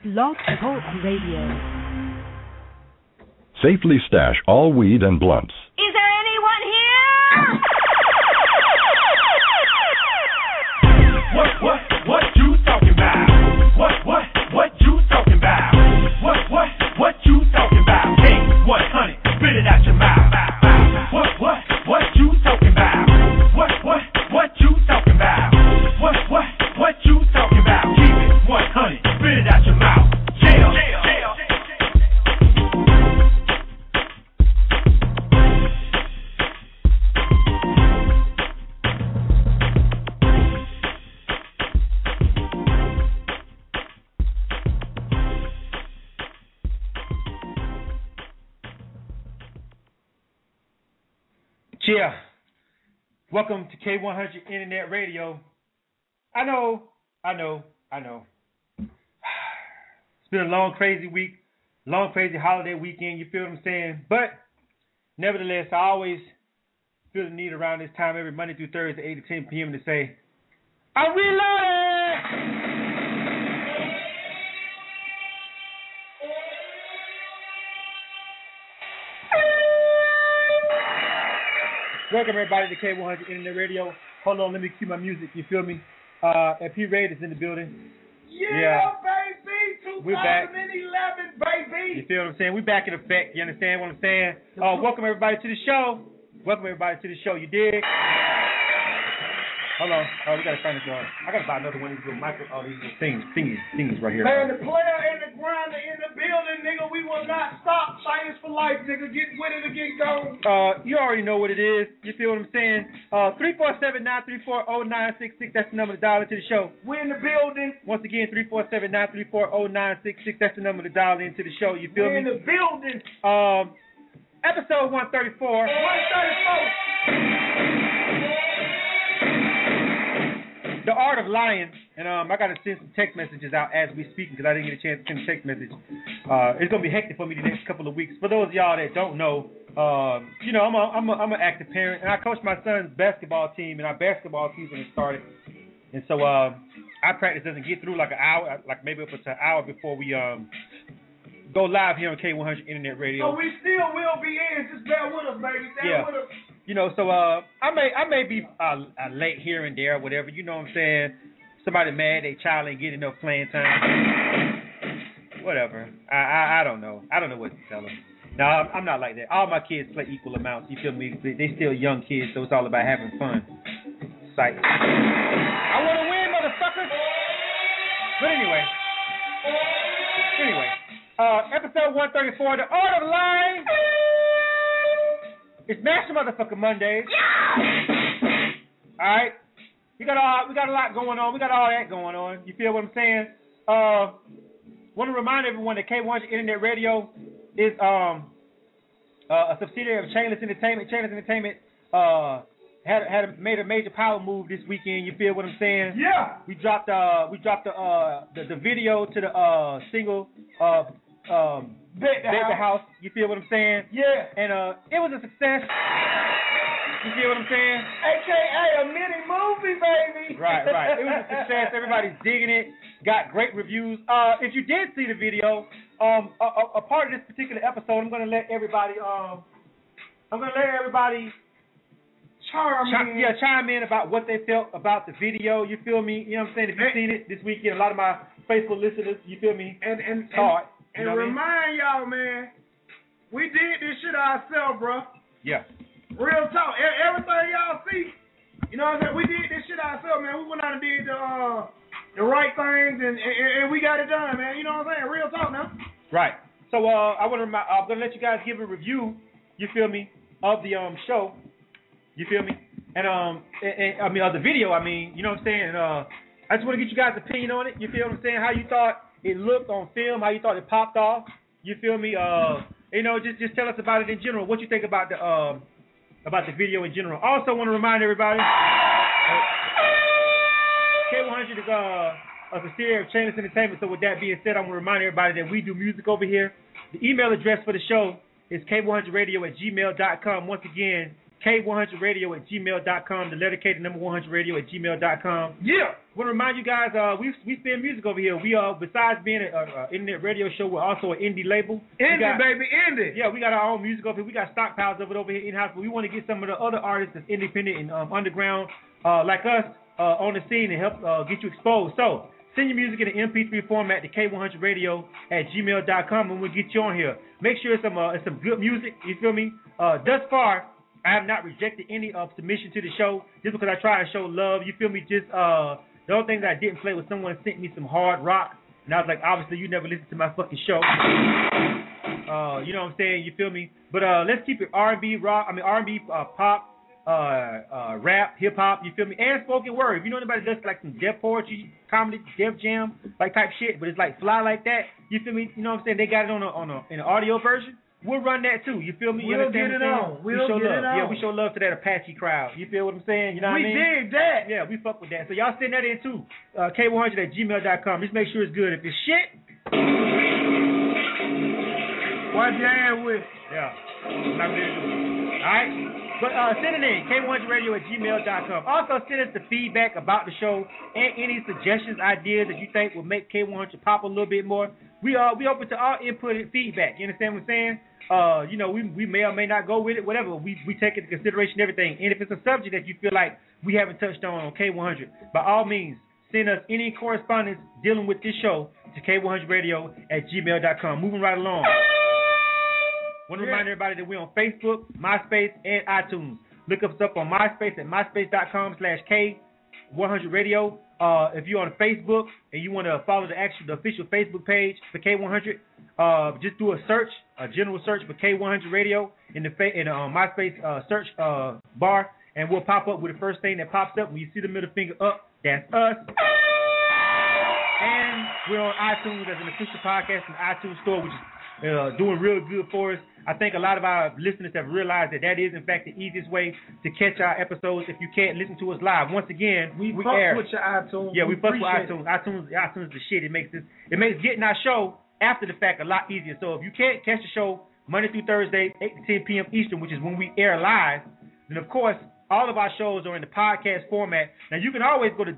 Blog Talk Radio. Safely stash all weed and blunts. Is there anyone here? What you talking about? What you talking about? What you talking about? Hey, 100, spit it out your mouth. What you talking about? What you talking about? What you talking about? Keep it 100, spit it out your mouth. Yeah. Yeah. Welcome to K100 Internet Radio. I know. It's been a long, crazy week, long, crazy holiday weekend, you feel what I'm saying? But, nevertheless, I always feel the need around this time every Monday through Thursday, 8 to 10 p.m. to say, I'm reloaded! Welcome, everybody, to K100 Internet Radio. Hold on, let me cue my music, you feel me? And P. Raid is in the building. Yeah, baby, 2011, we're back. Baby. You feel what I'm saying? We back in effect, you understand what I'm saying? Welcome, everybody, to the show. You dig? Hold on. We got to find this one. I got to buy another one of these little these little thingies right here. Man, the player and the grinder in the building, nigga. We will not stop. Science for life, nigga. Get with it or get gone. You already know what it is. You feel what I'm saying? 347-934-0966. That's the number to dial into the show. We're in the building. Once again, 347-934-0966. That's the number to dial into the show. You feel We're me? in the building. Episode 134. 134. The Art of Lying, and I got to send some text messages out as we speak because I didn't get a chance to send a text message. It's gonna be hectic for me the next couple of weeks. For those of y'all that don't know, I'm an active parent, and I coach my son's basketball team, and our basketball season has started, and so our practice doesn't get through like an hour, like maybe up to an hour before we go live here on K100 Internet Radio. So we still will be in. Just bear with us, baby. Bear with us. You know, so I may be late here and there, or whatever. You know what I'm saying? Somebody mad their child ain't getting enough playing time. Whatever. I don't know. I don't know what to tell them. No, I'm not like that. All my kids play equal amounts. You feel me? They still young kids, so it's all about having fun. Psych. I want to win, motherfucker. But anyway, episode 134, The Art of Lying. It's Master Motherfucker Mondays. Yeah! All right. We got a lot going on. We got all that going on. You feel what I'm saying? Want to remind everyone that K100 Internet Radio is a subsidiary of Chainless Entertainment. Chainless Entertainment made a major power move this weekend. You feel what I'm saying? Yeah. We dropped the video to the single Bet the House. You feel what I'm saying? Yeah. And it was a success. You feel what I'm saying? AKA a mini movie, baby. Right. It was a success. Everybody's digging it. Got great reviews. If you did see the video, a part of this particular episode, I'm gonna let everybody chime in about what they felt about the video. You feel me? You know what I'm saying? If you've seen it this weekend, a lot of my faithful listeners, you feel me? Saw it. And remind y'all, man, we did this shit ourselves, bro. Yeah. Real talk. Everything y'all see, you know what I'm saying? We did this shit ourselves, man. We went out and did the right things, and we got it done, man. You know what I'm saying? Real talk now. Right. So I'm gonna let you guys give a review. You feel me? Of the show. You feel me? And of the video. I mean, you know what I'm saying? I just want to get you guys' opinion on it. You feel what I'm saying? How you thought it looked on film? How you thought it popped off? You feel me? Just tell us about it in general. What you think about the video in general. Also, want to remind everybody, K100 is a subsidiary of Chainless Entertainment. So with that being said, I want to remind everybody that we do music over here. The email address for the show is k100radio@gmail.com. Once again, K100radio@gmail.com. The letter K, the number 100radio@gmail.com. Yeah. Want to remind you guys, we spin music over here. We besides being an internet radio show, we're also an indie label. Indie. Yeah, we got our own music over here. We got stockpiles of it over here in house, but we want to get some of the other artists that's independent and underground like us on the scene and help get you exposed. So send your music in an MP3 format to K100radio@gmail.com and we'll get you on here. Make sure it's some good music. You feel me? Thus far, I have not rejected any submission to the show just because I try to show love. You feel me? Just the only thing that I didn't play was someone sent me some hard rock, and I was like, obviously you never listened to my fucking show. You know what I'm saying? You feel me? But let's keep it R&B rock. I mean R&B pop, rap, hip hop. You feel me? And spoken word. If you know anybody that does like some Def poetry, comedy, Def Jam, like type shit, but it's like fly like that. You feel me? You know what I'm saying? They got it in an audio version. We'll run that too. You feel me? We'll get it on. We'll show love. Yeah, we show love to that Apache crowd. You feel what I'm saying? You know what I mean? We dig that. Yeah, we fuck with that. So y'all send that in too. K100@gmail.com. Just make sure it's good. If it's shit, Watch your hand with. Yeah. I'm not really doing it. All right? But send it in, K100radio@gmail.com. Also, send us the feedback about the show and any suggestions, ideas that you think will make K100 pop a little bit more. We open to all input and feedback. You understand what I'm saying? You know, we may or may not go with it, whatever. We take into consideration everything. And if it's a subject that you feel like we haven't touched on K100, by all means, send us any correspondence dealing with this show to K100radio@gmail.com. Moving right along. Want to remind everybody that we're on Facebook, MySpace, and iTunes. Look us up on MySpace at myspace.com/K100radio. If you're on Facebook and you want to follow the official Facebook page for K100, just do a search, a general search for K100 Radio in the MySpace search bar, and we'll pop up with the first thing that pops up. When you see the middle finger up, that's us. And we're on iTunes as an official podcast in the iTunes store, which is doing real good for us. I think a lot of our listeners have realized that is, in fact, the easiest way to catch our episodes if you can't listen to us live. Once again, we air. Fuck with your iTunes. Yeah, we fuck with iTunes. iTunes is the shit. It makes getting our show after the fact a lot easier. So if you can't catch the show Monday through Thursday, 8 to 10 p.m. Eastern, which is when we air live, then of course all of our shows are in the podcast format. Now you can always go to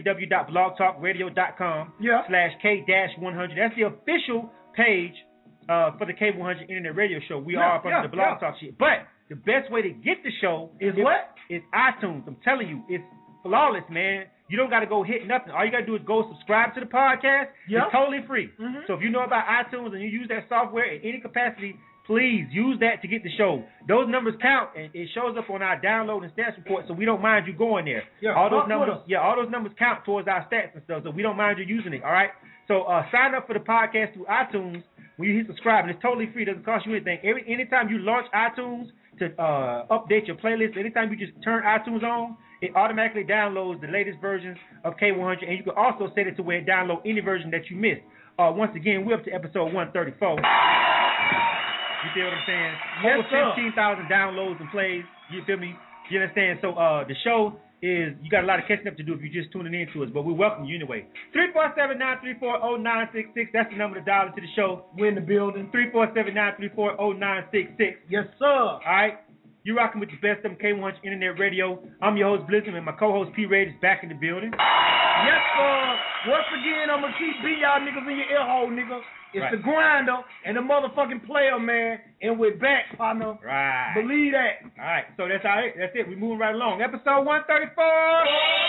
www.blogtalkradio.com/K-100. That's the official page for the K100 Internet Radio Show. We are up under the Blog Talk shit. But the best way to get the show is what? Is iTunes. I'm telling you, it's flawless, man. You don't got to go hit nothing. All you got to do is go subscribe to the podcast. Yep. It's totally free. Mm-hmm. So if you know about iTunes and you use that software in any capacity, please use that to get the show. Those numbers count, and it shows up on our download and stats report, so we don't mind you going there. Yeah, all those numbers count towards our stats and stuff, so we don't mind you using it, all right? So sign up for the podcast through iTunes. When you hit subscribe, and it's totally free, it doesn't cost you anything. Anytime you launch iTunes to update your playlist, anytime you just turn iTunes on, it automatically downloads the latest versions of K100, and you can also set it to where it downloads any version that you missed. Once again, we're up to episode 134. You feel what I'm saying? Yes, over 15,000 downloads and plays. You feel me? You understand? So the show is, you got a lot of catching up to do if you're just tuning in to us, but we welcome you anyway. 347-934-0966. That's the number to dial into the show. We're in the building. 347-934-0966. Yes, sir. All right. You're rocking with the best of K100 Internet Radio. I'm your host, Blizzard, and my co-host, P-Raid, is back in the building. Yes, sir. Once again, I'm going to keep beating y'all niggas in your ear hole, nigga. It's right. The grinder and the motherfucking player, man. And we're back, partner. Right. Believe that. All right. So that's all right. That's it. We're moving right along. Episode 134.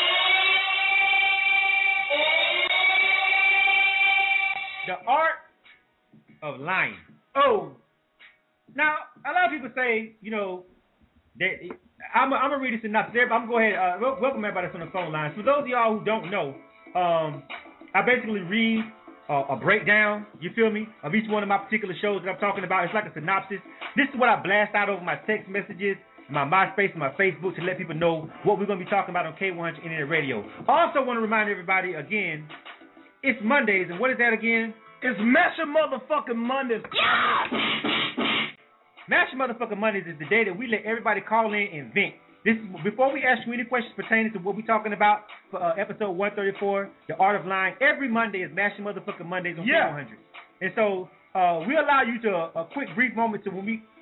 The art of lying. Oh. Now, a lot of people say, you know, that I'm going to read this synopsis. I'm going to go ahead. Welcome everybody that's on the phone line. For those of y'all who don't know, I basically read a breakdown, you feel me, of each one of my particular shows that I'm talking about. It's like a synopsis. This is what I blast out over my text messages, my MySpace, and my Facebook to let people know what we're going to be talking about on K100 Internet Radio. Also want to remind everybody, again, it's Mondays, and what is that again? It's Mash Your Motherfucking Mondays. Yeah! Mash Your Motherfucking Mondays is the day that we let everybody call in and vent. This is before we ask you any questions pertaining to what we're talking about for episode 134, The Art of Lying. Every Monday is Mash Your Motherfucking Mondays on K100. And so we allow you to a quick, brief moment to when we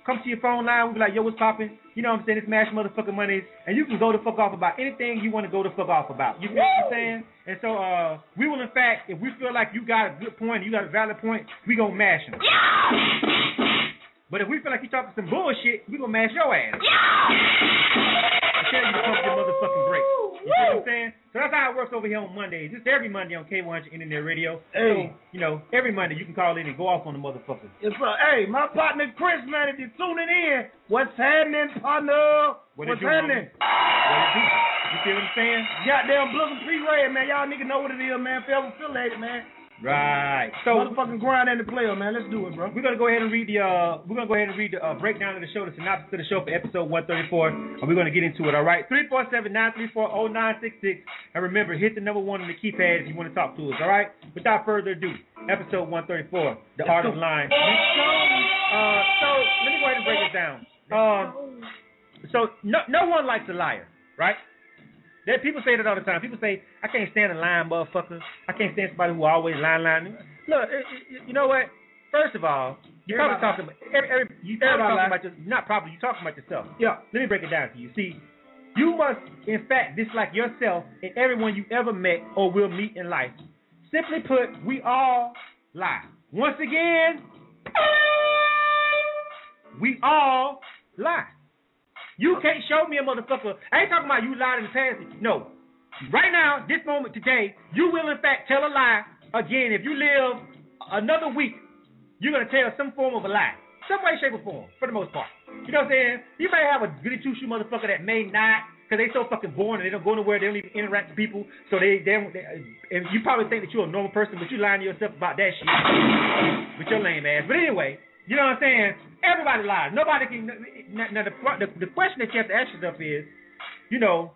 come to your phone line. We be like, yo, what's poppin'? You know what I'm saying? It's Mash Motherfucking Mondays. And you can go the fuck off about anything you want to go the fuck off about. You know what I'm saying? And so we will, in fact, if we feel like you got a good point, you got a valid point, we gonna mash them. But if we feel like you talking some bullshit, we gonna mash your ass. I tell you to pump your motherfucking brakes. You know what I'm saying? So that's how it works over here on Mondays. It's every Monday on K100 Internet Radio. Hey. So, you know, every Monday you can call in and go off on the motherfuckers. Yes, sir. Hey, my partner Chris, man, if you're tuning in, what's happening, partner? What's happening? What it do? You feel what I'm saying? Goddamn Blizzard Pre-Raid, man. Y'all niggas know what it is, man. Forever affiliated, man. Right. So motherfucking grind and the player, man. Let's do it, bro. We're gonna go ahead and read the breakdown of the show, the synopsis of the show for episode 134, and we're gonna get into it. All right. 347-934-0966, and remember, hit the number 1 on the keypad if you want to talk to us. All right. Without further ado, episode 134, The Art of Lying. So let me go ahead and break it down. So no one likes a liar, right? People say that all the time. People say, I can't stand a lying motherfucker. I can't stand somebody who always lying. Look, you know what? First of all, you're probably talking about you're talking about yourself. Yeah. Let me break it down to you. See, you must, in fact, dislike yourself and everyone you ever met or will meet in life. Simply put, we all lie. Once again, we all lie. You can't show me a motherfucker. I ain't talking about you lied in the past. No. Right now, this moment today, you will in fact tell a lie again. If you live another week, you're going to tell some form of a lie. Some way, shape, or form, for the most part. You know what I'm saying? You may have a goody two-shoe motherfucker that may not, because they so fucking boring and they don't go nowhere, they don't even interact with people, so they and you probably think that you're a normal person, but you lying to yourself about that shit with your lame ass. But anyway, you know what I'm saying? Everybody lies. Nobody can. Now the question that you have to ask yourself is, you know,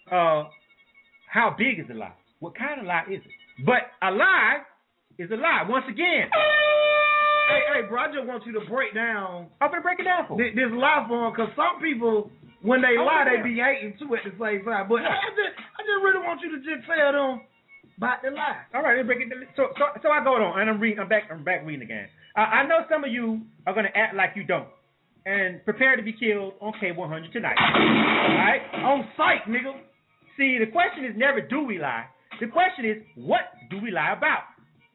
how big is a lie? What kind of lie is it? But a lie is a lie. Once again. Hey, bro, I just want you to break down. I'm gonna break it down for this lie for them, because some people, when they lie, they be hating too at the same time. But I just really want you to just tell them about the lie. All right, let's break it. So I go on, and I'm back reading again. I know some of you are going to act like you don't. And prepare to be killed on K100 tonight. All right? On sight, nigga. See, the question is never do we lie. The question is, what do we lie about?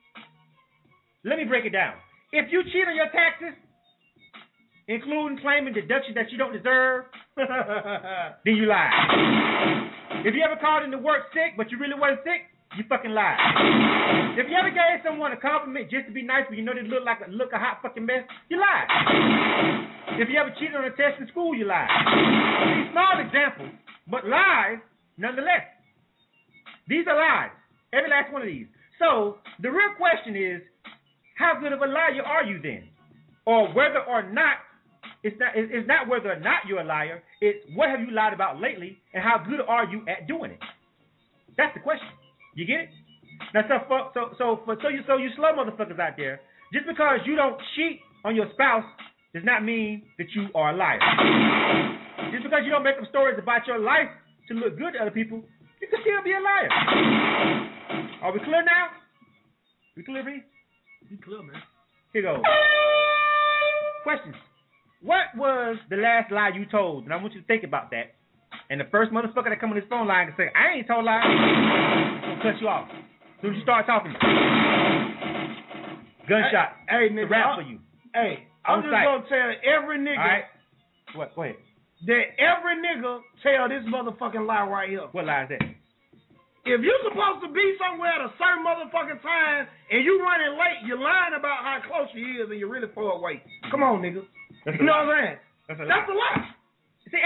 Let me break it down. If you cheat on your taxes, including claiming deductions that you don't deserve, then you lie. If you ever called into work sick, but you really wasn't sick, you fucking lied. If you ever gave someone a compliment just to be nice, but you know they look a hot fucking mess, you lied. If you ever cheated on a test in school, you lied. These small examples, but lies nonetheless. These are lies. Every last one of these. So the real question is, how good of a liar are you then? Or whether or not it's not whether or not you're a liar. It's what have you lied about lately, and how good are you at doing it? That's the question. You get it? Now, so you slow motherfuckers out there, just because you don't cheat on your spouse does not mean that you are a liar. Just because you don't make up stories about your life to look good to other people, you can still be a liar. Are we clear now? We clear, B? We clear, man. Here goes. Questions. What was the last lie you told? And I want you to think about that. And the first motherfucker that come on this phone line and say, I ain't told lies, I'm gonna cut you off. As soon as you start talking. Gunshot. Hey, nigga. The rap for you. Hey, I'm just gonna tell every nigga. All right. What? Go ahead. That every nigga tell this motherfucking lie right here. What lie is that? If you're supposed to be somewhere at a certain motherfucking time and you running late, you're lying about how close you is and you're really far away. Come on, nigga. You know what I'm saying? That's a lie. See.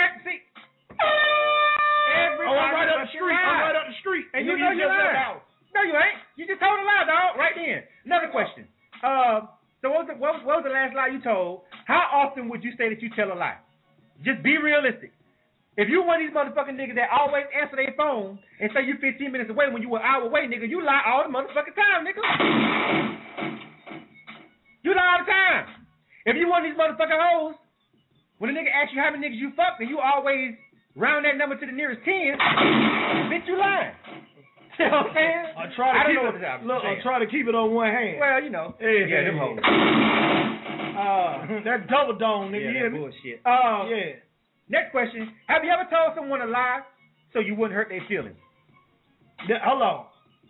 I'm right up the street. And you know you're lying. No, you ain't. You just told a lie, dog. Right then. Another question. So what was the last lie you told? How often would you say that you tell a lie? Just be realistic. If you one of these motherfucking niggas that always answer their phone and say you 15 minutes away when you were an hour away, nigga, you lie all the motherfucking time, nigga. You lie all the time. If you one of these motherfucking hoes, when a nigga asks you how many niggas you fucked and you always round that number to the nearest 10, bitch, you lying. You know what I'm saying? I try to keep it. Look, I try to keep it on one hand. Well, you know. Yeah, them hoes. That double dome, nigga. Yeah, You hear that me? bullshit. Yeah. Next question. Have you ever told someone a lie so you wouldn't hurt their feelings? Hold on.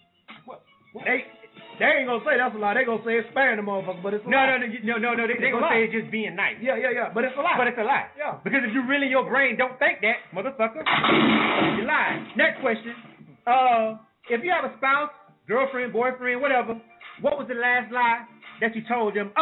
They ain't gonna say that's a lie. They gonna say it's sparing the motherfucker, but it's a lie. No. They gonna say it's just being nice. Yeah. But it's a lie. But it's a lie. Yeah. Because if you really in your brain don't think that, motherfucker, you're lying. Next question. If you have a spouse, girlfriend, boyfriend, whatever, what was the last lie that you told them?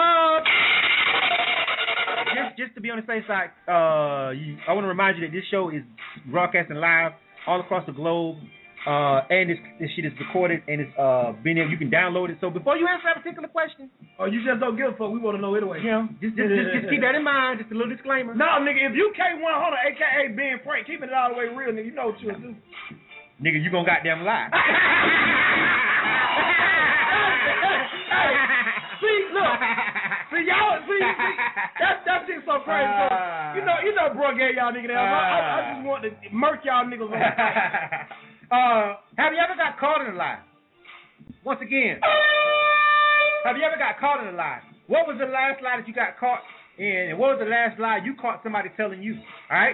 Just to be on the safe side, I want to remind you that this show is broadcasting live all across the globe. And this shit is recorded and it's being able, you can download it. So before you answer that particular question, or you just don't give a fuck, we want to know anyway. You know, just keep that in mind. Just a little disclaimer. No, nigga, if you K100, aka Ben Frank, keeping it all the way real, nigga, you know what you'll do. Nigga, you gonna goddamn lie. See, that shit's so crazy. You know, bro, gay y'all niggas. I just want to murk y'all niggas on the have you ever got caught in a lie? Once again, have you ever got caught in a lie? What was the last lie that you got caught in, and what was the last lie you caught somebody telling you? All right.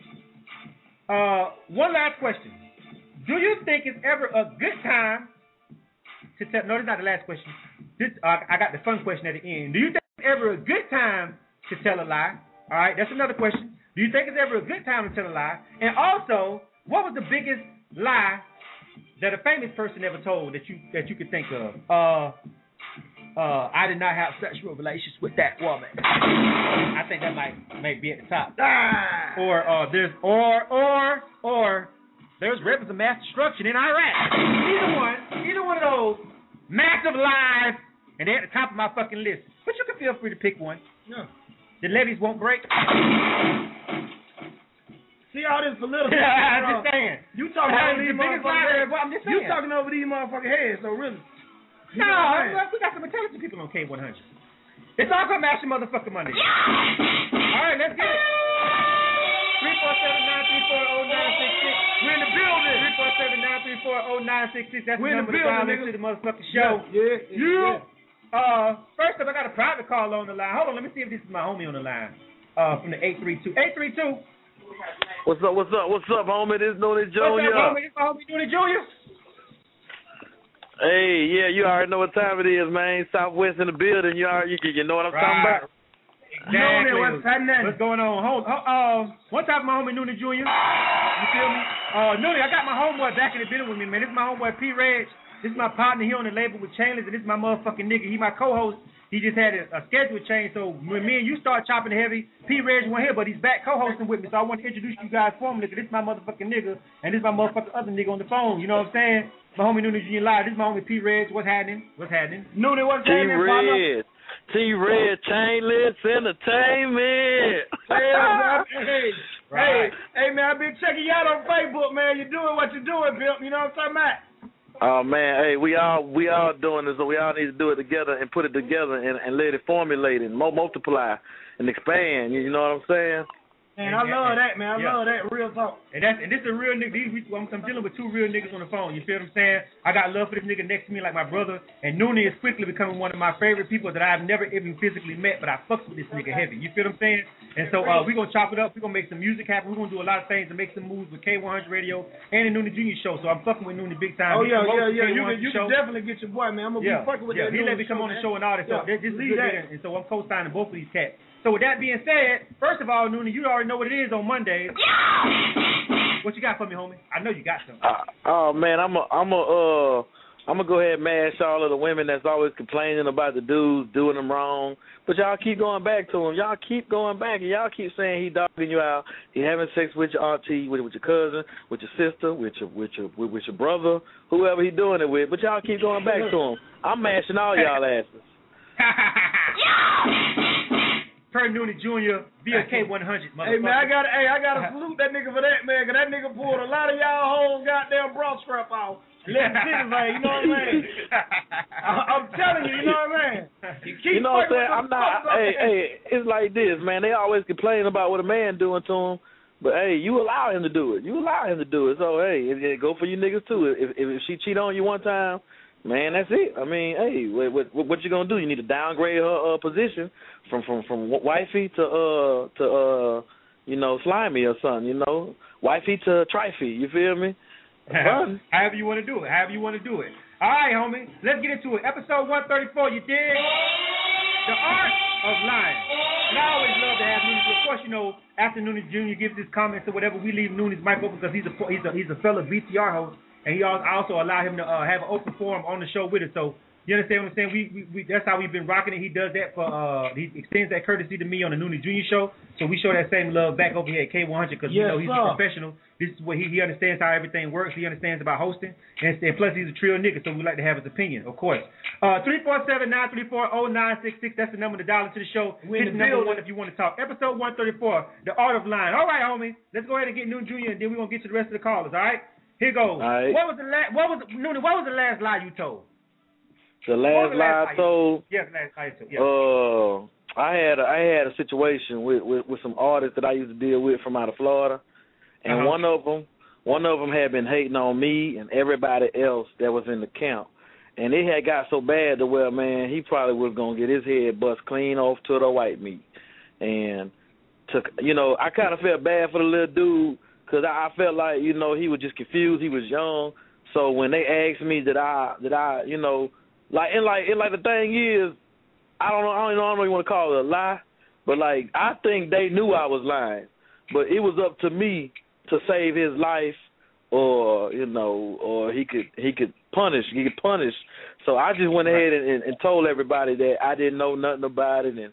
One last question. Do you think it's ever a good time to tell? No, this is not the last question. I got the fun question at the end. Do you think it's ever a good time to tell a lie? All right, that's another question. Do you think it's ever a good time to tell a lie? And also, what was the biggest lie that a famous person ever told that you could think of? I did not have sexual relations with that woman. I think that might be at the top. Or there's weapons of mass destruction in Iraq. Either one of those massive lies, and they're at the top of my fucking list. But you can feel free to pick one. Yeah. The levees won't break. See all this political. I'm just saying. You talking over these motherfuckers' heads. I'm just saying. You talking over these motherfucking heads, so really. No, we got some intelligent people on K100. It's all come Action Motherfucker Monday. All right, let's get it. 347-934-0966. We're in the building. 347-934-0966. That's the number to dial into the motherfucking show. Yeah. First up, I got a private call on the line. Hold on, let me see if this is my homie on the line. From the 832. 832. What's up, homie? This is Noonie Jr. What's up, homie? This is my homie Noonie Jr. Hey, yeah, you already know what time it is, man. Southwest in the building. You know what I'm talking about. Exactly. What's happening? What's going on? One time my homie Noonie Jr. You feel me? Noonie, I got my homeboy back in the building with me, man. This is my homeboy P. Reg. This is my partner. He on the label with Chainless, and this is my motherfucking nigga. He my co-host. He just had a schedule change, so when me and you start chopping heavy, P. Reg wasn't here, but he's back co-hosting with me, so I want to introduce you guys formally, because this is my motherfucking nigga, and this is my motherfucking other nigga on the phone, you know what I'm saying? My homie Noonie Jr. Live. This is my homie P. Reg. What's happening? Noonie, what's happening, partner? T-Red, Chainless Entertainment. Hey, man, I've been checking you out on Facebook, man. You're doing what you're doing, Bill. You know what I'm talking about? Oh man, hey, we all doing this, so we all need to do it together and put it together and let it formulate and multiply and expand. You know what I'm saying? Man, I love that, man. I love that. Real talk. And this is a real nigga. I'm dealing with two real niggas on the phone. You feel what I'm saying? I got love for this nigga next to me like my brother. And Noonie is quickly becoming one of my favorite people that I've never even physically met, but I fucks with this nigga heavy. You feel what I'm saying? And so we're going to chop it up. We're going to make some music happen. We're going to do a lot of things to make some moves with K100 Radio and the Noonie Jr. Show. So I'm fucking with Noonie big time. Oh, yeah. You can definitely get your boy, man. I'm going to be fucking with that. He let me come on the show and all that. So this is good. And so I'm co-signing both of these cats. So with that being said, first of all, Noonie, you already know what it is on Mondays. What you got for me, homie? I know you got something. Oh man, I'm gonna go ahead and mash all of the women that's always complaining about the dudes doing them wrong. But y'all keep going back to him. Y'all keep going back, and y'all keep saying he dogging you out. He having sex with your auntie, with your cousin, with your sister, with your brother, whoever he doing it with. But y'all keep going back to him. I'm mashing all y'all asses. Per Noonie Jr. via K100, motherfucker. Hey man, I gotta salute that nigga for that, man, because that nigga pulled a lot of y'all hoes goddamn bra strap off. Let the titties hang, you know what I mean? I'm telling you, you know what I mean? You know what I'm saying? Hey, it's like this, man. They always complain about what a man doing to them, But hey, you allow him to do it. So hey, go for you niggas too. If she cheat on you one time, man, that's it. I mean, hey, what you gonna do? You need to downgrade her position from wifey to slimy or something. You know, wifey to trify. You feel me? However you want to do it. All right, homie. Let's get into it. Episode 134. You dig? The art of lying. And I always love to have Noonie. Of course, after Noonie Jr. gives his comments or whatever, we leave Noonie's mic open because he's a fellow VTR host, and I also allow him to have an open forum on the show with us. So you understand what I'm saying? We that's how we've been rocking it. He does that for he extends that courtesy to me on the Noonie Jr. show. So we show that same love back over here at K100 because he's a professional. This is what he understands how everything works. He understands about hosting, and plus he's a trill nigga, so we like to have his opinion, of course. 347-934-0966. That's the number to dial into the show. Hit the number one if you want to talk. Episode 134, The Art of Lying. All right, homie. Let's go ahead and get Noonie Jr. and then we're gonna get to the rest of the callers. All right. Here goes. All right. What was the last lie you told? The last lie I told. Yes, last lie you told. Yeah. I had a situation with some artists that I used to deal with from out of Florida, and one of them had been hating on me and everybody else that was in the camp, and it had got so bad to where, man, he probably was gonna get his head bust clean off to the white meat, and I kind of felt bad for the little dude because I felt like he was just confused. He was young, so when they asked me that I like the thing is, I don't know you want to call it a lie, but like I think they knew I was lying, but it was up to me to save his life, or he could punish. So I just went ahead and told everybody that I didn't know nothing about it, and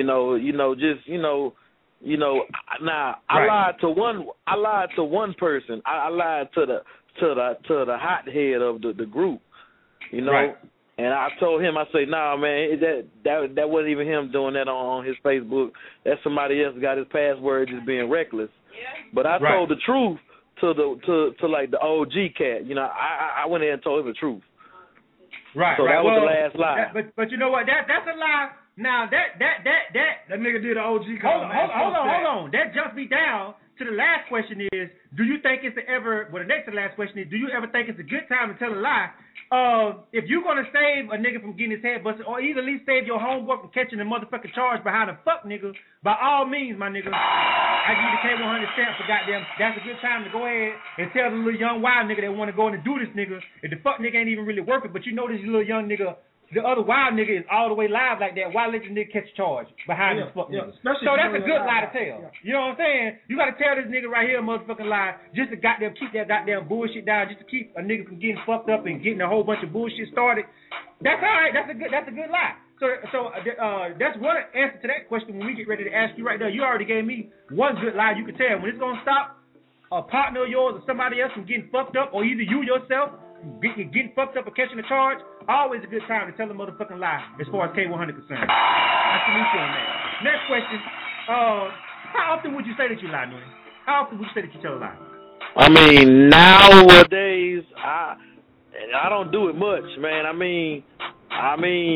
now I lied to one person. I lied to the hothead of the group, Right. And I told him, I say, nah, man, that wasn't even him doing that on his Facebook. That's somebody else got his password just being reckless. Yeah. But I told the truth to like the OG cat. I went in and told him the truth. Right. So that was the last lie. But you know what? That's a lie. Now that nigga did the OG call. Hold on. That jumps me down to the last question is, do you think it's the next to the last question is, do you ever think it's a good time to tell a lie? If you're going to save a nigga from getting his head busted, or either at least save your homeboy from catching the motherfucking charge behind a fuck nigga, by all means, my nigga, I give you the K100 stamp for goddamn, that's a good time to go ahead and tell the little young wild nigga that want to go in and do this nigga, if the fuck nigga ain't even really worth it, but this little young nigga, the other wild nigga is all the way live like that, why let the nigga catch a charge behind this fuck nigga? So that's a good lie to tell. Yeah. You know what I'm saying? You got to tell this nigga right here a motherfucking lie just to goddamn keep that goddamn bullshit down, just to keep a nigga from getting fucked up and getting a whole bunch of bullshit started. That's all right. That's a good lie. So that's one answer to that question when we get ready to ask you right now. You already gave me one good lie you can tell. When it's going to stop a partner of yours or somebody else from getting fucked up, or either you yourself getting fucked up or catching a charge, always a good time to tell a motherfucking lie as far as K100 concerned. I salute you on that. Next question. How often would you say that you lie, Noonie? How often would you say that you tell a lie? I mean, nowadays, I don't do it much, man. I mean, I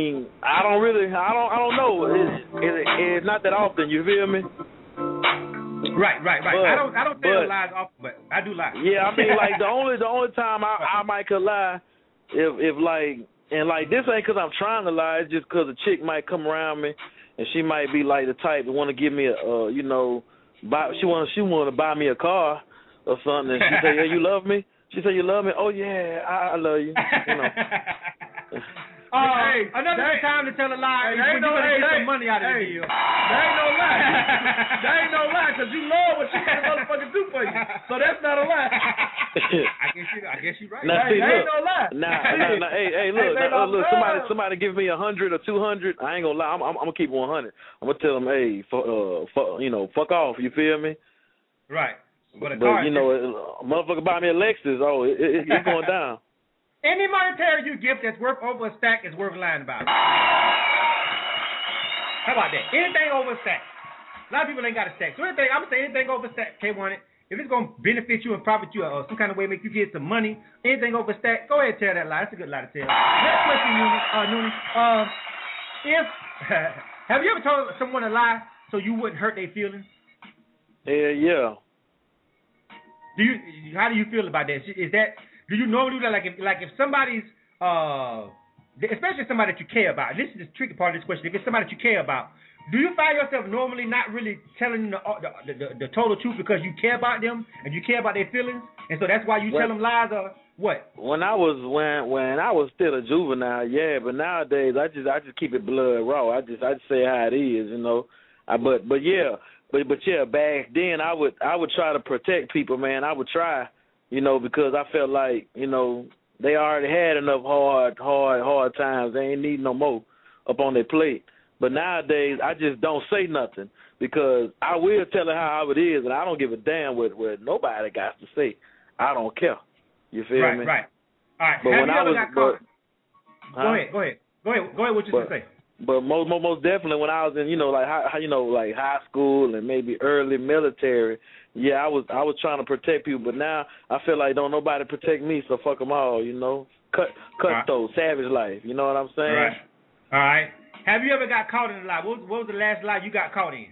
don't know. It's not that often, you feel me? Right. But, I don't tell lies often, but I do lie. Yeah, I mean, like the only time I might could lie if like, and like this ain't because I'm trying to lie. It's just because a chick might come around me and she might be like the type that want to give me a she want to buy me a car or something. And she say, "Yeah, you love me." She say, "You love me?" "Oh yeah, I love you." Another time to tell a lie is when you want to get some money out of the deal. There ain't no lie. There ain't no lie because you love what you got to motherfucking do for you. So that's not a lie. I guess you're right. Now, there ain't no lie. Hey, look. Somebody give me 100 or 200. I ain't gonna lie. I'm gonna keep 100. I'm gonna tell them, hey, fuck off. You feel me? Right. But a motherfucker buy me a Lexus. Oh, it's going down. Any monetary gift that's worth over a stack is worth lying about. How about that? Anything over a stack. A lot of people ain't got a stack. So I'm going to say anything over a stack, K100. If it's going to benefit you and profit you or some kind of way make you get some money, anything over a stack, go ahead and tell that lie. That's a good lie to tell. Next question, Noonie. Have you ever told someone a lie so you wouldn't hurt their feelings? Yeah. How do you feel about that? Do you normally do that? Like if somebody's especially somebody that you care about. This is the tricky part of this question. If it's somebody that you care about, do you find yourself normally not really telling them the total truth because you care about them and you care about their feelings, and so that's why you tell them lies, or what? When I was still a juvenile, yeah, but nowadays I just keep it blood raw. I just say how it is, you know. But yeah, back then I would try to protect people, man. I would try, you know, because I felt like, you know, they already had enough hard times. They ain't need no more up on their plate. But nowadays, I just don't say nothing because I will tell her how it is, and I don't give a damn what nobody got to say. I don't care. You feel me? Right. All right. But Have when you I ever was, got caught? Go ahead. What you gonna say? But most definitely when I was in, like high school and maybe early military, yeah, I was trying to protect people. But now I feel like don't nobody protect me, so fuck them all. You know, cutthroat, savage life. You know what I'm saying? All right. Have you ever got caught in a lie? What was the last lie you got caught in?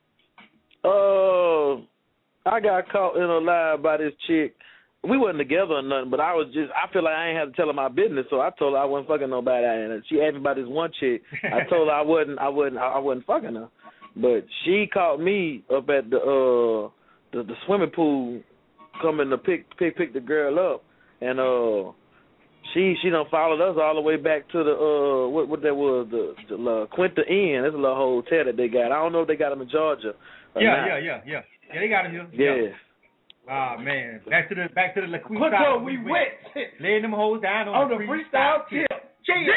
I got caught in a lie by this chick. We wasn't together or nothing, but I feel like I ain't had to tell her my business, so I told her I wasn't fucking nobody. And she asked me about this one chick. I told her I wasn't fucking her. But she caught me up at the swimming pool coming to pick the girl up, and she done followed us all the way back to the what that was, the La Quinta Inn. That's a little hotel that they got. I don't know if they got them in Georgia. Yeah, they got them here. Yeah. Ah, man. Back to the La Quinta. Put up, we wet. Laying them hoes down on the freestyle tip. Cheers.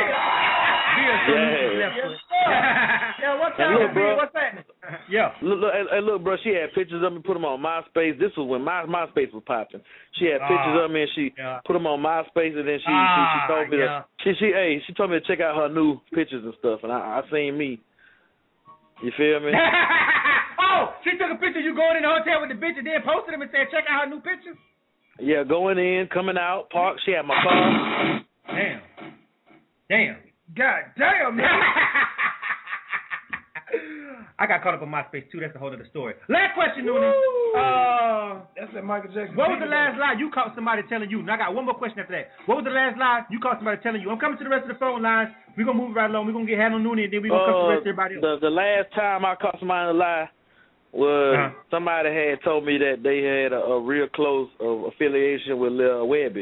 Yeah, what's happening? Yeah. Look, bro, she had pictures of me, put them on MySpace. This was when MySpace was popping. She had pictures of me, and she put them on MySpace, and then she told me she told me to check out her new pictures and stuff, and I seen me. You feel me? Oh, she took a picture of you going in the hotel with the bitch and then posted them and said, check out her new pictures? Yeah, going in, coming out, parked. She had my car. Damn. God damn, man. I got caught up on MySpace, too. That's a whole other story. Last question, Noonan. That's that Michael Jackson. What was the last lie you caught somebody telling you? Now, I got one more question after that. What was the last lie you caught somebody telling you? I'm coming to the rest of the phone lines. We're going to move right along. We're going to get Hannah Noonan, and then we're going to come to the rest of everybody else. The last time I caught somebody in a lie was somebody had told me that they had a real close affiliation with Lil Webby.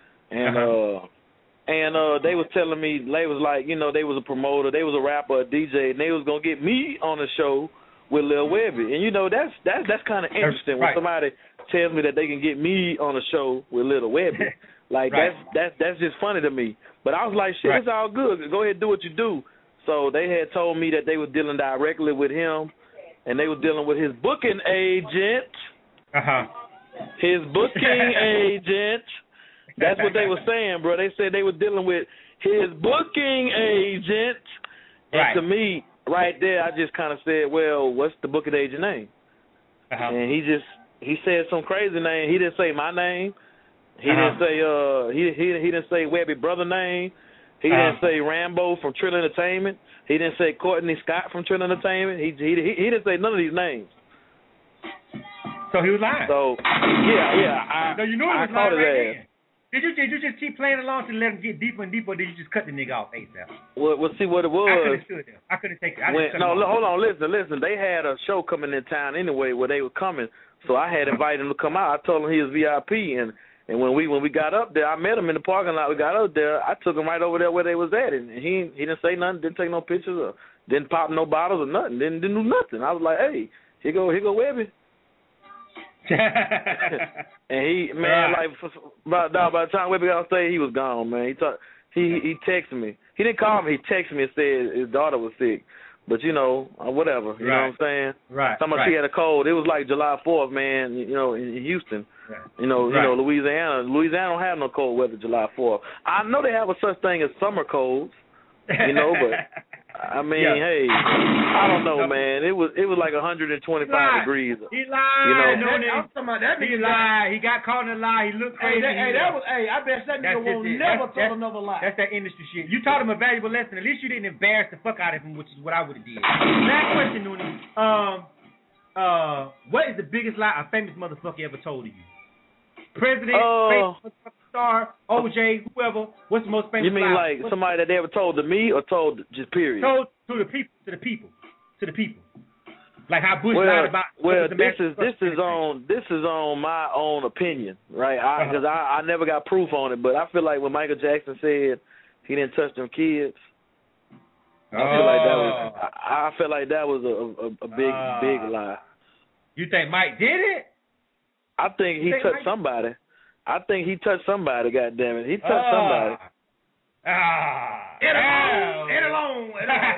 And they was telling me, they was like, they was a promoter, they was a rapper, a DJ, and they was going to get me on the show with Lil Webby. And, that's kind of interesting when somebody tells me that they can get me on a show with Lil Webby. Like, that's just funny to me. But I was like, shit, it's all good. Go ahead and do what you do. So they had told me that they were dealing directly with him, and they were dealing with his booking agent. His booking agent. That's what they were saying, bro. They said they were dealing with his booking agent. And to me, right there, I just kind of said, well, what's the booking agent name? And he said some crazy name. He didn't say my name. He didn't say he didn't say Webby brother name. He didn't say Rambo from Trill Entertainment. He didn't say Courtney Scott from Trill Entertainment. He didn't say none of these names. So he was lying. So yeah. You knew he was lying right then. Did you just keep playing along to let him get deeper and deeper, or did you just cut the nigga off ASAP? Well, see what it was. I could have stood there. I couldn't take it. Hold on, listen. They had a show coming in town anyway where they were coming, so I had invited him to come out. I told him he was VIP, and when we got up there, I met him in the parking lot. We got up there. I took him right over there where they was at, and he didn't say nothing, didn't take no pictures, or didn't pop no bottles or nothing, didn't do nothing. I was like, hey, here go Webby. And he, man, by the time Webby got on stage, he was gone, man. He texted me. He didn't call me. He texted me and said his daughter was sick. But, whatever. You know what I'm saying? Right. She had a cold. It was like July 4th, man, in Houston. Right. Louisiana. Louisiana don't have no cold weather July 4th. I know they have a such thing as summer colds, but I mean, hey, I don't know, man. It was like 125 degrees. He lied. I'm talking about that nigga. He lied. He got caught in a lie. He looked crazy. I bet that nigga won't never tell another lie. That's that industry shit. You taught him a valuable lesson. At least you didn't embarrass the fuck out of him, which is what I would have did. Last question, Noonan. What is the biggest lie a famous motherfucker ever told you? President, famous star, OJ, whoever. What's the most famous? You mean like somebody that they ever told to me or told just period? Told to the people. Like how Bush lied about. Well, this is on my own opinion, right? Because I never got proof on it, but I feel like when Michael Jackson said he didn't touch them kids, I feel like that was a big lie. You think Mike did it? I think he touched somebody. I think he touched somebody. God damn it, he touched somebody. Eddie Long.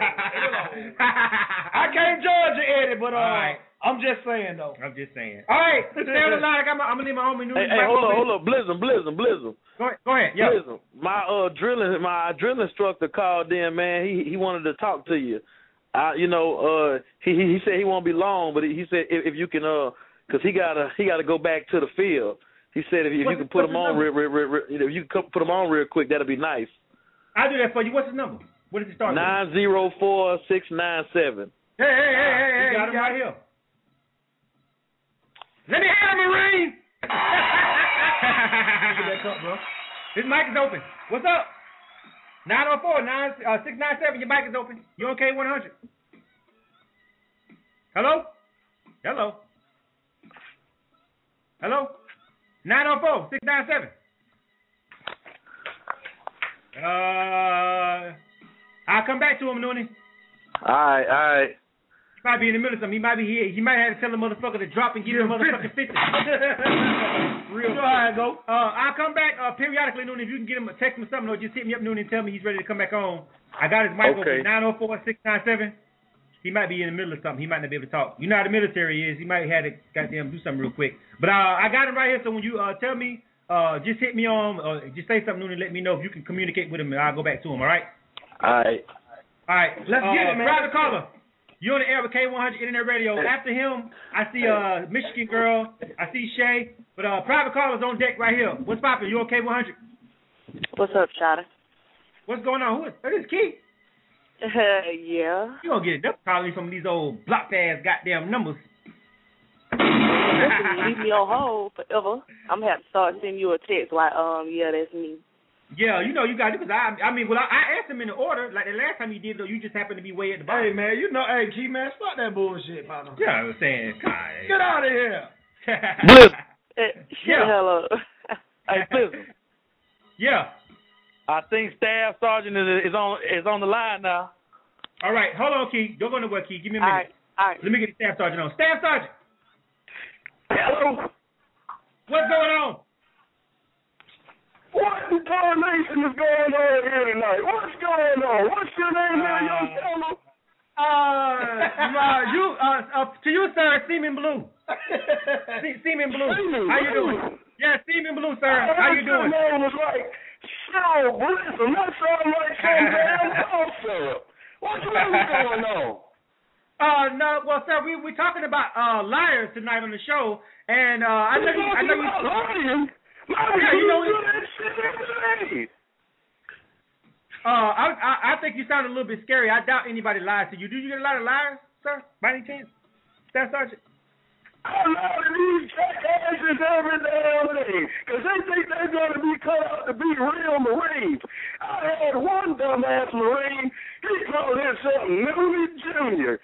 I can't judge Eddie, but I'm just saying though. I'm just saying. All right, stay on the line. I'm gonna need my homie. Hey, hold up, Blizzum. Go ahead. Yeah. Blizzum. My drill instructor called in, man. He wanted to talk to you. He said he won't be long, but he said if you can, cause he gotta go back to the field. He said if you can put him on if you can put him on real quick, that'll be nice. I'll do that for you. What's his number? What does it start with? 904697. Hey. You got him right here. Let me have him, Marine. Get that cup, bro. His mic is open. What's up? 904-697. Your mic is open. You on K100? Hello? 904-697. I'll come back to him, Noonie. All right. He might be in the middle of something. He might be here. He might have to tell the motherfucker to drop and give him motherfucking 50. Real. You know how I go. I'll come back periodically, Noonie. If you can get him, text him something, or just hit me up, Noonie, and tell me he's ready to come back on. I got his mic open. 904-697. He might be in the middle of something. He might not be able to talk. You know how the military is. He might have to goddamn do something real quick. But I got him right here. So when you tell me, just hit me on, just say something, Noonie, and let me know if you can communicate with him, and I'll go back to him. All right. All right. Let's get it, man. Private caller. You're on the air with K100 Internet Radio. After him, I see Michigan Girl. I see Shay. But private caller's on deck right here. What's poppin'? You on K100? What's up, Shada? What's going on? Who is Keith? Yeah. You gonna get enough calling from these old blocked ass goddamn numbers. Leave me on hold forever. I'm gonna have to start sending you a text like, yeah, that's me. Yeah, you know you got it because I asked him in the order like the last time you did though. You just happened to be way at the bottom. Hey man, Key man, stop that bullshit, partner. Yeah, I was saying, God, get out of here. Hello. Hey, listen. Yeah. I think Staff Sergeant is on the line now. All right, hold on, Key. Don't go nowhere, Key. Give me a minute. All right. Let me get the Staff Sergeant on. Staff Sergeant. Hello. What's going on? What in tarnation is going on here tonight? What's going on? What's your name there, young fellow? To you, sir, Seaman Blue. Seaman Blue. How you doing? Yeah, Seaman Blue, sir. How you doing? Your name was like Cheryl Blizzum. That sounds like some damn cough syrup. What's really going on? No, well, sir, we're talking about liars tonight on the show, and I know you. Lying? I think you sound a little bit scary. I doubt anybody lies to you. Do you get a lot of liars, sir, by any chance? Staff Sergeant? I lie to these jackasses every damn day, because they think they're going to be cut out to be real Marines. I had one dumbass Marine, he called himself Noonie Jr.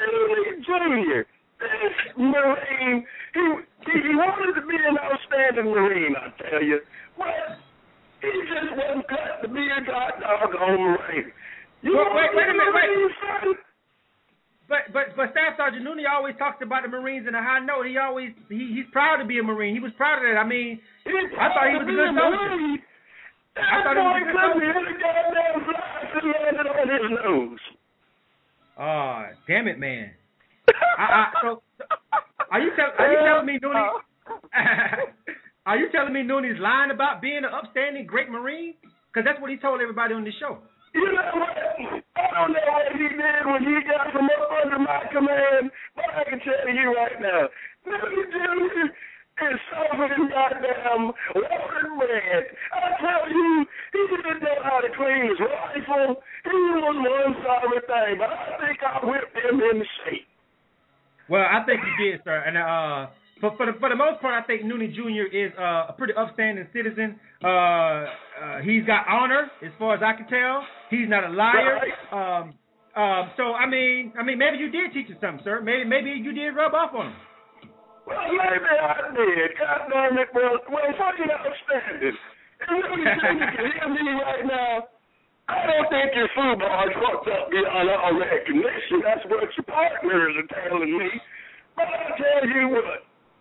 This Marine, he wanted to be an outstanding Marine, I tell you. But he just wasn't cut to be a doggone Marine. Wait a minute. But Staff Sergeant Noonie always talks about the Marines in a high note. He's proud to be a Marine. He was proud of that. I mean, I thought he was a good soldier. I thought he was a good soldier. The goddamn flies that landed on his nose. Oh, damn it, man. So, are you telling me Noonie? Are you telling me Noonie's lying about being an upstanding great Marine? Because that's what he told everybody on this show. You know what? I don't know what he did when he got from up under my command, but I can tell you right now, Noonie Jr. is softer than goddamn watered bread. I tell you, he didn't know how to clean his rifle. He was one sorry thing, but I think I whipped him in the shape. Well, I think you did, sir. And for the most part, I think Noonie Jr. is a pretty upstanding citizen. He's got honor, as far as I can tell. He's not a liar. So I mean, maybe you did teach him something, sir. Maybe you did rub off on him. Well, maybe I did. God damn it, bro. Well, fucking outstanding. If you can hear me right now, I don't think your football is fucked up beyond all recognition. That's what your partners are telling me. But I'll tell you what.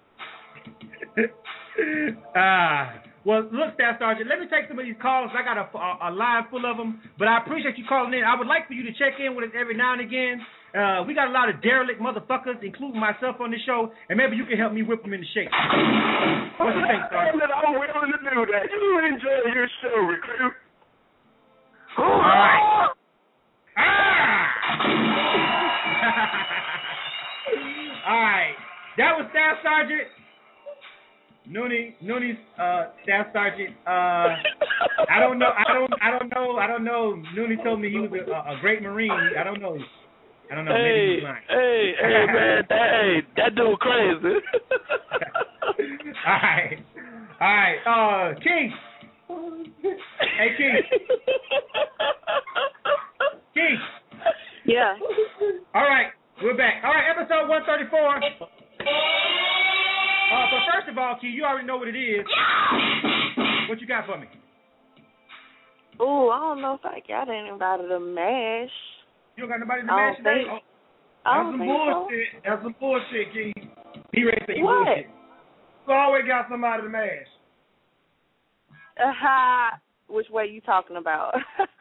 Well, look, Staff Sergeant, let me take some of these calls. I got a line full of them, but I appreciate you calling in. I would like for you to check in with us every now and again. We got a lot of derelict motherfuckers, including myself, on the show, and maybe you can help me whip them into shape. What you think, Sergeant? I'm willing to do that. You enjoy your show, recruit. All right. All right. That was Staff Sergeant Noonie's Staff Sergeant. I don't know. Noonie told me he was a great Marine. I don't know. Maybe he's lying. Hey, man. That dude crazy. All right. King. Hey, King. King. Yeah. All right. We're back. All right. Episode 134. But first of all, Key, you already know what it is. What you got for me? Ooh, I don't know if I got anybody to mash. You don't got nobody to mash today? That's some bullshit. That's some bullshit, Key. He ready to say what? Bullshit. You always got somebody to mash. Which way you talking about?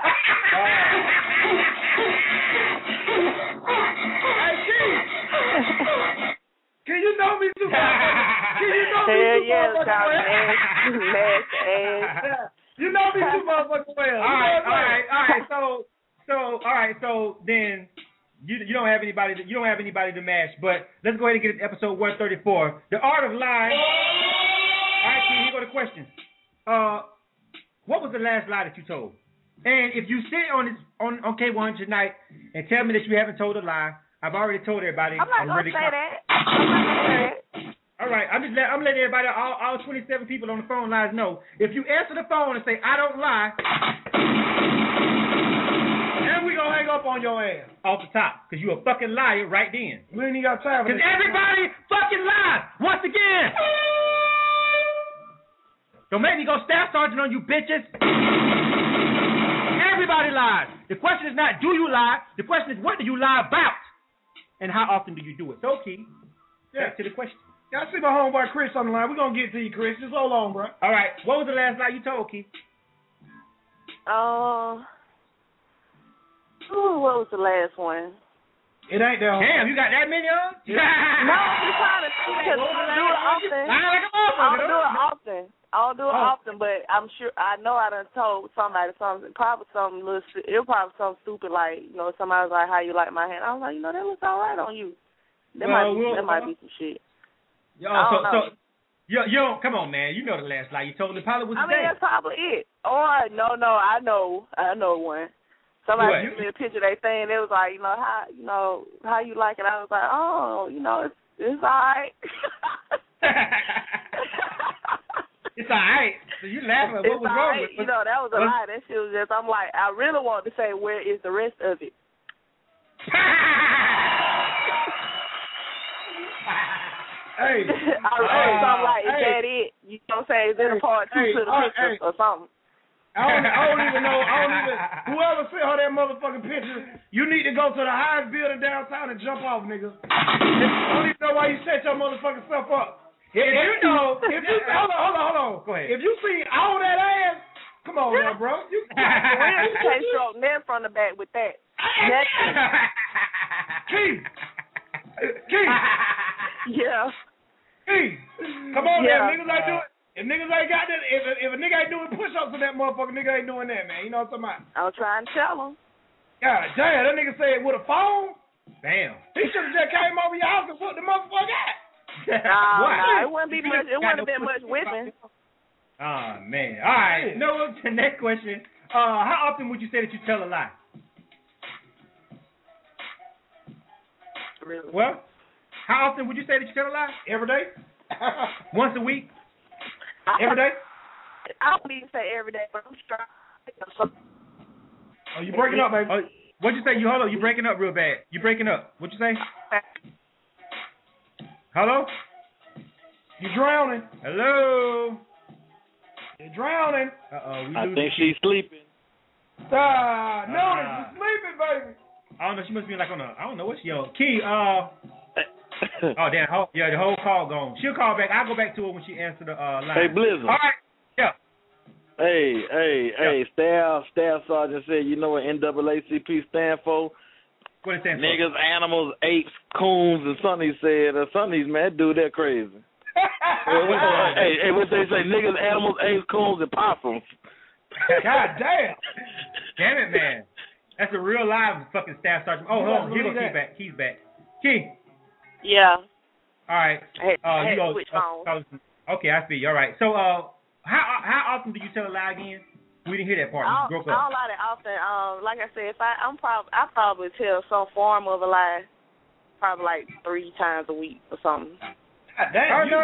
Hey, Key. Can you know me too much? Can you know me too much? You know me too motherfucking well. All right. So then you don't have anybody to mash. But let's go ahead and get into episode 134. The art of lying. All right, Key, here go the questions. What was the last lie that you told? And if you sit on K1 tonight and tell me that you haven't told a lie, I've already told everybody. I'm not gonna say that. All right, I'm letting everybody, all 27 people on the phone lines know. If you answer the phone and say I don't lie, then we gonna hang up on your ass off the top, because you a fucking liar right then. We ain't even got time for this. Because everybody fucking lies once again. Don't make me go Staff Sergeant on you bitches. Everybody lies. The question is not do you lie. The question is what do you lie about, and how often do you do it? So, Key, back to the question. I see my homeboy Chris on the line. We're going to get to you, Chris. Just hold on, bro. All right. What was the last lie you told, Key? What was the last one? It ain't that hard. Damn, you got that many of them? No, I'm just trying to think because I don't do it often. I don't do it often, but I'm sure I know I done told somebody something. Probably something little. It was probably something stupid like somebody was like, "How you like my hand?" I was like, that looks all right on you. That might be some shit. You come on, man. You know the last lie you told. It probably was. I mean, that's probably it. Or no, I know one. Somebody sent me a picture of their thing. They was like, how you like it? I was like, it's all right. It's all right. So you laughing. What was wrong with it? That was a lie. That shit was just, I'm like, I really want to say, where is the rest of it? Hey. I wrote something like, is that it? You know what I'm saying? Is there a part two to the picture or something? I don't even know. Whoever sent her that motherfucking picture, you need to go to the highest building downtown and jump off, nigga. I don't even know why you set your motherfucking self up. Hold on. Go ahead. If you see all that ass, come on now, bro. You can't stroke net from the back with that. Keith. Yeah. Keith. Come on, man. Niggas ain't doing. If niggas ain't got that, if a nigga ain't doing push-ups for that motherfucker, nigga ain't doing that, man. You know what I'm talking about? I'm trying to tell him. God damn, that nigga said with a phone? Damn. He should have just came over your house and put the motherfucker out. Nah, it wouldn't be much. It wouldn't have been much whipping. Oh man. All right. No, the next question. How often would you say that you tell a lie? Really? Well, how often would you say that you tell a lie? Every day. Once a week? Every day? I don't even say every day, but I'm trying. Oh, you breaking up, baby? Oh, what'd you say? Hold on. You breaking up real bad. You breaking up. What'd you say? Hello? You drowning. Hello? You're drowning. Uh-oh. I think she's sleeping. No, she's sleeping, baby. I don't know. She must be like on a, I don't know what she on. Key, oh, damn. The whole call gone. She'll call back. I'll go back to her when she answers the line. Hey, Blizzard. All right. Yeah. Hey, Staff Sergeant said, you know what NAACP stand for? What it stand for? Niggas, animals, apes, coons, and Sonny said, Sonny's, man, that dude, that crazy. Hey, what they say, niggas, animals, apes, coons, and possums. God damn. Damn it, man. That's a real live fucking Staff Sergeant. Oh, hold on. Here go Key back. Key's back. Key. Yeah. All right. I had to switch phones. Okay, I see you. All right. So, how often do you tell a lie again? We didn't hear that part. I don't lie that often. Like I said, I probably tell some form of a lie, probably like 3 times a week or something. Damn, no.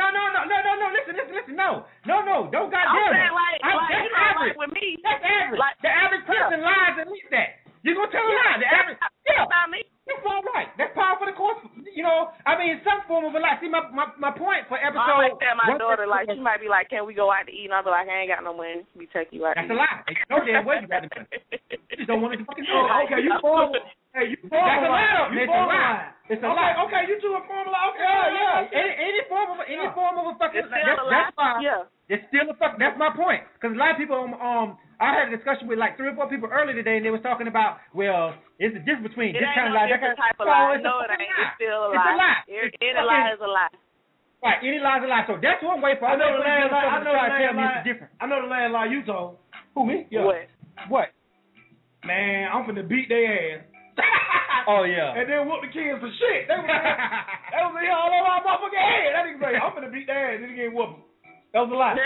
Listen. No. Don't goddamn it. That's average. With me, that's average. The average person lies at least that. You're gonna tell a lie. The average. That's all right. That's par for the course. You know, I mean, some form of a lie. See, my point for episode. I like that. My daughter, like, she might be like, "Can we go out to eat?" And I'll be like, "I ain't got no money. We take you out." That's a lie. No damn way you got the money. You just don't want to fucking know. Okay, you formal. Hey, you formal. That's a lie. It's a lie. It's a lie. Okay, you two are formal. Okay, yeah. Any form of a fucking. That's fine. Yeah. It's still a fuck. That's my point. Because a lot of people, I had a discussion with like 3 or 4 people earlier today, and they was talking about, well, it's the difference between this kind of lie, that kind of lie. No, it ain't. It's still a lie. It's a lie. Any lie is a lie. Right, any lie is a lie. So that's one way for I know the last lie. I know the last lie you told. Who, me? Yeah. What? Man, I'm finna beat their ass. Oh yeah. And then whoop the kids for shit. They was all over my motherfucking head. That nigga say, I'm finna beat their ass. Then again, whoop them. That was a lie.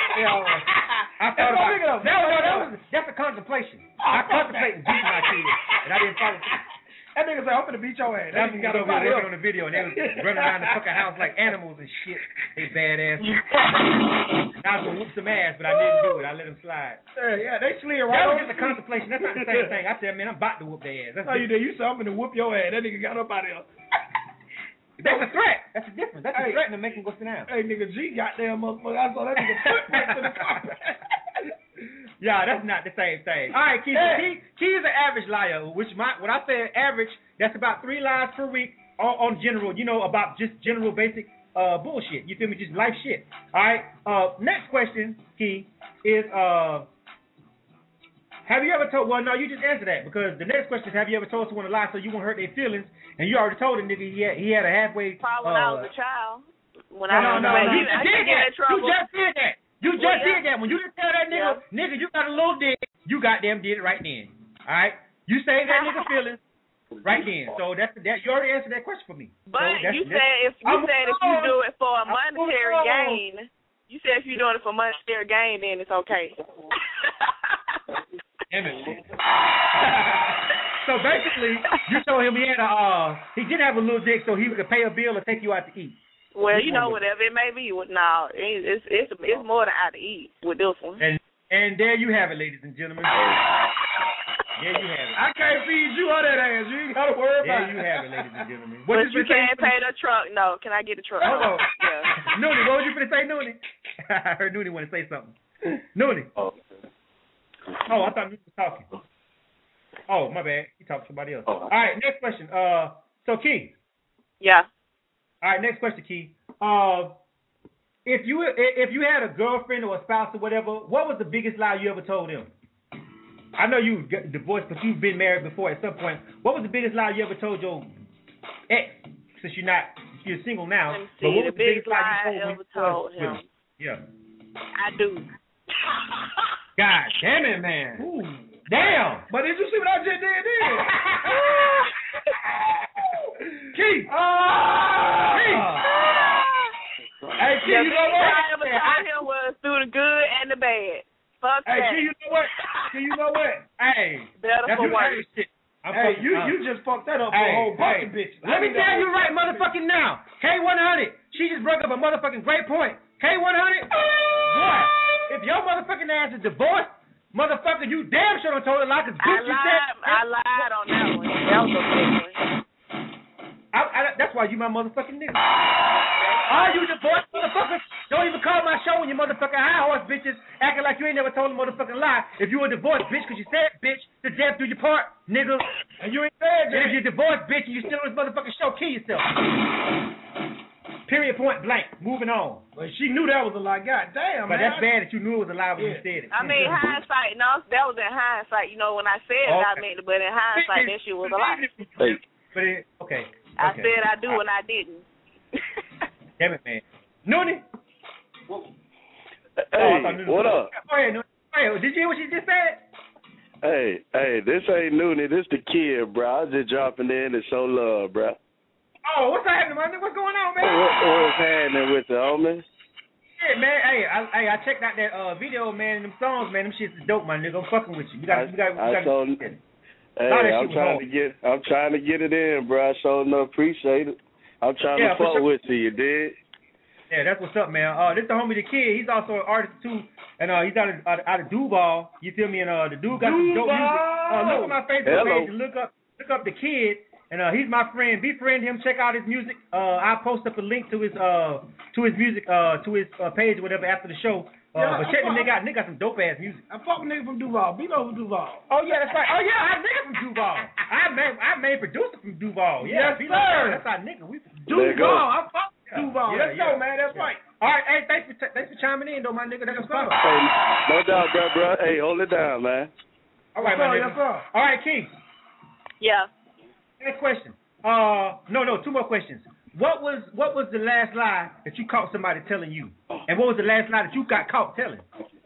I thought about it. That's a contemplation. I contemplated beating my kids, and I didn't follow through. That nigga said, I'm finna beat your ass. That nigga got over there working on the video, and they was running around the fucking house like animals and shit. They badass. I was gonna whoop some ass, but I didn't do it. I let them slide. Yeah, they slid right over. That was just a contemplation. That's not the same thing. I said, man, I'm about to whoop their ass. That's you did. You said, I'm finna whoop your ass. That nigga got up out of there. That's a threat. That's a difference. That's a threat to make him go sit down. Hey, nigga, G goddamn motherfucker. I saw that nigga footprint to the carpet. Yeah, that's not the same thing. All right, Key. Key is an average liar, which when I say average, that's about 3 lies per week on general, you know, about just general basic bullshit. You feel me? Just life shit. All right. Next question, Key, is have you ever told? Well, no, you just answered that because the next question is, have you ever told someone a lie so you won't hurt their feelings? And you already told a nigga he had a halfway. Probably when I was a child. When no. You just did that. You just did that. When you didn't tell that nigga, you got a little dick. You goddamn did it right then. All right. You saved that nigga feelings right then. So that you already answered that question for me. But so you said if you do it for a monetary gain, you said if you're doing it for monetary gain, then it's okay. Damn it. So basically, you told him he didn't have a little dick, so he could pay a bill or take you out to eat. Well, you know, whatever it may be. No, it's more than out to eat with this one. And there you have it, ladies and gentlemen. There you have it. I can't feed you on that ass. You ain't gotta worry about it. There you have it, ladies and gentlemen. But you can't pay the truck. No, can I get a truck? Oh, yeah. Noonie, what was you finna say, Noonie? I heard Noonie want to say something. Noonie. Oh, I thought Noonie was talking. Oh, my bad. You talked to somebody else. All right, next question. So Key. Yeah. All right, next question, Key. If you had a girlfriend or a spouse or whatever, what was the biggest lie you ever told them? I know you got divorced, but you've been married before at some point. What was the biggest lie you ever told your ex? Since you're single now. But what was the biggest lie I ever told him? Yeah. I do. God damn it, man. Ooh. Damn! But did you see what I just did then? Keith! Hey, Keith, you know what? I ever told him was through the good and the bad. Fuck that. Keith, you know what? Hey, better for worse. Hey, you just fucked that up for a whole bunch of bitches. Let me tell you right motherfucking now. K100, she just broke up a motherfucking great point. K100, boy, if your motherfucking ass is divorced, motherfucker, you damn sure don't told a lie, because bitch, you said... I lied on that one. That was a big one. That's why you my motherfucking nigga. All you divorced motherfuckers, don't even call my show when you motherfucking high horse bitches acting like you ain't never told a motherfucking lie. If you a divorced bitch, because you said bitch, to death do your part, nigga. And you ain't said that. If you're divorced bitch and you still on this motherfucking show, kill yourself. Period, point blank. Moving on. But she knew that was a lie. God damn, but man. that's bad that you knew it was a lie when you said it. I mean, hindsight, no, that was in hindsight. You know, when I said it, I meant it, but in hindsight, that shit was a lie. Okay. I said I do and I didn't. Damn it, man. Noonie? Hey, what up? Go ahead, Noonie. Did you hear what she just said? Hey, this ain't Noonie. This the kid, bro. I was just dropping in to show love, bro. Oh, what's happening, man? What's going on, man? What's happening with the homie? Yeah, man. Hey, I checked out that video, man, and them songs, man. Them shits is dope, my nigga. I'm fucking with you. Hey, I'm trying to get it in, bro. I sure enough appreciate it. I'm trying to fuck with you, dig? Yeah, that's what's up, man. This the homie, the kid. He's also an artist too, and he's out of Duval. You feel me? And the dude got some dope music. Look at my Facebook page and look up the kid, and he's my friend. Befriend him. Check out his music. I'll post up a link to his music to his page or whatever after the show. But check the nigga out. Nigga got some dope ass music. I fuck with nigga from Duval. B-Lo from Duval. Oh yeah, that's right. Oh yeah, I nigga from Duval. I main producer from Duval. Yeah, yes, sir. That's our nigga. We from Duval. I fuck with Duval. Let's go, man. That's right. All right, hey, thanks for chiming in, though, my nigga. That's what's up. Hey, no doubt, bro. Hey, hold it down, man. All right, my nigga. All right, King. Yeah. Next question. No, two more questions. What was the last lie that you caught somebody telling you? And what was the last lie that you got caught telling?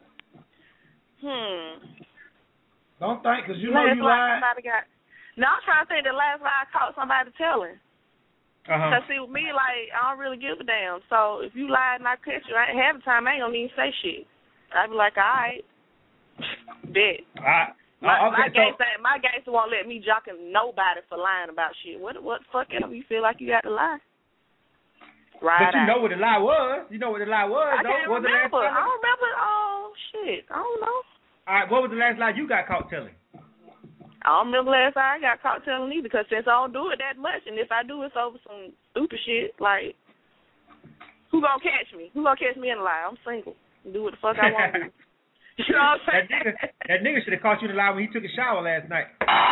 Don't think, because you know you lied. No, I'm trying to think the last lie I caught somebody telling. Uh-huh. Because, see, with me, like, I don't really give a damn. So if you lied and I catch you, half the time I ain't going to even say shit. I'd be like, all right, bet. My gangster won't let me jock nobody for lying about shit. What the fuck ever you feel like you got to lie? Right. But you know what the lie was. You know what the lie was, I can't remember. I don't remember. Oh, shit. I don't know. All right, what was the last lie you got caught telling? I don't remember last time I got caught telling either, because since I don't do it that much, and if I do, it's over some stupid shit, like, who gonna catch me? Who gonna catch me in a lie? I'm single. Do what the fuck I want to do. You know what I'm saying? That nigga should have caught you in the lie when he took a shower last night.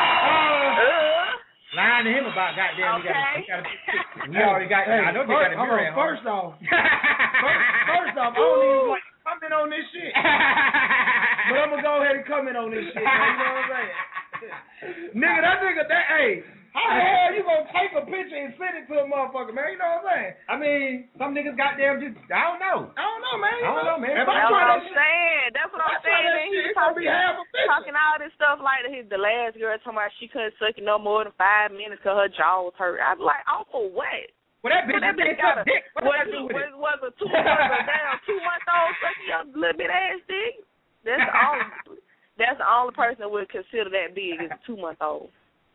Lying to him about goddamn. Okay. We already got. I know they got a mirror. First off, I don't even like comment on this shit. But I'm gonna go ahead and comment on this shit. Man, you know what I'm saying? Hey, how the hell you gonna take a picture and send it to a motherfucker, man? You know what I'm saying? I mean, some niggas goddamn just, I don't know, man. That's what I'm saying. And he's talking all this stuff like the last girl talking about she couldn't suck it no more than 5 minutes because her jaw was hurt. I'm like, oh, for what? Well, that bitch got a dick. Was a 2-month-old sucking your little bit ass dick? That's the only person that would consider that big is a 2-month-old.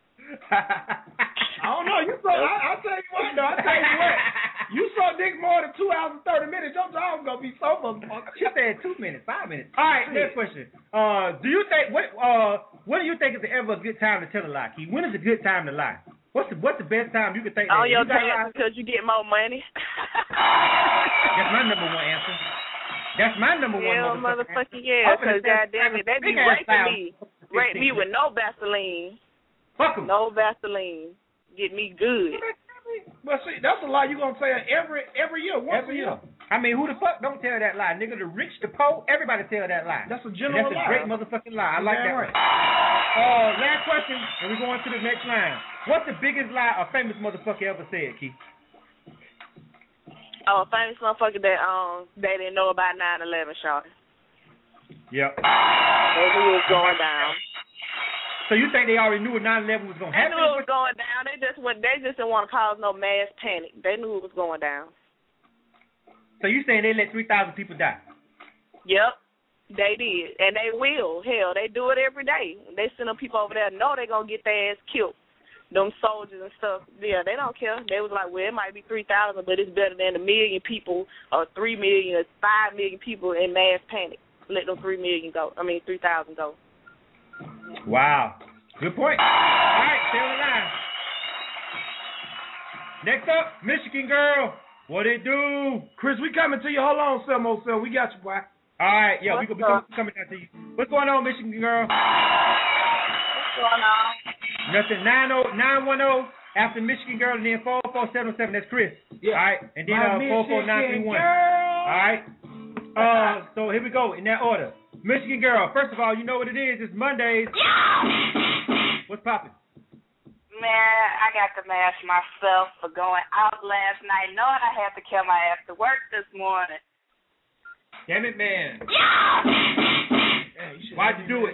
I don't know. I'll tell you what, though. You saw dick more than 2 hours and 30 minutes, your jaw's going to be so motherfucker. She said 2 minutes, 5 minutes. All right, next question. Do you think, what do you think is ever a good time to tell a lie, Key? When is a good time to lie? What's the best time you can think on your taxes because you get more money? That's my number one answer. That's my number one motherfucker. Yeah, because goddamn it, they be raping me. Rape me with no Vaseline. Fuck 'em. No Vaseline. Get me good. But see, that's a lie you gonna say every year, once a year. I mean, who the fuck don't tell that lie? Nigga, the rich, the poor, everybody tell that lie. That's a general lie. That's a great motherfucking lie. I like that right. one. Last question, and we're going to the next line. What's the biggest lie a famous motherfucker ever said, Keith? Oh, a famous motherfucker that they didn't know about 9/11, Shawty. Yep. They knew it was going down. So you think they already knew 9/11 was going to happen? They knew it was going down. They just didn't want to cause no mass panic. They knew it was going down. So you saying they let 3,000 people die? Yep, they did, and they will. Hell, they do it every day. They send them people over there. Know they're gonna get their ass killed. them soldiers and stuff, yeah, they don't care. They was like, well, it might be 3,000, but it's better than 1 million people or 3 million or 5 million people in mass panic. Let them 3,000 go. Wow. Good point. All right, stay on the line. Next up, Michigan girl. What it do? Chris, we coming to you. Hold on, Selmo. We got you, boy. All right, yeah, we coming down to you. What's going on, Michigan girl? What's going on? Nothing. 910 after Michigan girl, and then 44707. That's Chris. Yeah. All right, and then 44931. All right. So here we go in that order. Michigan girl. First of all, you know what it is. It's Mondays. Yeah. What's poppin'? Man, I got to mash myself for going out last night, knowing I had to kill my ass to work this morning. Damn it, man. Yeah. Why'd you do it?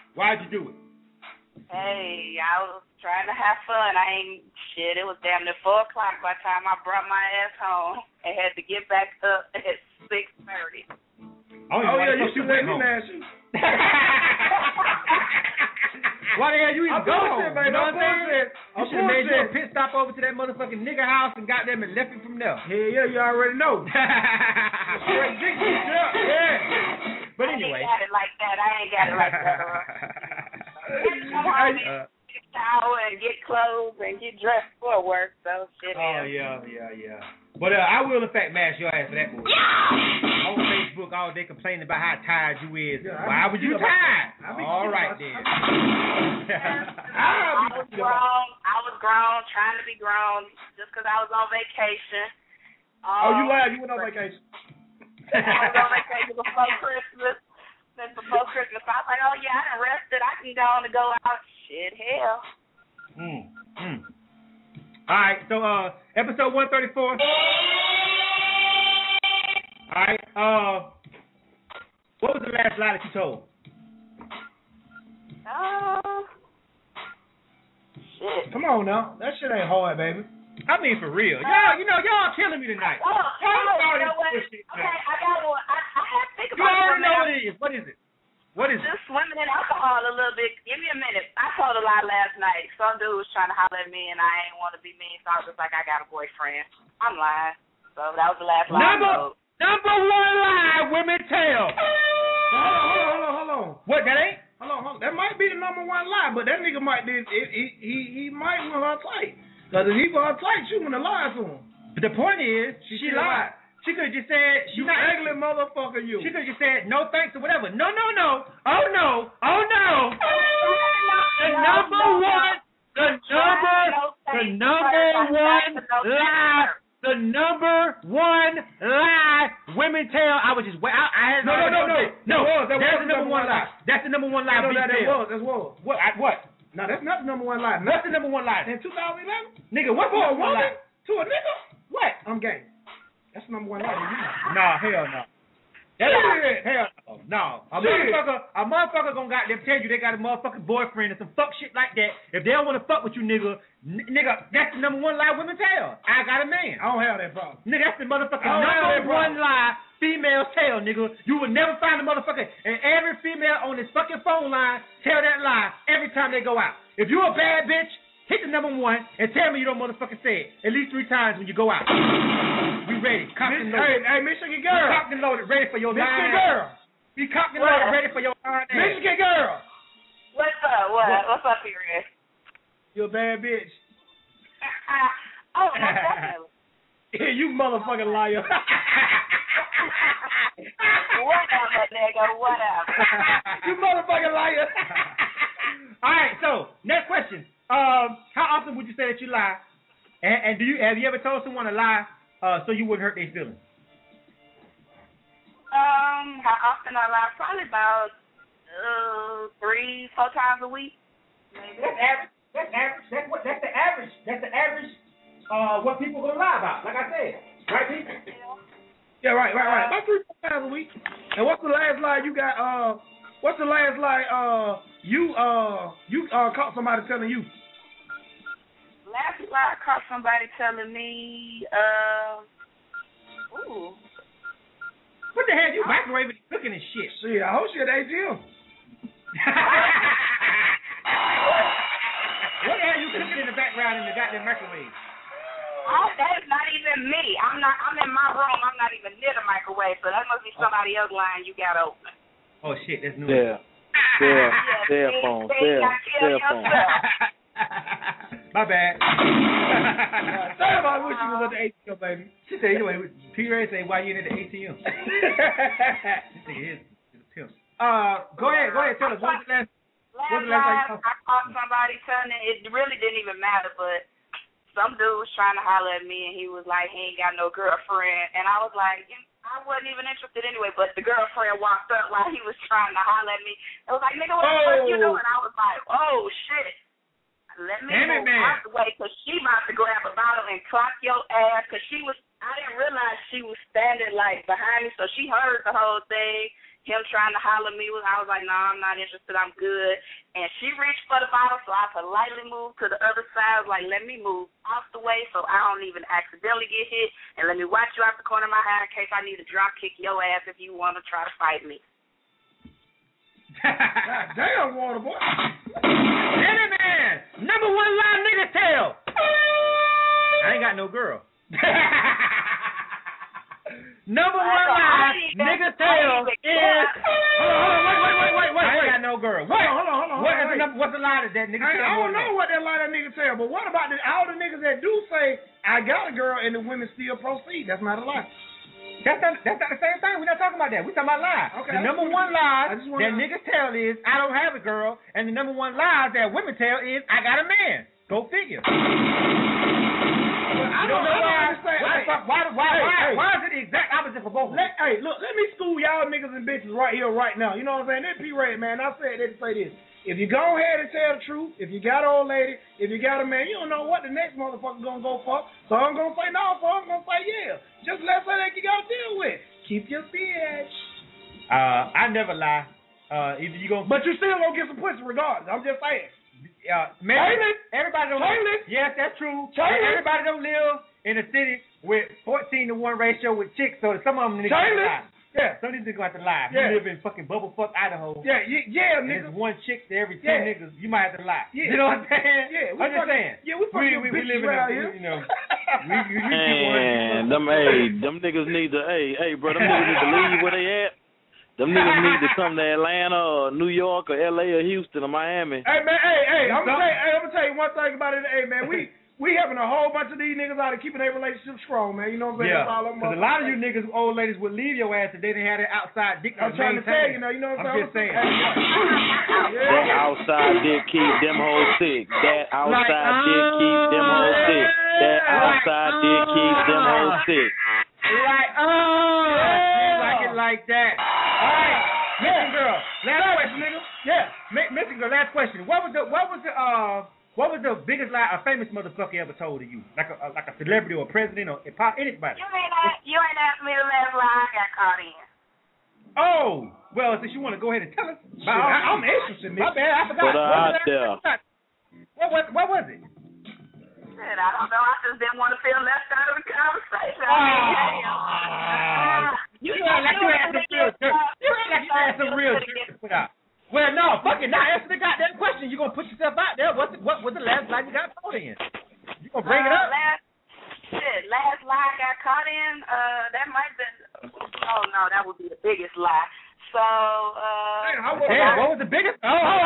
Hey, I was trying to have fun. It was damn near 4 o'clock by the time I brought my ass home and had to get back up at 6:30. Oh yeah, you should let me mash you. Why the hell you even go home? You know what I'm saying? You should have made you a pit stop over to that motherfucking nigga house and got them and left him from there. Yeah, you already know. Straight dick, yeah. But anyway. I ain't got it like that. Get shower and get clothes and get dressed for work. So shit. Oh yeah. But I will in fact mash your ass for that movie. On Facebook all day complaining about how tired you is. Yeah, why was you tired? All right then. I was grown, trying to be grown, just because I was on vacation. You lied. You went on vacation. I was on vacation before Christmas. Then before Christmas, I was like, oh yeah, I done rested. I can go on and go out. Shit, hell. All right, so episode 134. All right, what was the last lie that you told? Shit. Come on now, that shit ain't hard, baby. I mean, for real. Y'all killing me tonight. You know what? Okay, I got one. I have to think about it. You already know what it is. What is it? Just swimming in alcohol a little bit. Give me a minute. I told a lie last night. Some dude was trying to holler at me, and I ain't want to be mean, so I was just like, I got a boyfriend. I'm lying. So that was the last lie I told. Number one lie women tell. Hold on. What, that ain't? Hold on. That might be the number one lie, but that nigga might he might want her tight. Because if he want her tight, she wouldn't lie to him. But the point is, she lied. She could have just said, you ugly motherfucker, you. She could have just said, no thanks or whatever. No. Oh, no. The number one lie women tell. I was just, I had No. That's the number one lie. That's the number one lie. That was. What? No, that's not the number one lie. What's the number one lie? In 2011? Nigga, what's the number one lie? To a nigga? What? I'm gay. That's the number one lie. Nah, hell no. Hell no. A motherfucker gonna goddamn tell you they got a motherfucking boyfriend and some fuck shit like that. If they don't want to fuck with you, nigga, that's the number one lie women tell. I got a man. I don't have that problem. Nigga, that's the motherfucking number one lie females tell, nigga. You will never find a motherfucker, and every female on this fucking phone line tell that lie every time they go out. If you a bad bitch, hit the number one and tell me you don't motherfucking say it at least 3 times when you go out. We ready. Cocked and loaded. Hey, Michigan girl. Cocked and loaded, ready for your Michigan girl. Be cocked and loaded, ready for your iron ass. Michigan girl. What's up? What's up, here? You a bad bitch. Oh, most definitely. Yeah, you motherfucking liar. Whatever, nigga, whatever. You motherfucking liar. All right, so next question. How often would you say that you lie? And have you ever told someone a lie so you wouldn't hurt their feelings? How often I lie? Probably about 3-4 times a week. Maybe. That's average. That's the average. That's the average. What people gonna lie about? Like I said, right, Pete? Yeah, right. About 3-4 times a week. And what's the last lie you got? What's the last lie you caught somebody telling you? Last lie I caught somebody telling me, What the hell? You microwaving and cooking and shit. Shit, I hope she at ATM. What the hell you cooking in the background in the goddamn microwave? That is not even me. I'm in my room. I'm not even near the microwave, so that must be somebody else's line you got open. Oh shit, that's new. Yeah. Cell phone. My bad. Damn, I wish you was at the ATM, baby. She said, anyway, P-Ray said, why you in at the ATM? This nigga is a pimp. Go ahead, tell us. What was the last I caught somebody telling it really didn't even matter, but some dude was trying to holler at me, and he was like, he ain't got no girlfriend. And I was like, I wasn't even interested anyway, but the girlfriend walked up while he was trying to holler at me. It was like, nigga, what the fuck you doing? I was like, oh, shit. Let me move out the way, because she about to grab a bottle and clock your ass, because I didn't realize she was standing, like, behind me, so she heard the whole thing, him trying to holler at me. I was like, no, I'm not interested, I'm good. And she reached for the bottle, so I politely moved to the other side. I was like, let me move off the way so I don't even accidentally get hit, and let me watch you out the corner of my eye in case I need to drop kick your ass if you want to try to fight me. God damn, water boy. Danny Man, number one lie nigga tell. I ain't got no girl. Number one lie nigga tell is. Hold on, wait. I ain't got no girl. Wait, hold on. What's the lie that nigga tell? I don't know what that lie that nigga tell, but what about all the niggas that do say, I got a girl and the women still proceed? That's not a lie. That's not the same thing. We're not talking about that. We're talking about lies. Okay, the number one lie that niggas tell is, I don't have a girl. And the number one lie that women tell is, I got a man. Go figure. I don't know why is it the exact opposite for both of them? Hey, look, let me school y'all niggas and bitches right here, right now. You know what I'm saying? That P-Ray, man, I said that to say this. If you go ahead and tell the truth, if you got an old lady, if you got a man, you don't know what the next motherfucker gonna go for. So I'm gonna say no for, I'm gonna say yeah. Just let's say that you gotta deal with. Keep your bitch. I never lie. Either you gonna, but you still gonna get some pussy regardless. I'm just saying. Man, everybody don't live. Yes, that's true. Everybody don't live in a city with 14-to-1 ratio with chicks, so some of them niggas lie. Yeah, some of these niggas have to lie. Yeah. You live in fucking Bubblefuck, Idaho. Yeah, nigga. There's one chick to every 10 niggas. You might have to lie. Yeah. You know what I'm saying? Yeah, I'm just saying. Yeah, we live in a, you know. Man, them niggas need to, bro, them niggas need to leave where they at. Them niggas need to come to Atlanta or New York or LA or Houston or Miami. Hey man, I'm gonna tell you one thing about it. Hey man, we having a whole bunch of these niggas out of keeping their relationship strong, man. You know what I'm saying? Yeah. Because a lot of you niggas, old ladies, would leave your ass if they didn't have that outside dick. I'm trying to tell you, you know what I'm saying? That outside dick keep them hoes sick. That outside dick keep them hoes sick. That outside dick keep them hoes sick. Like it like that. All right, Missing Girl. Last question, nigga. Yeah, Missing Girl. Last question. What was the biggest lie a famous motherfucker ever told to you? Like a celebrity or a president or anybody? You ain't asked me the last lie I got caught in. Oh, well, since you want to go ahead and tell us. I'm interested, nigga. My bad, I forgot. What was it? I don't know. I just didn't want to feel left out of the conversation. You act like you had some real shit to put out. Well, no, fuck it. Now answer the goddamn question. You gonna put yourself out there? What was the last lie you got caught in? You gonna bring it up? Last lie I got caught in. That might have been. Oh no, that would be the biggest lie. So. What was the biggest?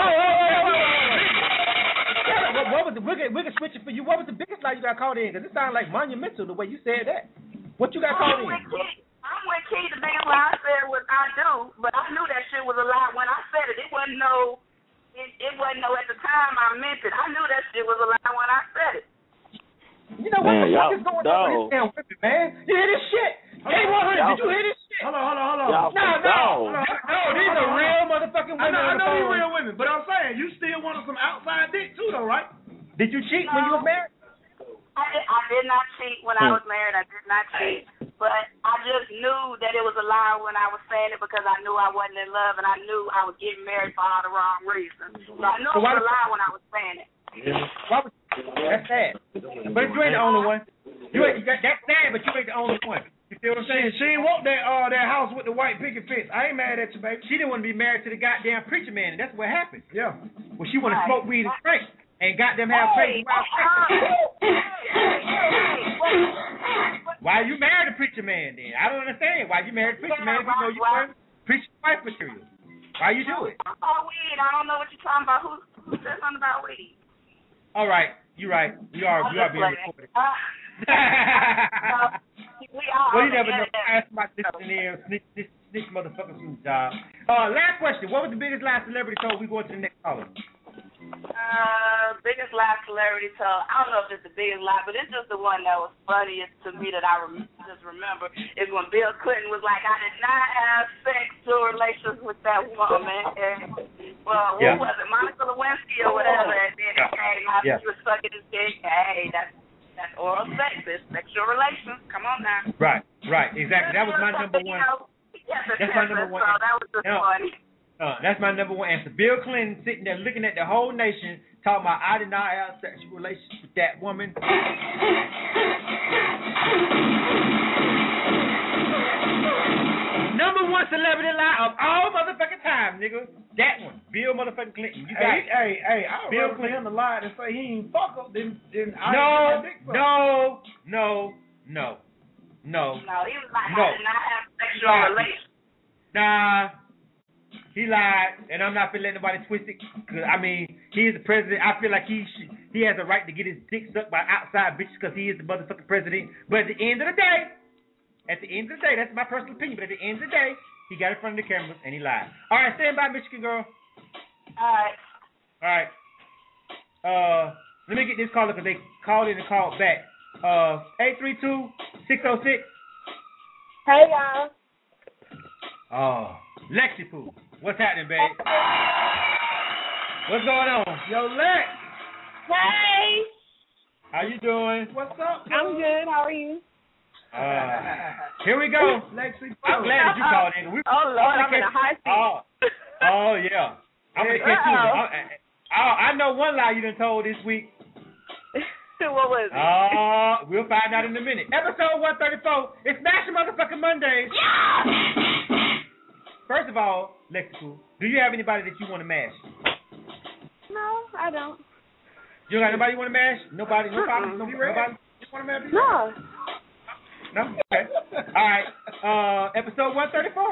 What was the we can switch it for you? What was the biggest lie you got caught in? Because it sounded like monumental the way you said that. What you got caught in? I'm with Key. The biggest lie I said was I do, but I knew that shit was a lie when I said it. It wasn't no at the time I meant it. I knew that shit was a lie when I said it. You know what the fuck is going on with this damn women, man? You hear this shit? Hey, 100, did you hear this shit? Hold on. No, these are real motherfucking women. I know these real women, but I'm saying you still wanted some outside dick too, though, right? Did you cheat when you were married? I did not cheat when I was married. I did not cheat. But I just knew that it was a lie when I was saying it because I knew I wasn't in love and I knew I was getting married for all the wrong reasons. So I knew it was a lie when I was saying it. That's sad. But you ain't the only one. That's sad, but you ain't the only one. You see what I'm saying? She didn't want that house with the white picket fence. I ain't mad at you, baby. She didn't want to be married to the goddamn preacher man, and that's what happened. Yeah. Well, she wanted to smoke weed and drink. and got them have crazy wild Why you married a preacher man then? I don't understand. Why you married a preacher man if you know you weren't preacher wife material? Why you do it? Weed. I don't know what you're talking about. Who said something about weed? All right, you're right. We are being recorded. Well, you never know. Ask my snitch motherfuckers from the job. Last question. What was the biggest lie celebrity told? We go to the next caller. Biggest lie celebrity told. I don't know if it's the biggest lie, but it's just the one that was funniest to me that I just remember is when Bill Clinton was like, I did not have sexual relations with that woman. And, well, who was it? Monica Lewinsky or whatever. And then it came out she was sucking his dick. Hey, that's oral sex. It's sexual relations. Come on now. Right, exactly. That was my number one. That's my number one. So that was just funny. That's my number one answer. Bill Clinton sitting there looking at the whole nation, talking about I did not have sexual relations with that woman. Number one celebrity lie of all motherfucking time, nigga. That one, Bill motherfucking Clinton. You got hey, I would rather him to lie and say he ain't fuck up than I No. He was like, I did not have sexual relations. Nah. He lied, and I'm not finna let nobody twist it. Cause I mean, he is the president. I feel like he has a right to get his dick sucked by outside bitches because he is the motherfucking president. But at the end of the day, that's my personal opinion. But at the end of the day, he got in front of the cameras and he lied. All right, stand by, Michigan girl. All right. Let me get this caller because they called in and called back. 832-606. Hey y'all. Oh, Lexi Poo. What's happening, babe? What's going on? Yo, Lex. Hey. How you doing? What's up? I'm good. How are you? Here we go. Lexi. I'm glad that you called in. Lord, I'm in a high seat. Oh yeah. I'm gonna catch you. I know one lie you done told this week. What was it? We'll find out in a minute. Episode 134. It's Smashing Motherfucking Mondays. Yeah! First of all, Lexi, do you have anybody that you want to mash? No, I don't. You don't got nobody you want to mash? Nobody? Nobody? You want to mash? No. No? Okay. All right. Episode 134.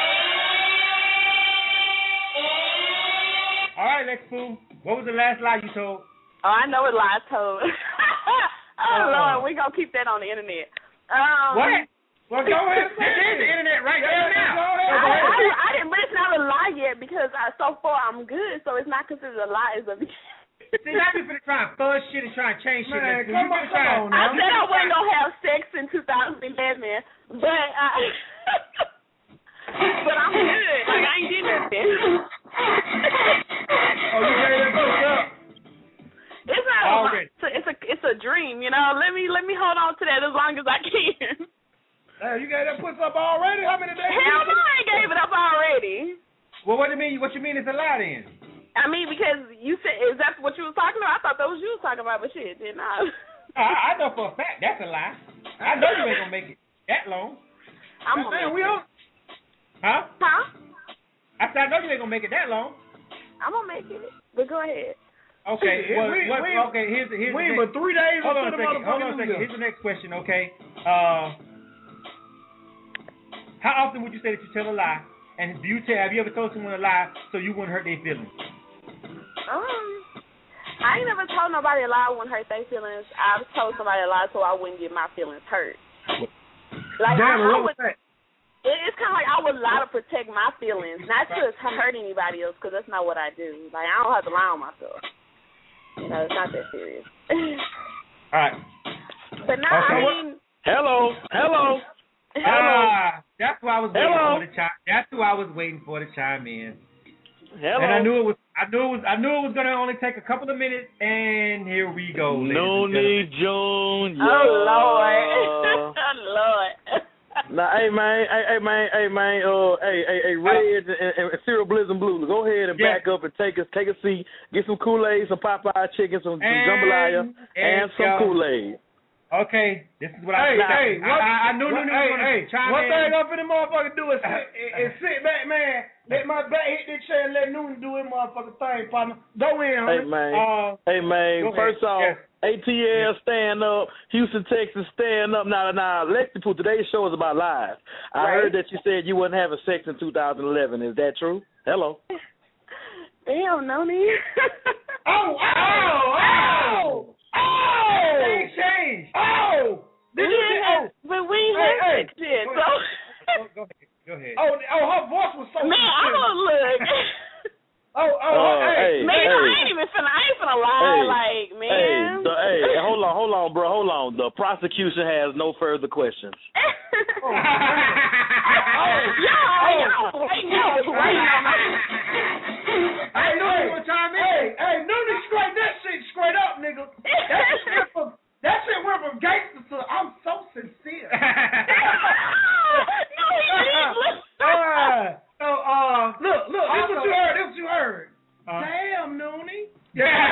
All right, Lexi, what was the last lie you told? Oh, I know what lie I told. Lord, we gonna keep that on the internet. What? Well, go ahead. There's the internet right there now. I didn't mention I would lie yet because so far I'm good, so it's not considered a lie. It's a See, now you're finna try and fuzz shit and try and change shit. Man, come on I now. said I wasn't gonna have sex in 2011, but I'm good. Like I ain't did nothing. Oh, you gave that bitch up. It's not it's a dream, you know. Let me hold on to that as long as I can. Hey, you got that puss up already? How many days? Hell no, I ain't gave it up already. Well, what do you mean? What you mean it's a lie then? I mean, because you said, is that what you was talking about? I thought that was you was talking about, but shit, didn't I? I know for a fact that's a lie. I know you ain't gonna make it that long. I'm gonna make it. Huh? I said I know you ain't gonna make it that long. I'm gonna make it, but go ahead. Okay. Here's the next. But 3 days. Hold on a second. Here's the next question. Okay. How often would you say that you tell a lie? And have you ever told someone a lie so you wouldn't hurt their feelings? I ain't never told nobody a lie wouldn't hurt their feelings. I've told somebody a lie so I wouldn't get my feelings hurt. Like it's kind of like I would lie to protect my feelings, not to hurt anybody else, because that's not what I do. Like I don't have to lie on myself. You know, it's not that serious. All right. But now, I mean. Hello. That's why I was waiting for the chime. That's who I was waiting for to chime in. Hello. And I knew it was gonna only take a couple of minutes, and here we go. No need, June. Oh Lord. Now, hey man, Red and Cereal Blizz and Blue, go ahead and back up and take a seat, get some Kool-Aid, some Popeye chicken, some jambalaya, and some Kool-Aid. Okay, this is what I knew. One thing I'm finna motherfucker do is sit back, man, Let my back hit this chair and let Noonan do his motherfucking thing, partner. Go in, homie. Hey, man. First off, ATL, stand up. Houston, Texas, stand up. Now, Lexipoo, today's show is about lies. I heard that you said you wasn't having sex in 2011. Is that true? Hello. Damn, Noni. Oh! Things changed. Oh! But we ain't had sex yet, so. Go ahead. Oh, her voice was so. Man, I don't look. Hey, man, I ain't finna lie, like, man. Hey, hold on, bro, hold on. The prosecution has no further questions. Y'all was waiting on my. Hey, Noonan straight that shit straight up, nigga. That shit went from gangster to I'm so sincere. No, he didn't. Look, this is what you heard. Damn, Noonie. Yeah.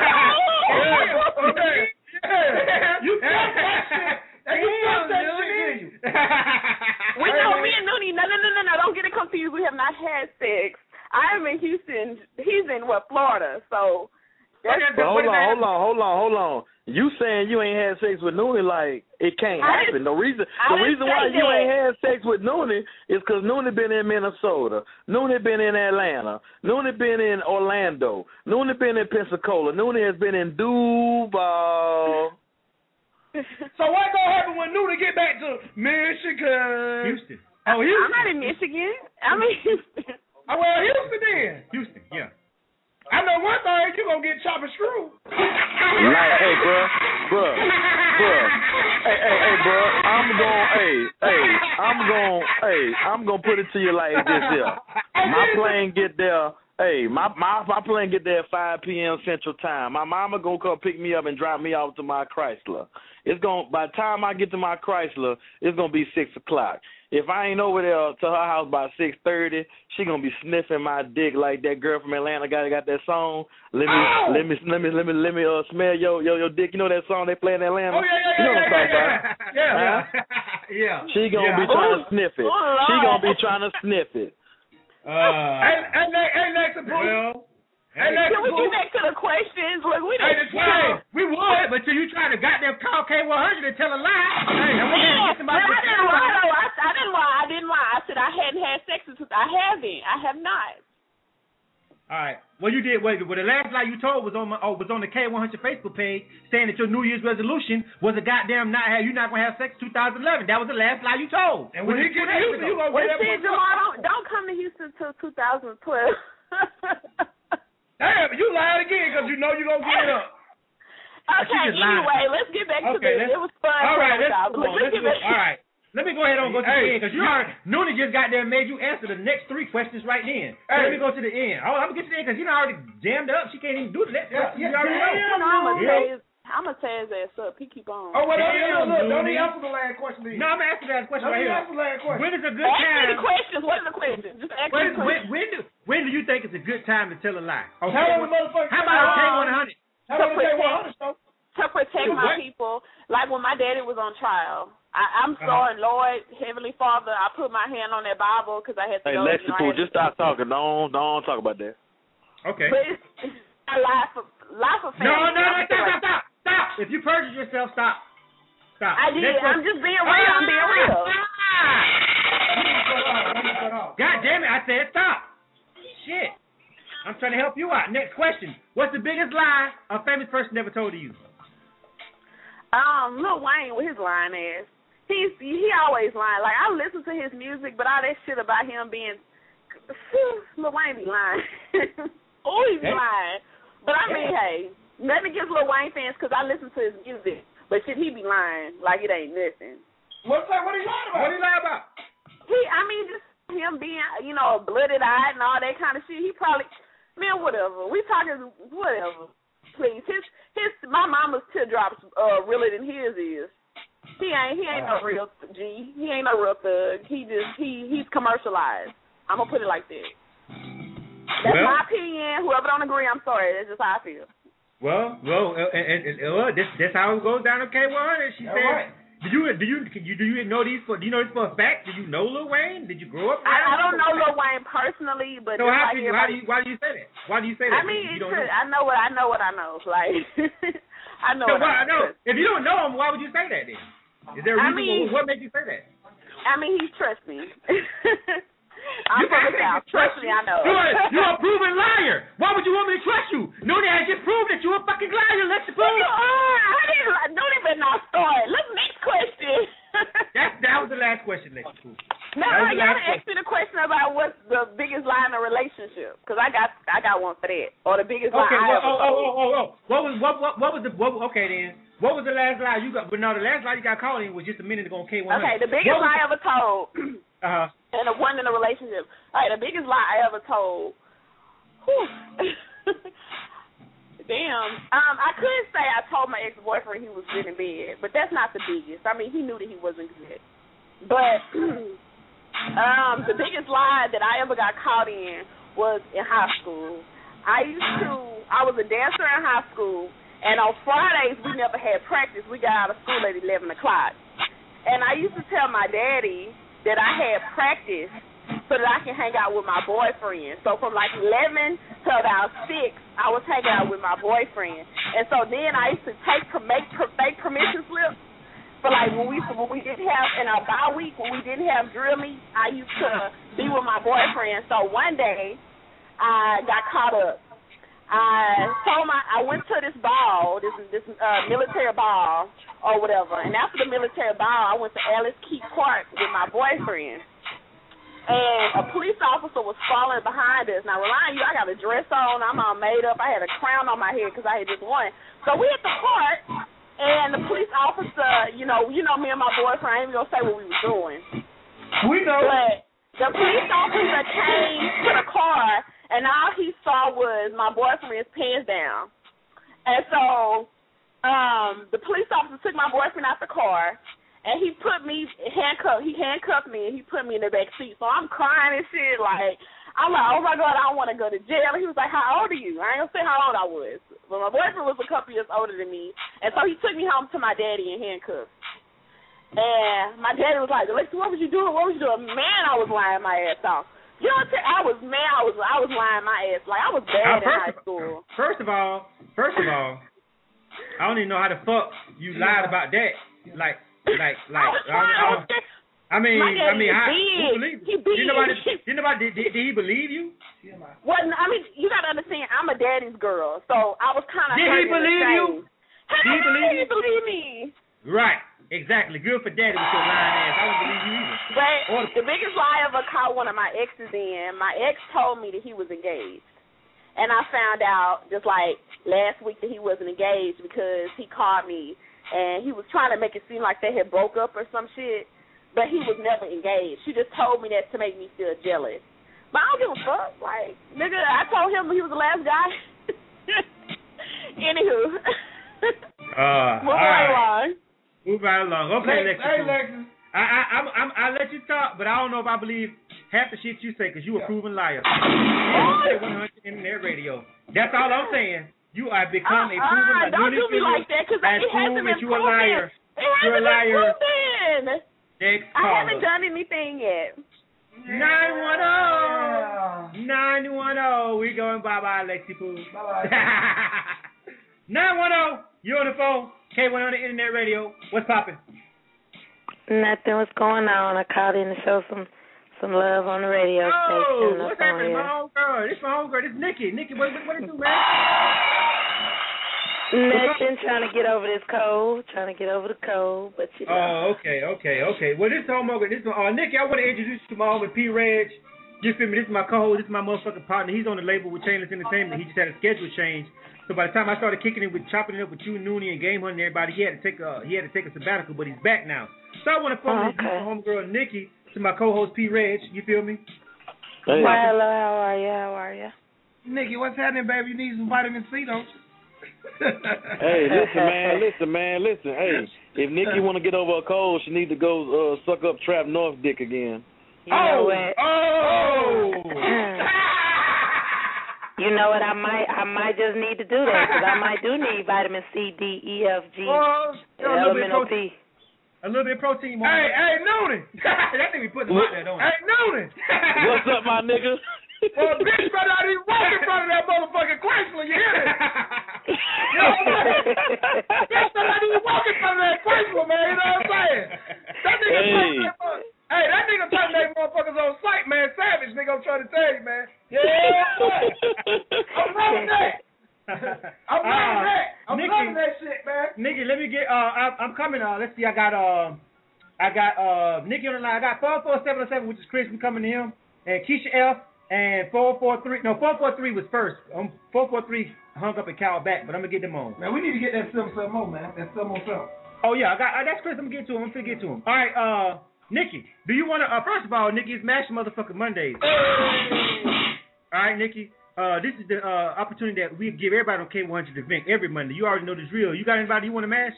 You got that shit. You that shit, you? We know me and Noonie. No, don't get it confused. We have not had sex. I am in Houston. He's in Florida. So. Hold on. You saying you ain't had sex with Noonie, like it can't happen. The reason why you ain't had sex with Noonie is because Noonie been in Minnesota, Noonie been in Atlanta, Noonie been in Orlando, Noonie been in Pensacola, Noonie has been in Duval. So what gonna happen when Noonie get back to Michigan? Houston. Oh, Houston. I'm not in Michigan. I'm in Houston. Well, Houston then. Houston, yeah. I know one thing, you gonna get chopped and screwed. Like, hey, bro. Hey, bro. I'm gonna put it to you like this here. My plane get there. Hey, my plane get there at 5 p.m. Central Time. My mama gonna come pick me up and drop me off to my Chrysler. By the time I get to my Chrysler, it's gonna be 6 o'clock. If I ain't over there to her house by 6:30, she gonna be sniffing my dick like that girl from Atlanta got that song. Let me smell your dick. You know that song they play in Atlanta? Oh yeah. You know what I'm talking about? Yeah. She gonna be trying to sniff it. She gonna be trying to sniff it. Can we get back to the questions? Look, we didn't. We would, but till you try to goddamn call K100 and tell a lie. I didn't lie. I said I hadn't had sex since I have not. All right. Well, you did. Well, the last lie you told was on the K100 Facebook page, saying that your New Year's resolution was a goddamn you're not gonna have sex 2011. That was the last lie you told. And when you get to Houston, you gonna get that. Jamal, don't come to Houston till 2012. Damn, you lied again because you know you're going to get it up. Okay, anyway, let's get back to this. It was fun. All right, let's go. All right. Let me go ahead and go to the end because Noonie just got there and made you answer the next 3 questions right then. So let me go to the end. I'm going to get to the end because you already jammed up. She can't even do the next question. You already know. I'm going to tear his ass up. He keep on. Oh, well, don't answer the last question. No, I'm going to answer that question right here. Answer the last question. When is a good time? Ask me the questions. What are the questions? Just ask me the questions. When do you think it's a good time to tell a lie? Okay. How about K100? To protect my people. Like when my daddy was on trial. I'm sorry, Lord, Heavenly Father, I put my hand on that Bible because I had to go. Hey, Lexipoo, just stop talking. Don't talk about that. Okay. But it's a lie for family. No, stop. If you perjured yourself, stop. I did. I'm just being real. I'm being real. God damn it, I said stop. Shit. I'm trying to help you out. Next question. What's the biggest lie a famous person ever told to you? Lil Wayne with his lying ass. He always lying. Like, I listen to his music, but all that shit about him being Lil Wayne be lying. He be lying. But I mean, hey, nothing against Lil Wayne fans because I listen to his music. But shit, he be lying like it ain't nothing. What he lying about? What he lie about? Just him being, blooded-eyed and all that kind of shit. He probably, whatever. We talking, whatever. Please. My mama's teardrops realer than his is. He ain't no real G. He ain't no real thug. He's commercialized. I'm gonna put it like that. That's my opinion. Whoever don't agree, I'm sorry. That's just how I feel. Well, that's how it goes down to K100. She said Do you know these for? Do you know this for a fact? Do you know Lil Wayne? Did you grow up? I don't know Lil Wayne personally, but so why do you say that? Why do you say that? I mean, I know what I know. Like I know. So I know. If you don't know him, why would you say that then? Is there a reason? What makes you say that? I mean, he trusts me. I'm from the South. Trust me, I know. You're a proven liar. Why would you want me to trust you? Nudie has just proved that you're a fucking liar. Let's prove. Nudie better not start. Let's next question. That was the last question, Lexi Pooh. No, you gotta ask me the question about what's the biggest lie in a relationship, because I got one for that. Or the biggest lie I ever told. What was the okay then? What was the last lie you got? But no, the last lie you got called in was just a minute ago on K100. Okay, the biggest lie I ever told. And the one in a relationship. All right, the biggest lie I ever told. Damn. I could say I told my ex-boyfriend he was good in bed, but that's not the biggest. I mean, he knew that he wasn't good. But the biggest lie that I ever got caught in was in high school. I was a dancer in high school, and on Fridays we never had practice. We got out of school at 11 o'clock. And I used to tell my daddy that I had practice so that I can hang out with my boyfriend. So from like 11 to about 6, I was hanging out with my boyfriend. And so then I used to make fake permission slips for like when we didn't have, in our bye week, when we didn't have drill meet, I used to be with my boyfriend. So one day I got caught up. I went to this ball, this military ball or whatever, and after the military ball, I went to Alice Keith Park with my boyfriend, and a police officer was following behind us. Now, remind you, I got a dress on, I'm all made up, I had a crown on my head because I had just won. So we at the park, and the police officer, you know me and my boyfriend, I ain't even gonna say what we was doing. We know. But the police officer came to the car, and all he saw was my boyfriend's pants down. And so the police officer took my boyfriend out the car, and he handcuffed me, and he put me in the back seat. So I'm crying and shit, like, I'm like, oh, my God, I don't want to go to jail. And he was like, how old are you? I ain't going to say how old I was. But my boyfriend was a couple years older than me, and so he took me home to my daddy in handcuffs. And my daddy was like, Alexa, what was you doing? Man, I was lying my ass off. You know what I'm saying? I was mad. I was lying my ass. Like, I was bad in high school. First of all, I don't even know how the fuck you lied about that. Like. Did he believe you? Well, I mean, you gotta understand, I'm a daddy's girl, so I was kind of. Did he believe you? Did he believe me? Right. Exactly. Good for daddy with your lying ass. I don't believe you either. But the biggest lie I ever caught one of my exes in, my ex told me that he was engaged. And I found out just like last week that he wasn't engaged because he called me and he was trying to make it seem like they had broke up or some shit, but he was never engaged. She just told me that to make me feel jealous. But I don't give a fuck. Like, nigga, I told him he was the last guy. Anywho. Move right along. Okay, Lexi. Hey, Lexi. I let you talk, but I don't know if I believe half the shit you say because you a proven liar. You 100 Internet Radio. That's all I'm saying. You are become a proven liar. Don't do me like that because it hasn't been proven. You're a liar. You're a liar. Next I haven't done anything yet. 910. We going bye-bye, Lexi Pooh. Bye-bye. 910. You're on the phone. K100 Internet Radio. What's poppin'? Nothing. What's going on? I called in to show some love on the radio station. What's happening, my homegirl? This my homegirl. This Nikki. Nikki, what it do, man? Nothing. Trying to get over this cold. But you know. Oh, okay. Well, this homegirl. Nikki, I want to introduce you to my homie P. Reg. You feel me? This is my co-host. This is my motherfucking partner. He's on the label with Chainless Entertainment. He just had a schedule change. So by the time I started kicking it with chopping it up with you, Noonie, and Game Hunter and everybody, he had to take a sabbatical, but he's back now. So I want to phone my homegirl Nikki to my co-host P. Reg. You feel me? Hey. Well, hello. How are you? Nikki, what's happening, baby? You need some vitamin C, don't you? Hey, listen, man. Hey, if Nikki want to get over a cold, she need to go suck up Trap North dick again. You know what? You know what? I might just need to do that because I might do need vitamin C, D, E, F, G, elemental P. A A little bit of protein. Hey, Noonan. That thing we put them out there, don't we? Hey, Noonan. What's up, my nigga? Well, bitch better not even walk in front of that motherfucking Chrysler, you hear me? You know what I'm saying? Bitch better not even walk in front of that Chrysler, man, you know what I'm saying? That nigga that nigga motherfuckers on sight, man, savage, nigga, I'm trying to tell you, man. Yeah, I'm running that. I'm loving that shit, man. Nikki, let me get, I'm coming, let's see, I got Nikki on the line. I got 44707, which is Chris, I'm coming to him, and Keisha F. And 443 was first. 443 hung up and called back, but I'm gonna get them on. Man, we need to get that 770 man. That 707. Oh yeah, that's Chris. I'm gonna get to him. All right, Nikki, do you wanna? First of all, Nikki, it's Mash Motherfucking Mondays. All right, Nikki. This is the opportunity that we give everybody on K100 to vent every Monday. You already know this real. You got anybody you wanna mash?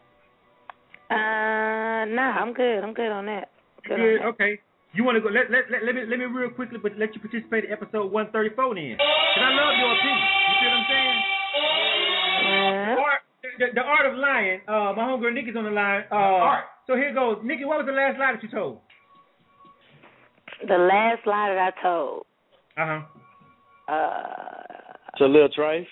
Nah, I'm good. I'm good on that. Good. Okay. You want to go? Let me real quickly, but let you participate in episode 134 then. Cause I love your opinion. You see what I'm saying? The art of lying. My homegirl Nikki's on the line. So here goes. Nikki, what was the last lie that you told? The last lie that I told. It's a little trife.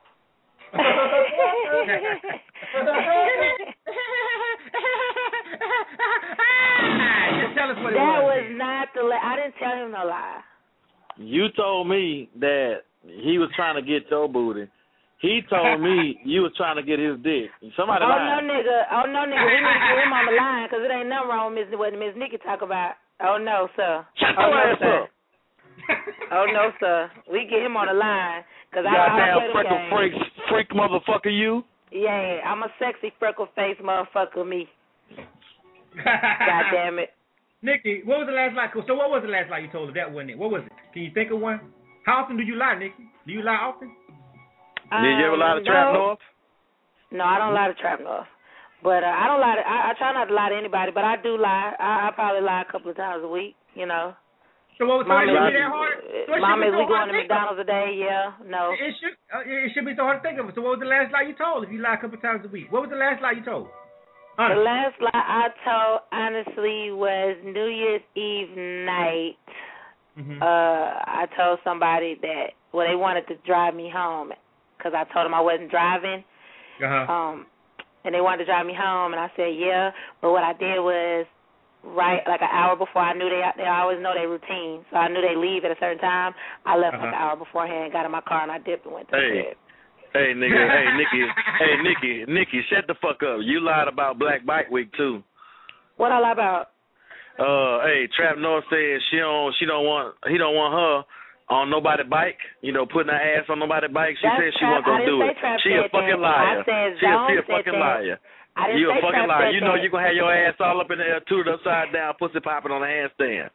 Just tell us what it that was not the lie. I didn't tell him no lie. You told me that he was trying to get your booty. He told me you was trying to get his dick. Somebody lied. No, nigga. We need to get him on the line because it ain't nothing wrong with what Miss Nikki talk about. Oh, no, sir. Shut your ass up. Oh, no, sir. We get him on the line because I goddamn freak motherfucker you. Yeah, I'm a sexy freckle face motherfucker me. God damn it. Nikki, what was the last lie? So what was the last lie you told her? That wasn't it. What was it? Can you think of one? How often do you lie, Nikki? Do you lie often? Did you ever lie to Trap North? No, I don't lie to Trap North. But I don't lie to, I try not to lie to anybody, but I do lie. I probably lie a couple of times a week, you know. So what was that hard? Mom, is we going to McDonald's a day? Yeah, no. It should be so hard to think of. So what was the last lie you told if you lie a couple of times a week? What was the last lie you told? Honestly. The last lie I told, honestly, was New Year's Eve night. Mm-hmm. I told somebody that, they wanted to drive me home because I told them I wasn't driving. And they wanted to drive me home, and I said, yeah. But what I did was, right, like an hour before, I knew they always know their routine. So I knew they leave at a certain time. I left like an hour beforehand, got in my car, and I dipped and went to bed. Hey, nigga, Nikki, shut the fuck up. You lied about Black Bike Week, too. What I lie about? Hey, Trap North said he don't want her on nobody bike, putting her ass on nobody bike. She said she wasn't gonna do it. She a fucking liar. She a fucking liar. You a fucking liar. You know you gonna have your ass all up in the air, tooted upside down, pussy popping on a handstand.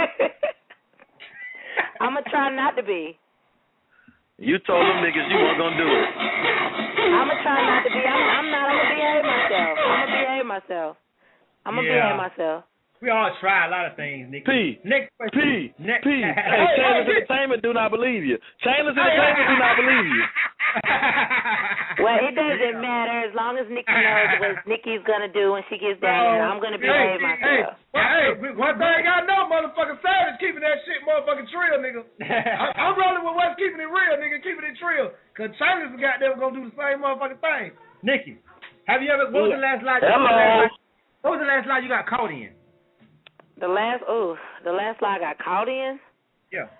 I'm gonna try not to be. You told them niggas you weren't gonna do it. I'm gonna try not to be. I'm not. I'm gonna behave myself. I'm gonna behave myself. We all try a lot of things, Nikki. Next question. Hey, Shameless Entertainment do not believe you. Shameless Entertainment do not believe you. Well, it doesn't matter as long as Nikki knows what Nikki's gonna do when she gets down there. I'm gonna behave myself. One thing I know, motherfucker, Savage keeping that shit motherfucking trill, nigga. I'm rolling with what's keeping it real, nigga, keeping it trill. Cause China's goddamn gonna do the same motherfucking thing. Nikki, have you ever? What was the last lie? What was the last lie you got caught in? The last lie I got caught in? Yeah.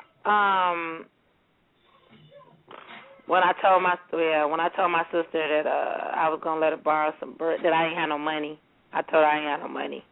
When I told my sister that I was gonna let her borrow that I ain't had no money. I told her I ain't had no money.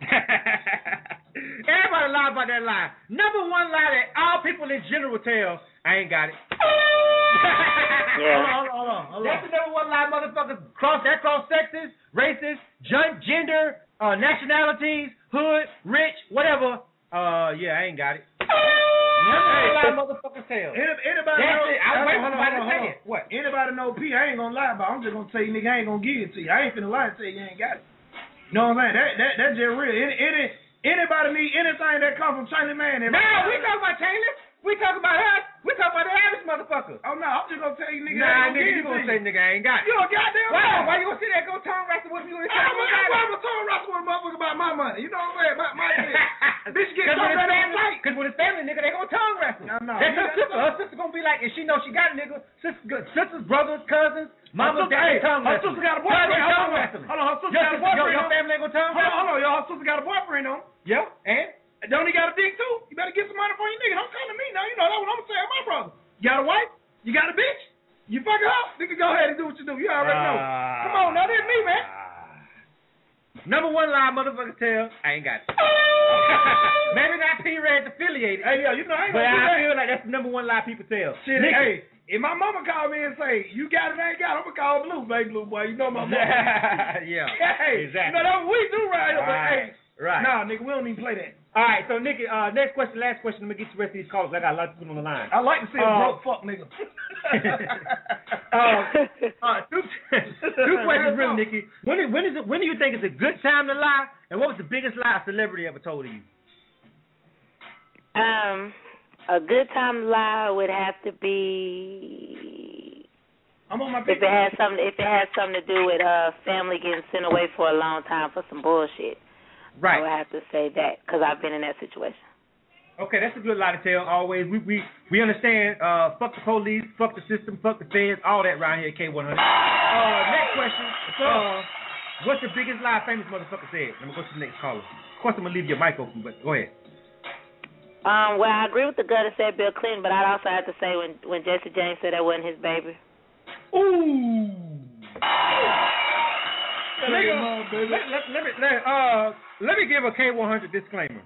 Everybody lie about that lie. Number one lie that all people in general tell, I ain't got it. Yeah. Hold on. That's the number one lie, motherfuckers. Cross sexes, races, gender, nationalities, hood, rich, whatever. Yeah, I ain't got it. Lie, motherfuckers tell. Anybody know? Hold on. What? Anybody know P? I ain't gonna lie about. I'm just gonna tell you, nigga, I ain't gonna give it to you. I ain't finna lie and tell you ain't got it. You know what I'm saying? That's just real. Anybody need anything that come from China, man? No, we talk about China. We talk about us. We talk about the average motherfucker. Oh no, I'm just gonna tell you, nigga. Nah, nigga, you gonna say nigga I ain't got it. You a goddamn Why you gonna sit there and go tongue wrestle with me? I'm a tongue wrestle my money. You know what I'm saying? My bitch get something that ain't right. Because when it's family, nigga, they gonna tongue wrestle. I know. That's her sister. Her sister gonna be like, and she knows she got a nigga. Sisters, brothers, cousins, mama's daddy tongue wrestling. Her sister got a boyfriend. Hold on, her sister got a boyfriend. Your family ain't gonna tongue wrestle? Hold on, y'all. Her sister got a boyfriend on. Yeah, and? Don't he got a dick too? You better get some money for your nigga. Don't come to me now. You know that's what I'm saying, my brother. You got a wife? You got a bitch? You fuck her up? Nigga, go ahead and do what you do. You already know. Come on, now that's me, man. Number one lie motherfucker tell, I ain't got it. Maybe not P-Red's affiliated. Hey, yeah, you know I ain't but gonna do that. I feel like that's the number one lie people tell. Shit, hey, if my mama call me and say, you got it, I ain't got it, I'm gonna call Blue, baby Blue boy. You know my mama. Yeah, hey, exactly. You know that's what we do right here, but hey. Right. Nah, nigga, we don't even play that. All right, so Nikki, next question, last question. Let me get the rest of these callers. I got a lot of people on the line. I like to see a broke fuck nigga. Two questions, really, Nikki. When do you think is a good time to lie, and what was the biggest lie a celebrity ever told you? A good time to lie would have to be. I'm on my if it has something to do with family getting sent away for a long time for some bullshit. Right. I would have to say that because I've been in that situation. Okay, that's a good lie to tell. Always, we understand. Fuck the police, fuck the system, fuck the feds, all that around here at K100. Next question. What's the biggest lie a famous motherfucker said? I'm gonna go to the next caller. Of course, I'm gonna leave your mic open, but go ahead. Well, I agree with the guy that said Bill Clinton, but I'd also have to say when Jesse James said that wasn't his baby. Ooh. Let me give a K100 disclaimer.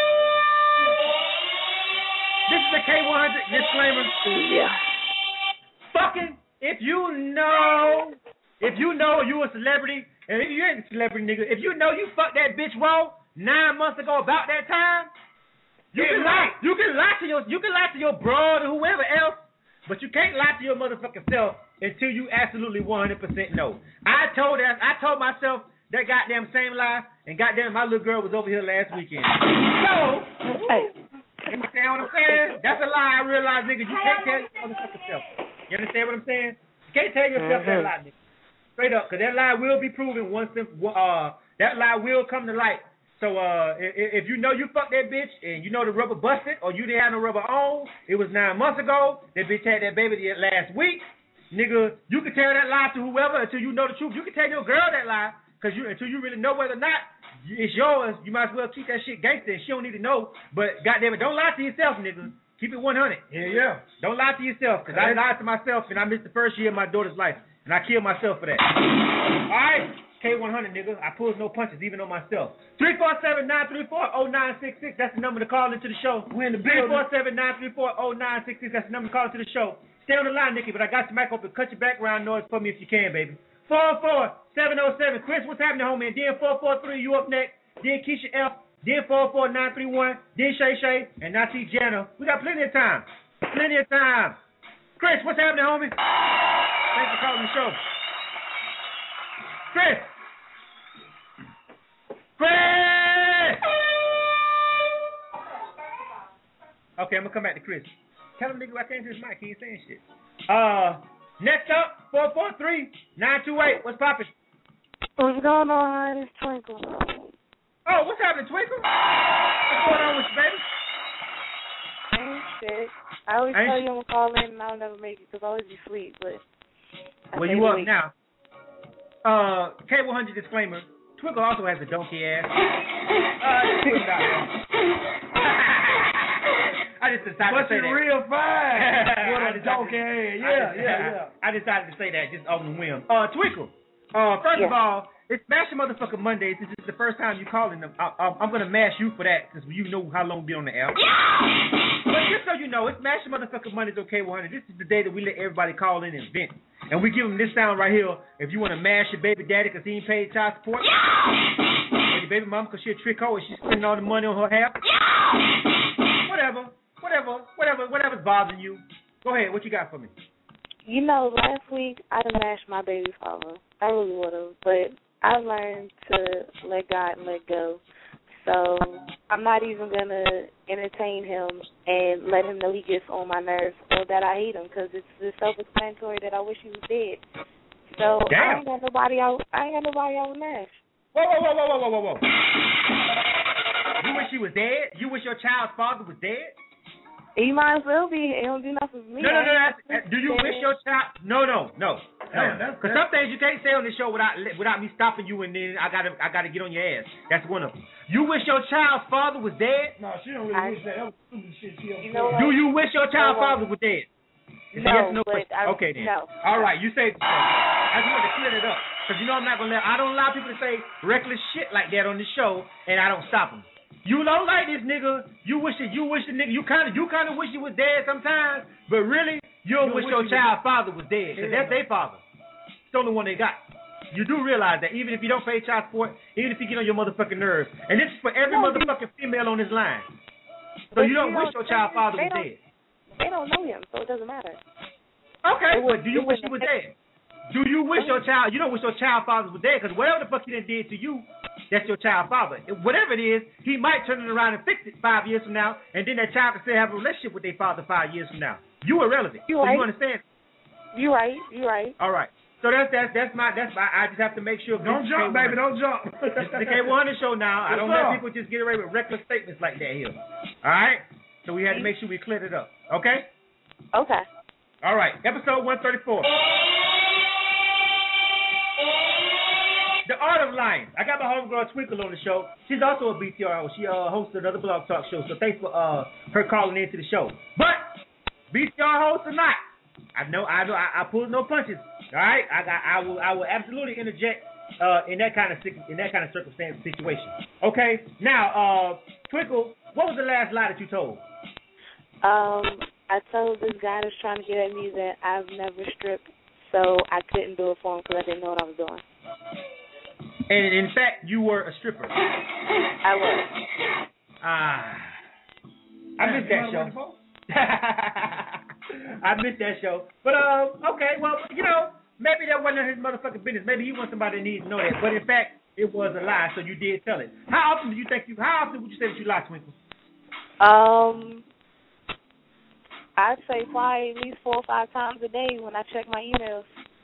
This is a K100 disclaimer. Yeah. Fucking, if you know you a celebrity, and if you ain't a celebrity, nigga, if you know you fucked that bitch raw 9 months ago about that time, you can lie to your brother or whoever else, but you can't lie to your motherfucking self until you absolutely 100% know. I told myself that goddamn same lie, and goddamn my little girl was over here last weekend. So, you understand what I'm saying? That's a lie I realized, nigga. You can't tell your motherfucking self. You understand what I'm saying? You can't tell yourself that lie, nigga. Straight up, because that lie will be proven once that lie will come to light. So if you know you fucked that bitch and you know the rubber busted or you didn't have no rubber on, it was 9 months ago, that bitch had that baby last week, nigga, you can tell that lie to whoever until you know the truth. You can tell your girl that lie until you really know whether or not it's yours. You might as well keep that shit gangster and she don't need to know. But goddamn it, don't lie to yourself, nigga. Keep it 100. Yeah. Don't lie to yourself, because I lied to myself and I missed the first year of my daughter's life. And I killed myself for that. All right? K100, nigga. I pulled no punches, even on myself. 347-934-0966. That's the number to call into the show. We're in the building. 347-934-0966. That's the number to call into the show. Stay on the line, Nikki, but I got your mic open. Cut your background noise for me if you can, baby. 44707. Chris, what's happening, homie? And then 443, you up next. Then Keisha F. Then 44931. Then Shay. And now see Jana. We got plenty of time. Plenty of time. Chris, what's happening, homie? Thanks for calling the show. Chris! Okay, I'm going to come back to Chris. Tell him, nigga, I can't hear his mic. He ain't saying shit. Next up, 443-928. What's poppin'? What's going on? It's Twinkle. Oh, what's happening, Twinkle? What's going on with you, baby? Ain't shit. I always tell you I'm going to call in and I'll never make it because I always be asleep, but... Well, you up now. K100 disclaimer. Twinkle also has a donkey ass. I just decided to say that. real fine. With a donkey ass. Yeah. I decided to say that just on the whim. Twinkle. First of all, it's Mash Your Motherfucking Mondays. This is the first time you calling them. I'm gonna mash you for that since you know how long we be on the air. But just so you know, it's Mash Your Motherfucking Mondays on K100. This is the day that we let everybody call in and vent. And we give them this sound right here. If you want to mash your baby daddy because he ain't paid child support. Or your baby mama because she a trick hoe and she's spending all the money on her hair. Whatever's bothering you. Go ahead. What you got for me? You know, last week I done mashed my baby father. I really would have, but I learned to let God and let go. So I'm not even going to entertain him and let him know he gets on my nerves or that I hate him because it's self-explanatory that I wish he was dead. So I ain't got nobody I would mash. Whoa. You wish he was dead? You wish your child's father was dead? He might as well be. It don't do nothing for me. No. Do you wish your child? No. Because some things you can't say on this show without me stopping you, and then I gotta get on your ass. That's one of them. You wish your child's father was dead? No, she don't really wish that. That was stupid shit. Do you wish your child's father was dead? No, yes, no but okay then. No. All right, you say. I just want to clear it up because I'm not gonna I don't allow people to say reckless shit like that on the show, and I don't stop them. You don't like this nigga. You wish the nigga. You kind of wish he was dead sometimes, but really you don't wish your child's father was dead because that's their father. It's the only one they got. You do realize that even if you don't pay child support, even if you get on your motherfucking nerves, and this is for every motherfucking female on this line. So you don't wish your child's father was dead. They don't know him, so it doesn't matter. Okay, well, do you wish he was dead? Do you wish your child? You don't wish your child father was dead because whatever the fuck he done did to you, that's your child father. Whatever it is, he might turn it around and fix it 5 years from now, and then that child can still have a relationship with their father 5 years from now. You irrelevant. You right. You understand? You right. All right. So that's my. I just have to make sure. Don't jump, baby. Don't jump. It's the K100 show now. I don't let people just get away with reckless statements like that here. All right. So we had to make sure we cleared it up. Okay. Okay. All right. Episode 134. The Art of Lying. I got my homegirl Twinkle on the show. She's also a BTR. She hosts another blog talk show. So thanks for her calling into the show. But BTR host or not, I know I pull no punches. All right. I will absolutely interject in that kind of circumstance situation. Okay. Now, Twinkle, what was the last lie that you told? I told this guy that's trying to get at me that I've never stripped, so I couldn't do it for him because I didn't know what I was doing. And in fact, you were a stripper. I was. I missed that show. I missed that show. But okay, well, maybe that wasn't his motherfucking business. Maybe he wants somebody that needs to know that. But in fact, it was a lie, so you did tell it. How often would you say that you lie, Twinkle? I'd say probably at least 4 or 5 times a day when I check my emails.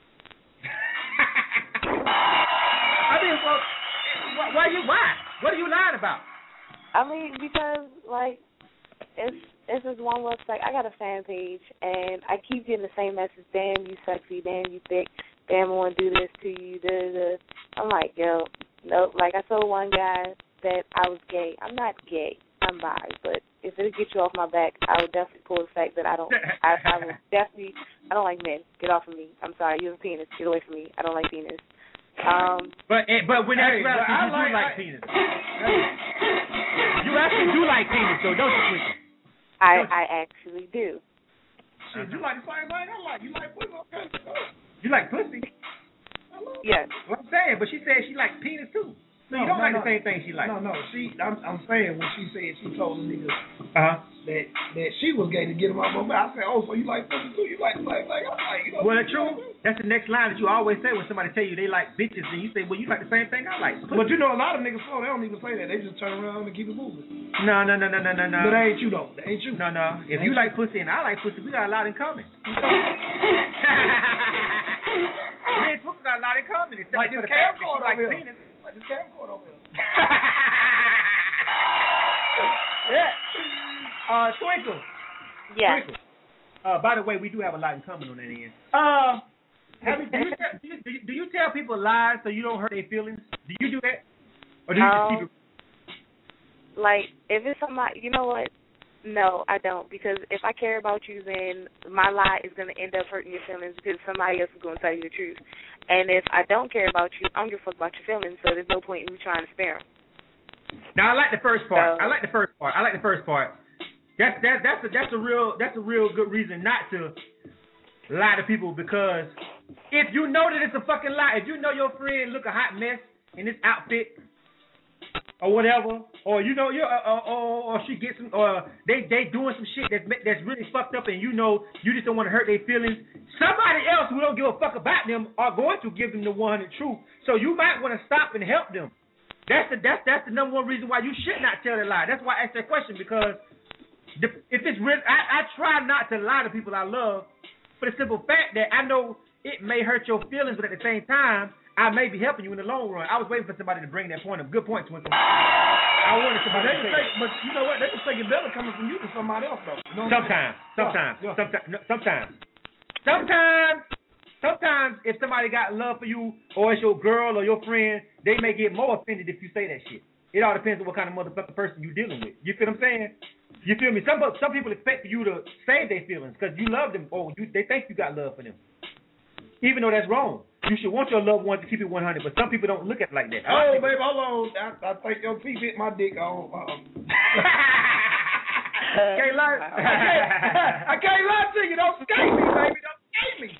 I mean, well, why? What are you lying about? I mean, because it's this one website. I got a fan page, and I keep getting the same message. Damn, you sexy. Damn, you thick. Damn, I want to do this to you. I'm like, yo, no. Like I told one guy that I was gay. I'm not gay. I'm bi, but if it'll get you off my back, I would definitely pull the fact that I don't like men. Get off of me. I'm sorry, you have a penis. Get away from me. I don't like penis. But when you like penis. You actually do like penis, though, don't you, Twinkle? I actually do. Shit, you like the same thing I like. You like pussy? Okay. You like pussy? Yes. What I'm saying, but she said she likes penis too. So you don't like the same thing she likes. No. I'm saying when she said she told the nigga that she was gay to get him off my back. I said, oh, so you like pussy too? You like the same thing I like? Well, true. That's the next line that you always say when somebody tell you they like bitches, and you say, well, you like the same thing I like. But a lot of niggas they don't even say that. They just turn around and keep it moving. No. But that ain't you though. That ain't you. No. If you like pussy and I like pussy, we got a lot in common. Me and Twinkle got a lot in common. Except like for this the fact that she likes penis. Like this camcorder over here. Yeah. Twinkle. Yeah. Twinkle. By the way, we do have a lot in common on that end. Do you tell people lies so you don't hurt their feelings? Do you do that? Or do you just keep it? Like, if it's somebody, you know what? No, I don't. Because if I care about you, then my lie is going to end up hurting your feelings because somebody else is going to tell you the truth. And if I don't care about you, I don't give a fuck about your feelings, so there's no point in me trying to spare them. Now, I like the first part. That's a real good reason not to lie to people, because if you know that it's a fucking lie, if you know your friend look a hot mess in this outfit or whatever, or or she gets some, or they doing some shit that's really fucked up, and you know you just don't want to hurt their feelings. Somebody else who don't give a fuck about them are going to give them the 100 truth. So you might want to stop and help them. That's the number one reason why you should not tell a lie. That's why I asked that question, because if it's real, I try not to lie to people I love for the simple fact that I know it may hurt your feelings, but at the same time, I may be helping you in the long run. I was waiting for somebody to bring that point up. Good point, Twinkle. I wanted somebody to say but you know what? They can take it better coming from you than somebody else, though. You know Sometimes, if somebody got love for you, or it's your girl or your friend, they may get more offended if you say that shit. It all depends on what kind of motherfucking person you're dealing with. You feel what I'm saying? You feel me? Some people expect you to save their feelings because you love them or they think you got love for them. Even though that's wrong. You should want your loved one to keep it 100, but some people don't look at it like that. Oh, baby, hold on. I think your teeth hit my dick on. Can't lie. I can't lie to you. Don't skate me, baby. Don't skate me.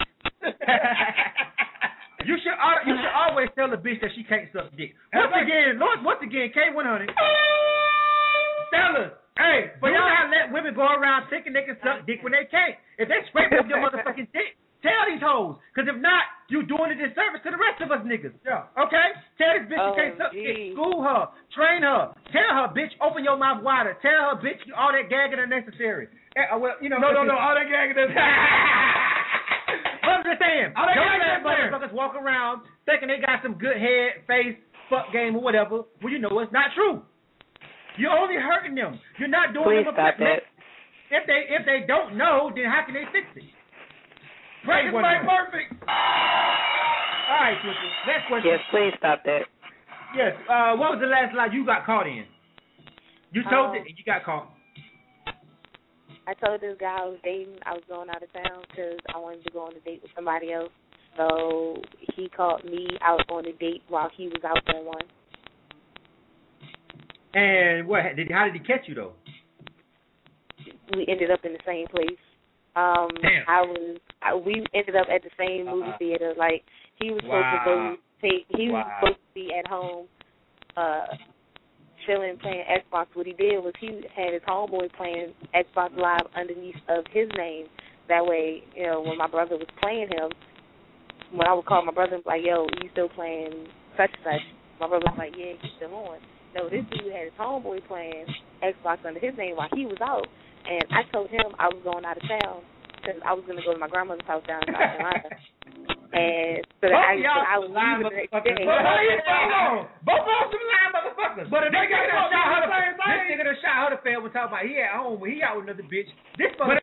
You should always tell a bitch that she can't suck dick. Once again, K100. Tell her, hey, but y'all gotta let women go around thinking they can suck dick when they can't. If they scrape up your motherfucking dick, tell these hoes. Because if not, you doing a disservice to the rest of us niggas. Yeah. Okay? Tell this bitch she can't suck dick. School her. Train her. Tell her, bitch, open your mouth wider. Tell her, bitch, all that gagging unnecessary. Well, you know. No, all that gagging unnecessary. I'm just saying. Don't let motherfuckers walk around thinking they got some good head, face, fuck game, or whatever. Well, you know it's not true. You're only hurting them. You're not doing them a favor. If they don't know, then how can they fix it? Practice make perfect. All right, Twisted. Next question. Yes, please stop that. Yes. What was the last lie you got caught in? You told it and you got caught. I told this guy I was dating, I was going out of town because I wanted to go on a date with somebody else. So he called me out on a date while he was out on one. And how did he catch you, though? We ended up in the same place. We ended up at the same movie theater. Like, he was supposed to supposed to be at home chilling, playing Xbox. What he did was he had his homeboy playing Xbox Live underneath of his name. That way, you know, when my brother was playing him, when I would call my brother, like, yo, you still playing such and such? My brother was like, yeah, he's still on. No, this dude had his homeboy playing Xbox under his name while he was out. And I told him I was going out of town because I was going to go to my grandmother's house down in South Carolina. And so that I was leaving the next day. Both of them lying motherfuckers. But if they got to shot her, this nigga that shot her the fan was talking about he at home when he out with another bitch. This motherfucker.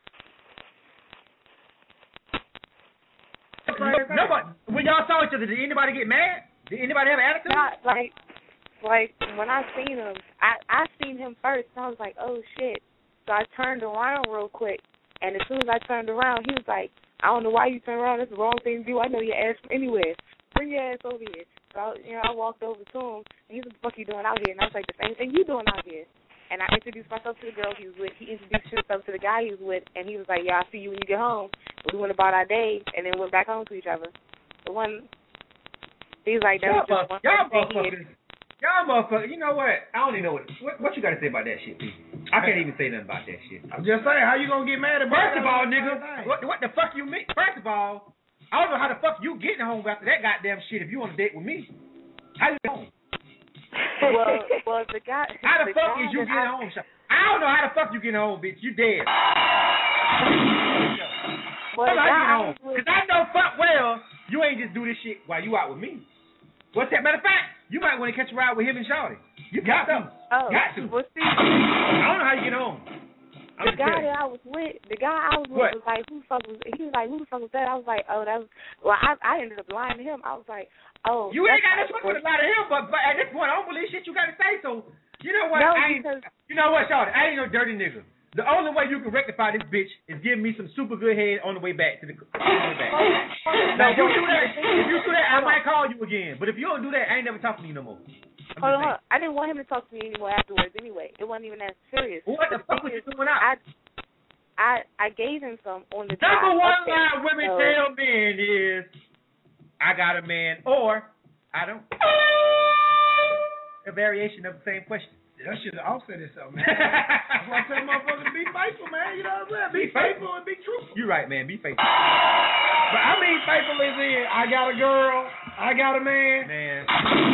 When y'all saw each other, did anybody get mad? Did anybody have an attitude? Not like when I seen him, I seen him first, and I was like, oh shit. So I turned around real quick, and as soon as I turned around, he was like, I don't know why you turned around. That's the wrong thing to do. I know your ass from anywhere. Bring your ass over here. So I walked over to him, and he's like, what the fuck you doing out here? And I was like, the same thing you doing out here. And I introduced myself to the girl he was with. He introduced himself to the guy he was with, and he was like, yeah, I'll see you when you get home. We went about our day, and then went back home to each other. The one, he's like, that was just one thing. Y'all motherfuckers, you know what? I don't even know what you got to say about that shit, people. I can't even say nothing about that shit. I'm just saying, how you going to get mad about First of all, nigga, what the fuck you mean? First of all, I don't know how the fuck you getting home after that goddamn shit if you on a date with me. How you home? Well, the guy... How the fuck is you getting home? I don't know how the fuck you getting home, bitch. You dead. Well, how you getting home? Because I know fuck well you ain't just do this shit while you out with me. What's that? Matter of fact, you might want to catch a ride with him and Shawty. You got to. Got to. Well, see, I don't know how you get home. The guy I was with was like, who the fuck was? He was like, who the fuck was that? I was like, oh, that was. Well, I ended up lying to him. I was like, oh. You ain't got no fuck to lie to him, but at this point, I don't believe shit you got to say. So you know what? No, you know what, Shawty? I ain't no dirty nigga. The only way you can rectify this bitch is give me some super good head on the way back to the back. Now, if you do that, I might call you again. But if you don't do that, I ain't never talking to you no more. Hold on. I didn't want him to talk to me anymore afterwards anyway. It wasn't even that serious. What the fuck was you doing out? I gave him some on the Number one line women tell men is, I got a man, or I don't. A variation of the same question. That shit offset itself, man. That's why I tell motherfuckers to be faithful, man. You know what I'm saying? Be faithful and be truthful. You're right, man. Be faithful. But I mean faithful is in, I got a girl, I got a man. Man.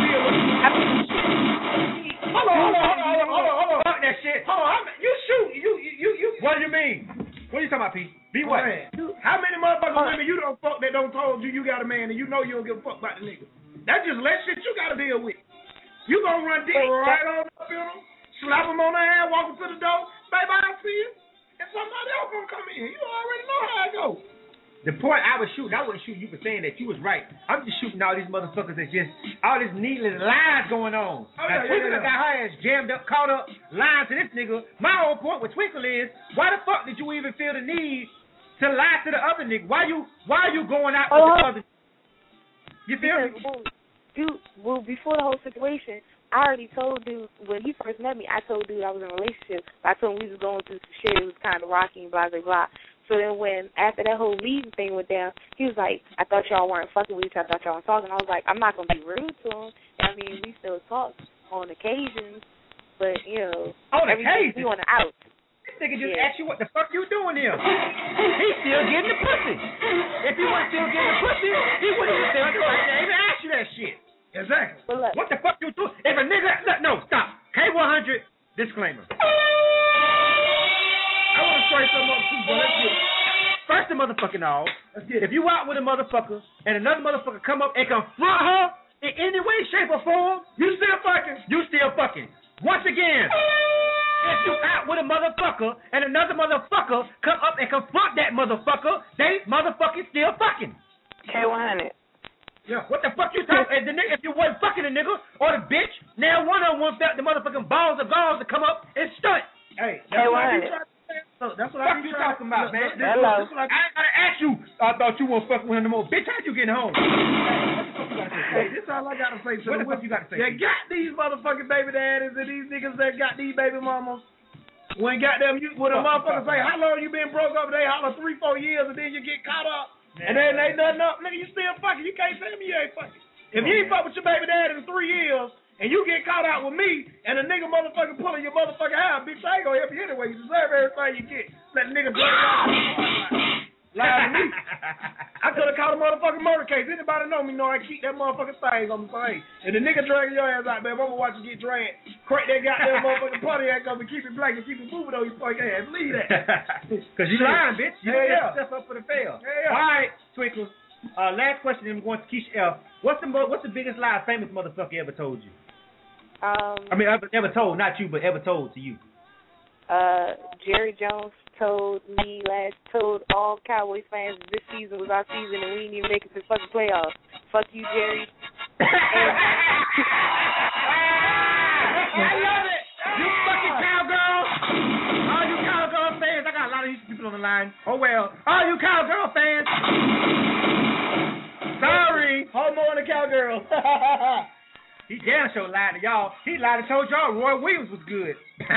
Hold on. Fuck that shit. Hold on. You shoot. You. What do you mean? What are you talking about, P? Be what? How many motherfucking women you don't fuck that don't told told you got a man and you know you don't give a fuck about the nigga. That's just less shit you got to deal with. You gonna run dick right on up in him, slap him on the hand, walk him to the door, baby, I see you, and somebody else gonna come in. You already know how it goes. The point I was shooting, I wasn't shooting you for saying that you was right. I'm just shooting all these motherfuckers that just, all this needless lies going on. Now, Twinkle got her ass jammed up, caught up, lying to this nigga. My whole point with Twinkle is, why the fuck did you even feel the need to lie to the other nigga? Why are you going out with the other? You feel me? Dude, before the whole situation, I already told dude, when he first met me, I told dude I was in a relationship. I told him we was going through some shit. It was kind of rocky and blah, blah, blah. So then when, after that whole leaving thing went down, he was like, I thought y'all weren't fucking with each other. I thought y'all were talking. I was like, I'm not going to be rude to him. I mean, we still talk on occasions, but, you know, on occasion? We on the out. This nigga just asked you what the fuck you doing here. He's still getting the pussy. If he wasn't still getting the pussy, he wouldn't even feel the right to even ask you that shit. Exactly. Well, what the fuck you do? If a nigga, no, stop. K100, disclaimer. I want to straight something up too, bro. First of motherfucking all, if you out with a motherfucker and another motherfucker come up and confront her in any way, shape, or form, you still fucking. You still fucking. Once again, if you out with a motherfucker and another motherfucker come up and confront that motherfucker, they motherfucking still fucking. K100. Yeah. What the fuck you talking? If you wasn't fucking a nigga or the bitch, now one of them felt the motherfucking balls of gauze to come up and stunt. Hey, that's what I be talking about, man. Hello. I ain't gotta ask you. I thought you weren't fucking with him no more. Bitch, how you getting home? Hey, this is all I gotta say. What the fuck you gotta say? They got these motherfucking baby daddies and these niggas that got these baby mamas. When goddamn you, when a motherfucker say, how long you been broke up? They holler 3-4 years and then you get caught up. And then they nothing up. Nigga, you still fucking. You can't tell me you ain't fucking. If you ain't fuck with your baby daddy in 3 years, and you get caught out with me, and a nigga motherfucking pulling your motherfucking hair, bitch, I ain't gonna help you anyway. You deserve everything you get. Let the nigga drag lie to me. I could have caught a motherfucking murder case. Anybody know me know I keep that motherfucking thing on the thing. And the nigga dragging your ass out, man, I'm gonna watch you get dragged. Crack that goddamn motherfucking Pontiac up and keep it black and keep it moving on your fucking ass. Leave that. Cause you lying, bitch. You yeah. set yourself up for the fail. Yeah. All right, Twinkle. Last question, then we're going to Keisha F. What's the biggest lie a famous motherfucker ever told you? I mean, ever told, not you, but ever told to you. Jerry Jones told all Cowboys fans this season was our season and we didn't even make it to the fucking playoffs. Fuck you, Jerry. I love it. You fucking cowgirl. All you cowgirl fans, I got a lot of these people on the line. Oh well. All you cowgirl fans. Sorry. Homo and a cowgirl. He damn sure lied to y'all. He lied and told y'all Roy Williams was good.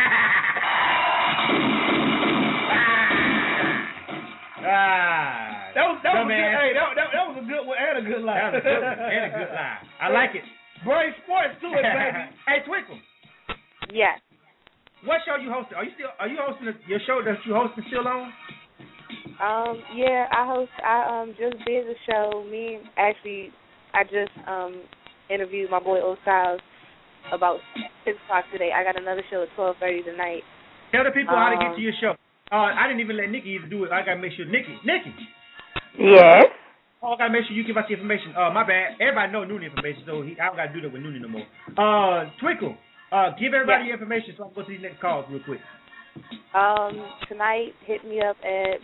That was a good. Hey, that was a good one and a good lie. That was a good one and a good lie. I like it. Brain sports to it, baby. Hey, Twinkle. Yeah. What show you hosting? Are you hosting your show that you hosting still on? Yeah, I just did the show. I just interviewed my boy Osiles about 6 o'clock today. I got another show at 12:30 tonight. Tell the people how to get to your show. I didn't even let Nikki even do it. I gotta make sure Nikki. Yes. I gotta make sure you give us the information. My bad. Everybody know Noonie information, so I don't gotta do that with Noonie no more. Twinkle, give everybody your information so I can go to these next calls real quick. Tonight, hit me up at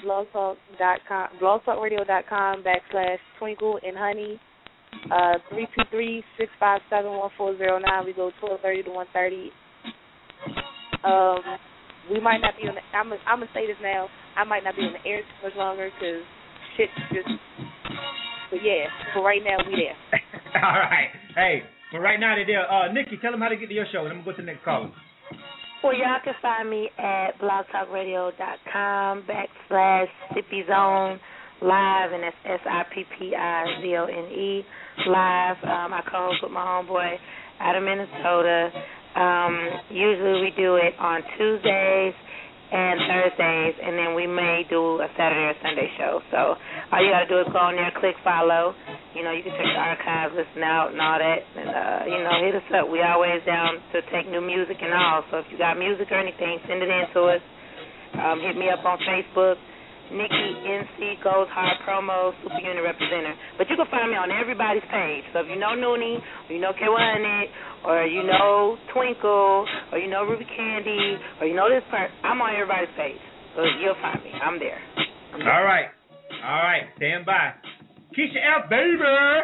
blogtalkradio.com/Twinkle and Honey. 323-657-1409. We go 12:30 to 1:30. We might not be on the. I'm gonna say this now. I might not be on the air too much longer because shit just. But yeah, for right now we there. All right. Hey, for right now they're there. Nikki, tell them how to get to your show, and I'm gonna go to the next caller. Well, y'all can find me at blogtalkradio.com/SippyZone Live, and that's SIPPIZONE Live. I co-host with my homeboy out of Minnesota. Usually we do it on Tuesdays and Thursdays, and then we may do a Saturday or Sunday show. So all you got to do is go on there, click follow. You know, you can check the archives, listen out, and all that. And, hit us up. We always down to take new music and all. So if you got music or anything, send it in to us. Hit me up on Facebook. Nikki NC Goes Hard Promo, Super Unit Representative. But you can find me on everybody's page. So if you know Noonie, or you know K100, or you know Twinkle, or you know Ruby Candy, or you know this part, I'm on everybody's page. So you'll find me. I'm there. All right. Stand by. Keisha F, baby.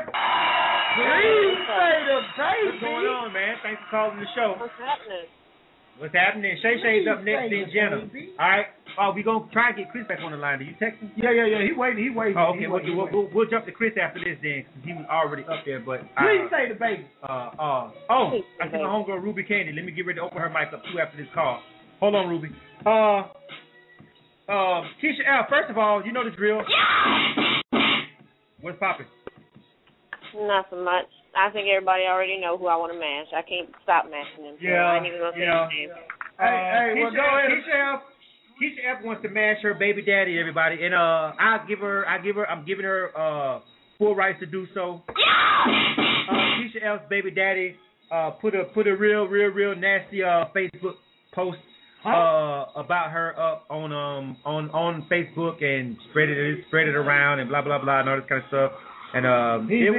What's going on, man? Thanks for calling the show. What's happening? Shay Shay's up next, then Jenna. All right. We gonna try and get Chris back on the line. Do you text him? Yeah. He waiting. Oh, okay. We'll jump to Chris after this then, because he was already up there. But please say the baby. I see my homegirl Ruby Candy. Let me get ready to open her mic up too after this call. Hold on, Ruby. Keisha L, first of all, you know the drill. What's poppin'? Nothing much. I think everybody already know who I want to mash. I can't stop mashing them. So I ain't even gonna say his name. Hey, go ahead. Keisha F wants to mash her baby daddy, everybody, and I'm giving her full rights to do so. Keisha F's baby daddy put a real nasty Facebook post about her up on Facebook and spread it around and blah blah blah and all this kind of stuff. And it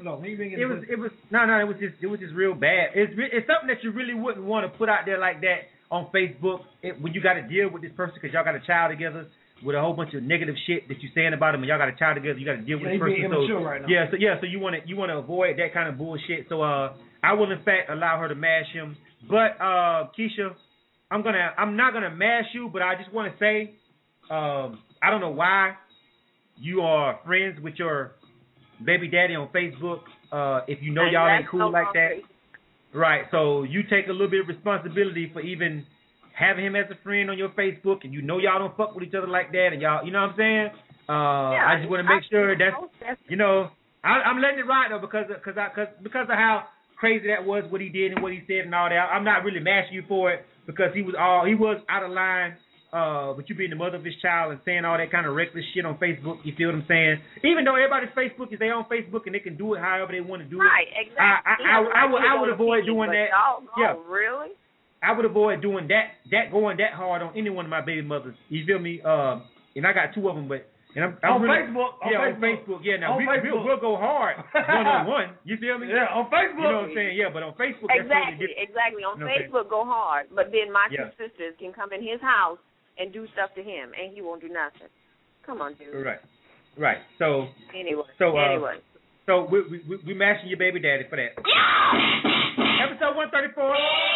was just real bad. It's something that you really wouldn't want to put out there like that on Facebook when you got to deal with this person because y'all got a child together with a whole bunch of negative shit that you're saying about him, and y'all got a child together. You got to deal with this person. Right now. So you want to avoid that kind of bullshit. So I will in fact allow her to mash him. But Keisha, I'm not gonna mash you, but I just want to say I don't know why you are friends with your baby daddy on Facebook. If you know y'all ain't cool like that. Right, so you take a little bit of responsibility for even having him as a friend on your Facebook, and you know y'all don't fuck with each other like that, and y'all, you know what I'm saying? I just want to make sure that's, I'm letting it ride though because of how crazy that was, what he did and what he said and all that. I'm not really mashing you for it because he was out of line. With you being the mother of his child and saying all that kind of reckless shit on Facebook, you feel what I'm saying? Even though everybody's Facebook is their own Facebook and they can do it however they want to do it. Right, exactly. I would avoid doing that. Really? I would avoid doing that going that hard on any one of my baby mothers. You feel me? And I got two of them, but I'm on really, Facebook. On Facebook. Yeah, now we'll go hard one-on-one. You feel me? Yeah, on Facebook. You know what I'm saying? Yeah, but on Facebook, exactly. On Facebook, go hard. But then my two sisters can come in his house and do stuff to him, and he won't do nothing. Come on, dude. Right. So anyway. So we mashing your baby daddy for that. Episode 134.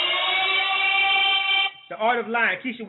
The Art of Lying. Keisha,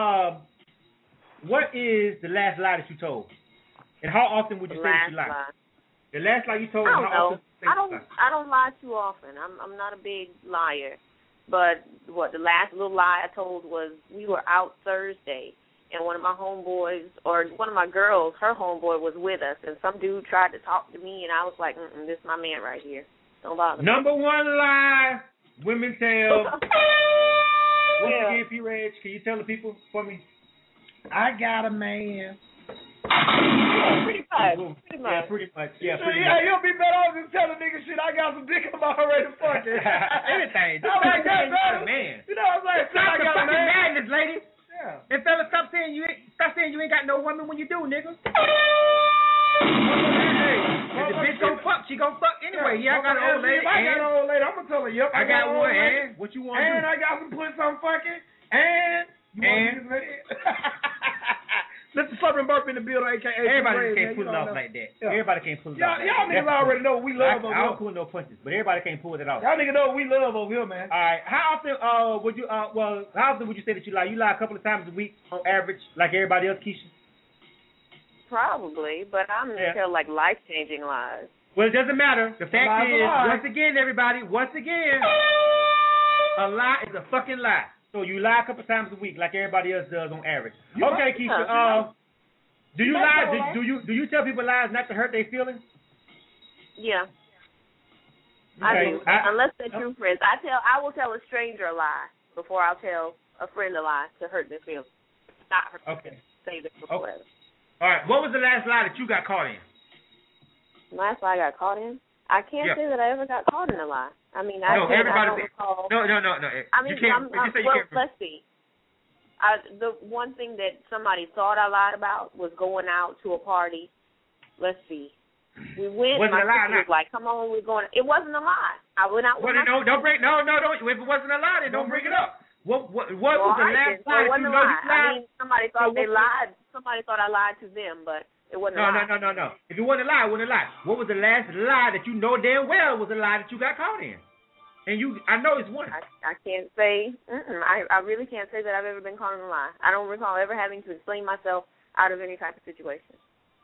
what is the last lie that you told? And how often would you say that you lie? The last lie you told. I don't lie too often. I'm not a big liar. But the last little lie I told was we were out Thursday, and one of my homeboys, or one of my girls, her homeboy was with us, and some dude tried to talk to me, and I was like, this is my man right here. Don't bother me. Number one lie women tell. Once again, P-Reg, can you tell the people for me? I got a man. Pretty much. Yeah, pretty much. You'll be better off than telling nigga shit. I got some dick I'm already fucking. Anything. I like that, man. Man. You know what I'm saying? Stop the fucking madness, lady. Yeah. And fellas, stop saying you ain't got no woman when you do, nigga. If the bitch gon' fuck, she gon' fuck anyway. Yeah, I got an old lady. If I got an old lady, I'm gonna tell her, yep. I got one. And what you want to do? And I got some pussy I'm fucking. And you want to use Mr. Southern Burp in the building, a.k.a. Everybody can't pull it off like that. Yeah. Everybody can't pull it off. Y'all niggas already know what we love over here. I don't pull no punches, but everybody can't pull it off. Y'all niggas know what we love over here, man. All right. How often would you say that you lie? You lie a couple of times a week on average, like everybody else, Keisha? Probably, but I'm gonna tell like life-changing lies. Well, it doesn't matter. The fact is, once again, a lie is a fucking lie. So you lie a couple times a week, like everybody else does on average. Okay, Keisha. Do you lie? Do you tell people lies not to hurt their feelings? Yeah. Okay. I do. Unless they're true friends. I will tell a stranger a lie before I'll tell a friend a lie to hurt their feelings. Not hurt. Okay. Save it for forever. All right. What was the last lie that you got caught in? Last lie I got caught in? I can't say that I ever got caught in a lie. I mean, I don't recall. No. I mean, let's see. The one thing that somebody thought I lied about was going out to a party. Let's see. We went. Wasn't my a lie, sister was like, "Come on, we're going." It wasn't a lie. I went out with my sister. Don't. If it wasn't a lie, then don't bring it up. What was the last lie that you know you lied? I mean, somebody thought they lied. Somebody thought I lied to them, but it wasn't a lie. No. If it wasn't a lie, it wasn't a lie. What was the last lie that you know damn well was a lie that you got caught in? And I know it's one. I can't say. I really can't say that I've ever been caught in a lie. I don't recall ever having to explain myself out of any type of situation.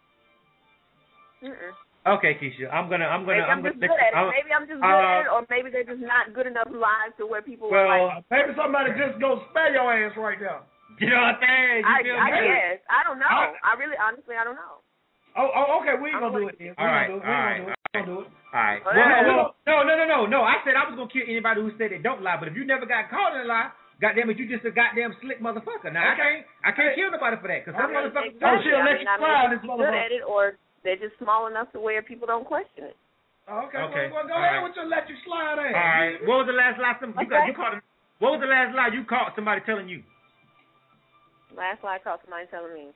Okay, Keisha, I'm gonna. Maybe I'm just good at it. Maybe I'm just good at it, or maybe they're just not good enough lies to where people are like. Maybe somebody just go spare your ass right now. You know what I'm saying? I guess. I don't know. I really, honestly, I don't know. Oh, okay. We ain't gonna do it then. All right. We ain't gonna do it. All right. Well, no. I said I was gonna kill anybody who said they don't lie. But if you never got caught in a lie, goddamn it, you just a goddamn slick motherfucker. Now I can't kill nobody for that because some motherfuckers. She'll let you fly this motherfucker. Good at it, or they're just small enough to where people don't question it. Okay. Well, go ahead with your let you slide ass. All right. What was the last lie you caught? What was the last lie you caught somebody telling you? Last lie I caught somebody telling me.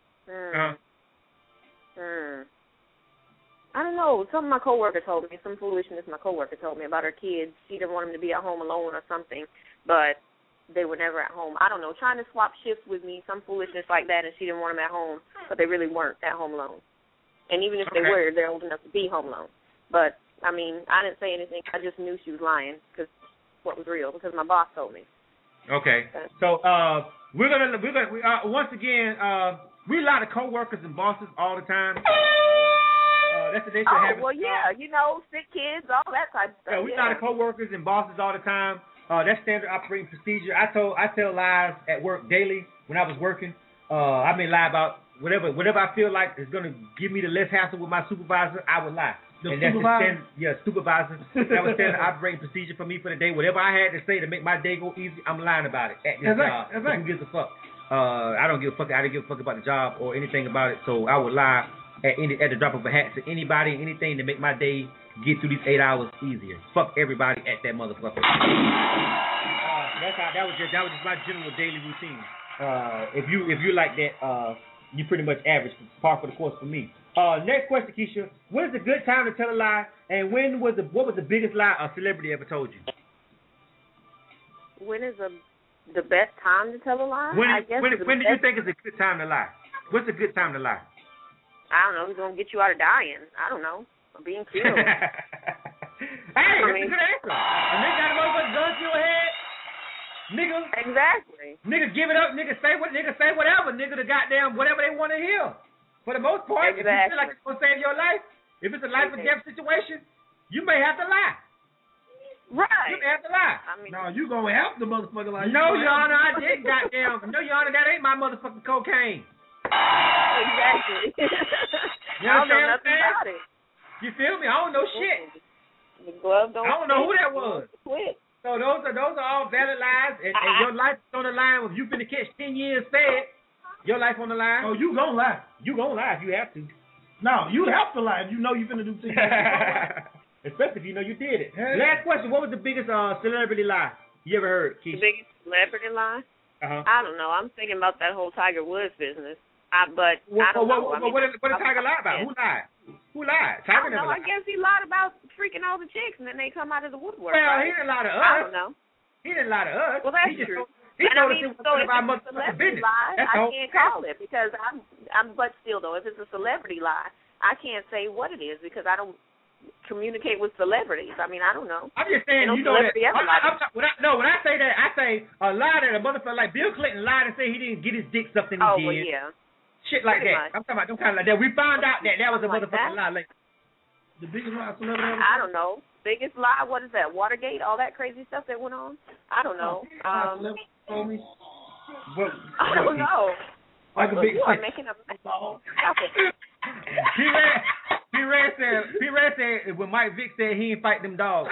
I don't know. Something my coworker told me, some foolishness my coworker told me about her kids. She didn't want them to be at home alone or something, but they were never at home. I don't know. Trying to swap shifts with me, some foolishness like that, and she didn't want them at home, but they really weren't at home alone. And even if they were, they're old enough to be home alone. But I mean, I didn't say anything. I just knew she was lying because what was real because my boss told me. Okay. So we're gonna once again we lie to coworkers and bosses all the time. That's the nature of habit. Well, yeah, sick kids, all that type of stuff. Yeah, we lie to coworkers and bosses all the time. That's standard operating procedure. I tell lies at work daily when I was working. I may lie about whatever I feel like is gonna give me the less hassle with my supervisor. I would lie. Supervisor? Supervisor. That was standard operating procedure for me for the day. Whatever I had to say to make my day go easy, I'm lying about it at this job. Who gives a fuck? I don't give a fuck. I didn't give a fuck about the job or anything about it. So I would lie at the drop of a hat to anybody, anything to make my day get through these 8 hours easier. Fuck everybody at that motherfucker. That was just my general daily routine. If you like that, you pretty much average, par for the course for me. Next question, Keisha. When is a good time to tell a lie, and what was the biggest lie a celebrity ever told you? When is the best time to tell a lie? When do you think is a good time to lie? What's a good time to lie? I don't know. Who's gonna get you out of dying? I don't know. Or being killed. Hey, that's a good answer. A nigga got a motherfucking gun to your head. Nigga. Exactly. Nigga give it up. Nigga say whatever. Nigga the goddamn whatever they want to hear. For the most part, if you feel like it's gonna save your life, if it's a life or death situation, you may have to lie. Right. You may have to lie. I mean, no, you gonna help the motherfucker like. No, Your Honor, I didn't. Goddamn. No, Your Honor, that ain't my motherfucking cocaine. Exactly. You I don't know nothing about it. You feel me? I don't know shit. The glove don't. I don't know who that was. Quit. So those are all valid lies, and your life is on the line. If you finna catch 10 years fed, your life on the line. Oh, you gonna lie. You gonna lie if you have to. No, you have to lie if you know you finna do 10 years. Especially if you know you did it. Hey. Last question: what was the biggest celebrity lie you ever heard, Keisha? The biggest celebrity lie? I don't know. I'm thinking about that whole Tiger Woods business. I don't know. What did Tiger lie about? Who lied? Who lied? Tiger never lied. I guess he lied about freaking all the chicks, and then they come out of the woodwork. Well, right? He didn't lie to us. I don't know. He didn't lie to us. Well, that's true. He told us it was a celebrity lie, I can't call it because but still though, if it's a celebrity lie, I can't say what it is because I don't communicate with celebrities. I mean, I don't know. I'm just saying, you know that. When I say that, I say a lie that a motherfucker like Bill Clinton lied and said he didn't get his dick sucked and he did. Well, yeah. Shit like Pretty that. much. I'm talking about them kind of like that. We found out that was a motherfucking lie. Like, the biggest lie celebrity ever. I don't know. Biggest lie? What is that? Watergate? All that crazy stuff that went on? I don't know. I don't know. Like a big. You are making a mess. P-Red said when Mike Vick said he ain't fight them dogs.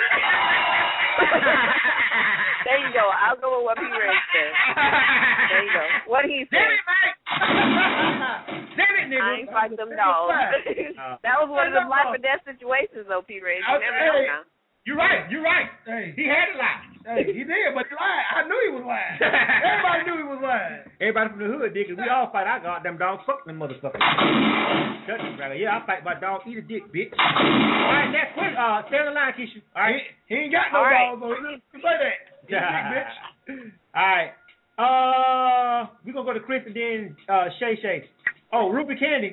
There you go. I'll go with what P-Red said. There you go. What he said. Damn it, Mike! Damn it, nigga. I ain't fight them dogs. That was one of the life or death situations, though, P-Red. You never know now. You're right. Hey. He had to lie. Hey, he did, but he lied. I knew he was lying. Everybody knew he was lying. Everybody from the hood, dick, we all fight our goddamn dogs. Fuck them motherfuckers. Yeah, I fight my dog. Eat a dick, bitch. All right, next one. Stay on the line, Keisha. All right. He ain't got no dogs, so say that. Eat a dick, bitch. All right. We're going to go to Chris and then Shay. Oh, Ruby Candy.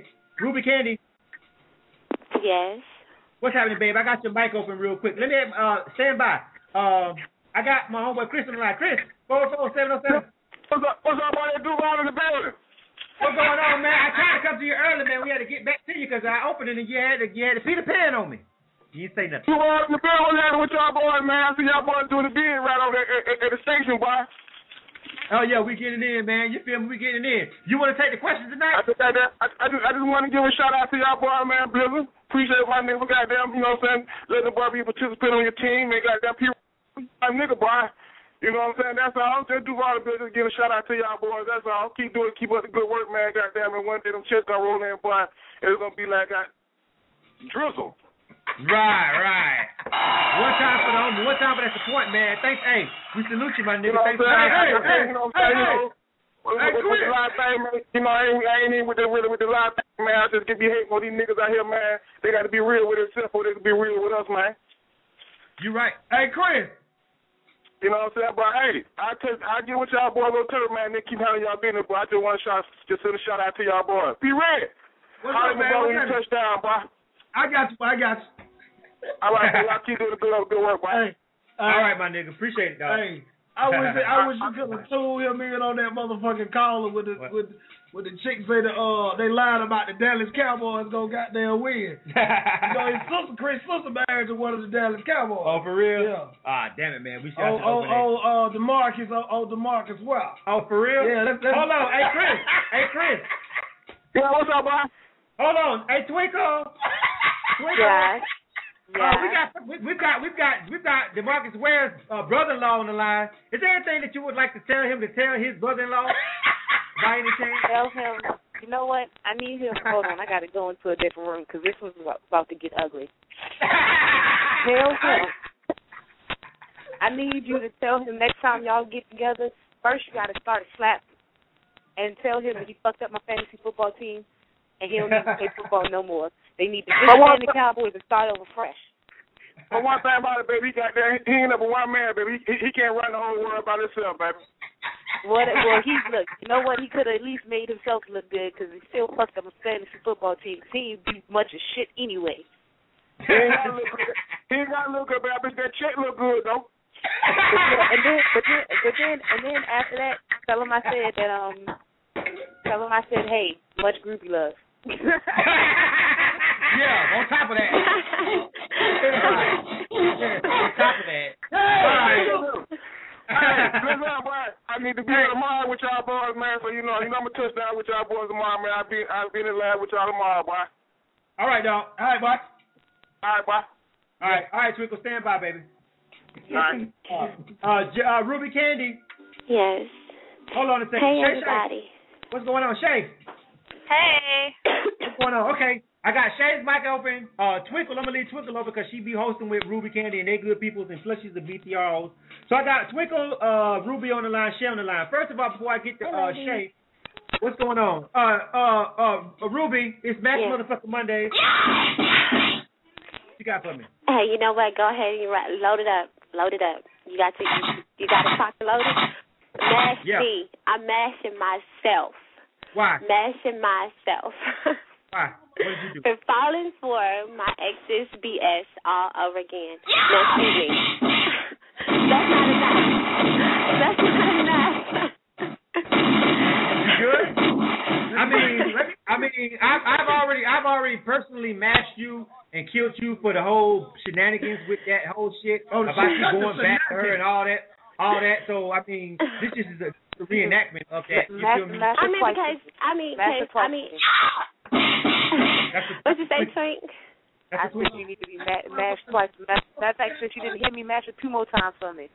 Yes. What's happening, babe? I got your mic open real quick. Let me stand by. I got my homeboy Chris on the line. Chris, 44707. What's up, boy? That dude out in the building. What's going on, man? I tried to come to you early, man. We had to get back to you because I opened it and you had to Peter Pan on me. You didn't say nothing. You out in the building with y'all boys, man. I see y'all boys doing the bid right over there at the station, boy. Oh, yeah, we getting in, man. You feel me? We getting in. You want to take the questions tonight? I just want to give a shout-out to y'all boys, man, Blizzard. Appreciate my nigga, goddamn, you know what I'm saying, letting the boy be a participant on your team. And goddamn people, my nigga, boy. You know what I'm saying? That's all. Just do all the business. Give a shout-out to y'all boys. That's all. Keep up the good work, man, goddamn. And one day them checks gonna roll in, boy. It's going to be like a drizzle. Right. One time for that support, man. Thanks, hey. We salute you, my nigga. Thanks for Hey, you know what I'm saying? With the live thing, man, you know, I ain't even with the live thing, man. I just get be hating on these niggas out here, man. They got to be real with themselves or they can be real with us, man. You right. Hey, Chris. You know what I'm saying? But, hey, I get what y'all boys on Twitter, man. They keep handling y'all business, but I just want to send a shout out to y'all boys. Be ready. What's up, man? When you touchdown, boy. I got you. All right, y'all keep doing the good work, boy. Hey, all right, my nigga. Appreciate it, dog. Hey. I wish you could have told him in on that motherfucking caller with the chick say they lied about the Dallas Cowboys gonna goddamn win. You know his sister, Chris' sister married to one of the Dallas Cowboys. Oh, for real? Yeah. Ah, damn it, man. We should DeMarcus Well. Oh, for real? Yeah. Let's hold on. Hey, Chris. Yeah, what's up, boy? Hold on. Hey, Twinkle. Yeah. We've got DeMarcus Ware's brother-in-law on the line. Is there anything that you would like to tell him to tell his brother-in-law by any chance? Tell him, you know what? I need him. Hold on, I got to go into a different room because this one's about to get ugly. Tell him. I need you to tell him next time y'all get together, first you got to start a slap and tell him that he fucked up my fantasy football team and he don't need to play football no more. They need to disband the Cowboys and start over fresh. But one thing about it, baby, he ain't number one man, baby. He can't run the whole world by himself, baby. Well, look, you know what? He could have at least made himself look good because he still fucked up a fantasy football team. He ain't do much of shit anyway. He ain't got to look good, baby. That check look good, though. And then after that, tell him I said, hey, much groupie love. Yeah, on top of that. Listen, boy, I need to be here tomorrow with y'all boys, man. So you know I'm gonna touch down with y'all boys tomorrow, man. I'll be in the lab with y'all tomorrow, boy. All right, dog. All right, boy. All right, Twinkle, stand by, baby. All right. Ruby Candy. Yes. Hold on a second. Hey, Shay, everybody. What's going on, Shay? Hey. What's going on? Okay. I got Shay's mic open. Twinkle, I'm going to leave Twinkle over because she be hosting with Ruby Candy and they good peoples and plus she's a BTR host. So I got Twinkle, Ruby on the line, Shay on the line. First of all, before I get to Shay, what's going on? Ruby, it's Match Motherfucker Monday. What you got for me? Hey, you know what? Go ahead and load it up. You got to talk to load it. Mash me. I'm mashing myself. Why? Mashing myself. Why? What did you do? For falling for my ex's BS all over again. Now, excuse me. That's not enough. You good? I've already personally mashed you and killed you for the whole shenanigans with that whole shit about you going back to her and all that. So this is a reenactment of that. You feel me? What'd you say, Twink? I think you need to be mashed twice. That's actually, you didn't hear me mash it 2 more times for me.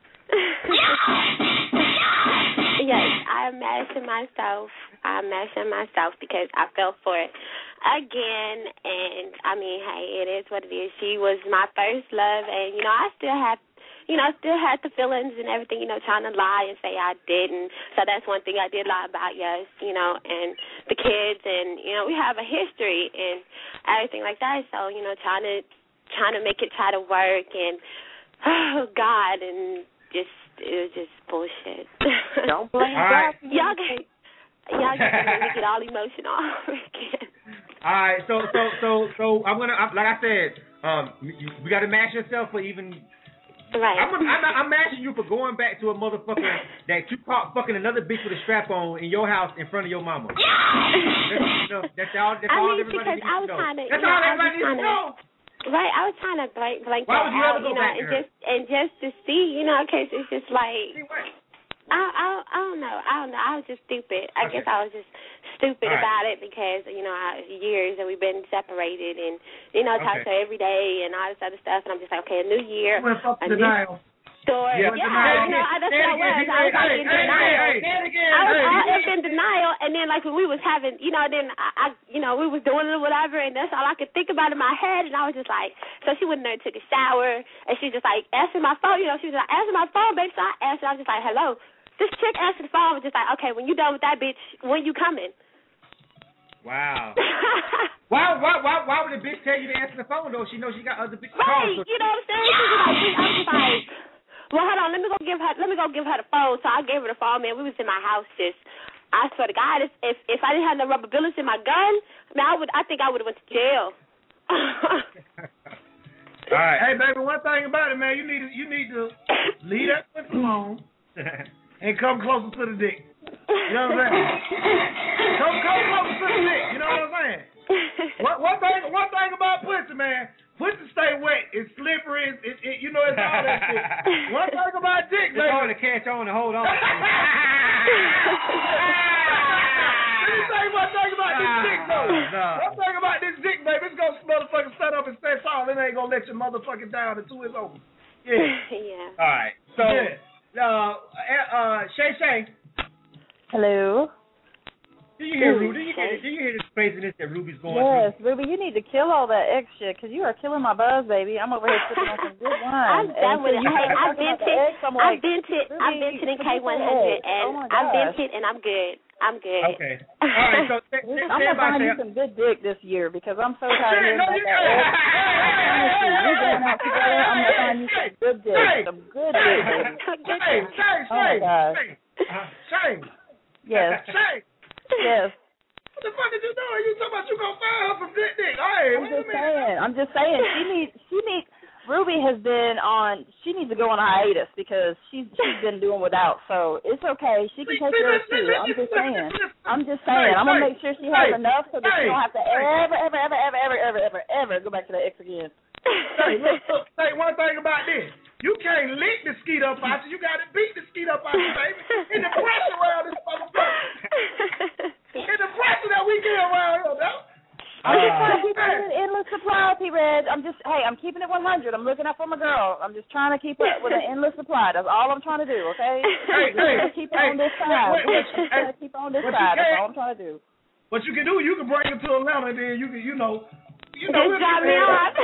Yes, I'm mashing myself. Because I fell for it again. And, hey, it is what it is. She was my first love. And, I still have you know, I still had the feelings and everything, you know, trying to lie and say I didn't. So that's one thing I did lie about, yes, you know, and the kids, and, you know, we have a history and everything like that. So, you know, trying to make it try to work, and, oh, God, and it was just bullshit. Don't blame God. Y'all get me get all emotional again. All right, so I'm gonna, like I said, we gotta mash yourself for even. Right. I'm mashing you for going back to a motherfucker that you caught fucking another bitch with a strap on in your house in front of your mama. That's all. That's all everybody needs to know. That's all everybody needs to know. Right, I was trying to blank Why that would you out, ever go you know, back to her? and just to see, you know, because it's just like, I don't know. I was just stupid. I guess I was just stupid about it because, you know, years that we've been separated, and, you know, talk to her every day and all this other stuff, and I'm just like, okay, a new year, a new story. Yeah, you know, that's what I was. I was like in denial. I was all up in denial, and then like when we was having, you know, then I you know, we was doing it or whatever, and that's all I could think about in my head, and I was just like, so she went in there and took a shower, and she just like answered my phone, you know, she was like, answer my phone, baby, so I answered, I was just like, hello. This chick answered the phone, was just like, okay, when you done with that bitch, when you coming? Wow. Why would a bitch tell you to answer the phone though? She knows she got other bitches calls. Right, you know what I'm saying? I was just like, well, hold on, let me go give her the phone. So I gave her the phone, man. We was in my house just, I swear to God, if I didn't have no rubber bullets in my gun, man, I think I would have went to jail. All right. Hey, baby, one thing about it, man, you need to leave that foot alone and come closer to the dick. You know what I'm saying? Come closer to the dick. You know what I'm saying? One thing about pussy, man. Pussy stay wet. It's slippery. It you know, it's all that shit. One thing about dick, baby. It's hard to catch on and hold on. Let me tell you one thing about this dick, though. One thing about this dick, baby, it's gonna motherfucking set up and stand tall. It ain't gonna let your motherfucking down until it's over. Yeah. Yeah. All right. So, Shay. Hello. Do you hear Ruby? Do you hear this craziness that Ruby's going through? Yes, Ruby, you need to kill all that X shit because you are killing my buzz, baby. I'm over here sipping on some good wine. I'm done with it. I vented in K100, and I vented, and I'm good. Okay. All right, so I'm going to find you some good dick this year because I'm so tired of hearing about that X. We're going out together. I'm going to find you some good dick. Some good dick, baby. Oh, my God. Shay. Yes. Shay. Yes. What the fuck did you do? You talking about you gonna find her some good dick? Hey, I'm just saying. She needs. Ruby has been on. She needs to go on a hiatus because she's been doing without. So it's okay. She can take yours too. I'm just saying. I'm gonna make sure she has enough so that she don't have to ever go back to the ex again. Hey, look, say one thing about this. You can't lick the skeet up out you. You got to beat the skeet up out you, baby. In the pressure around this motherfucker. In the pressure that we get around here, though. I'm just trying to keep it an endless supply, P-Red. I'm keeping it 100. I'm looking out for my girl. I'm just trying to keep it with an endless supply. That's all I'm trying to do, okay? Keep it on this side. Keep it on this side. That's all I'm trying to do. What you can do, you can bring it to Atlanta, and then you can, you know. Just drop me off.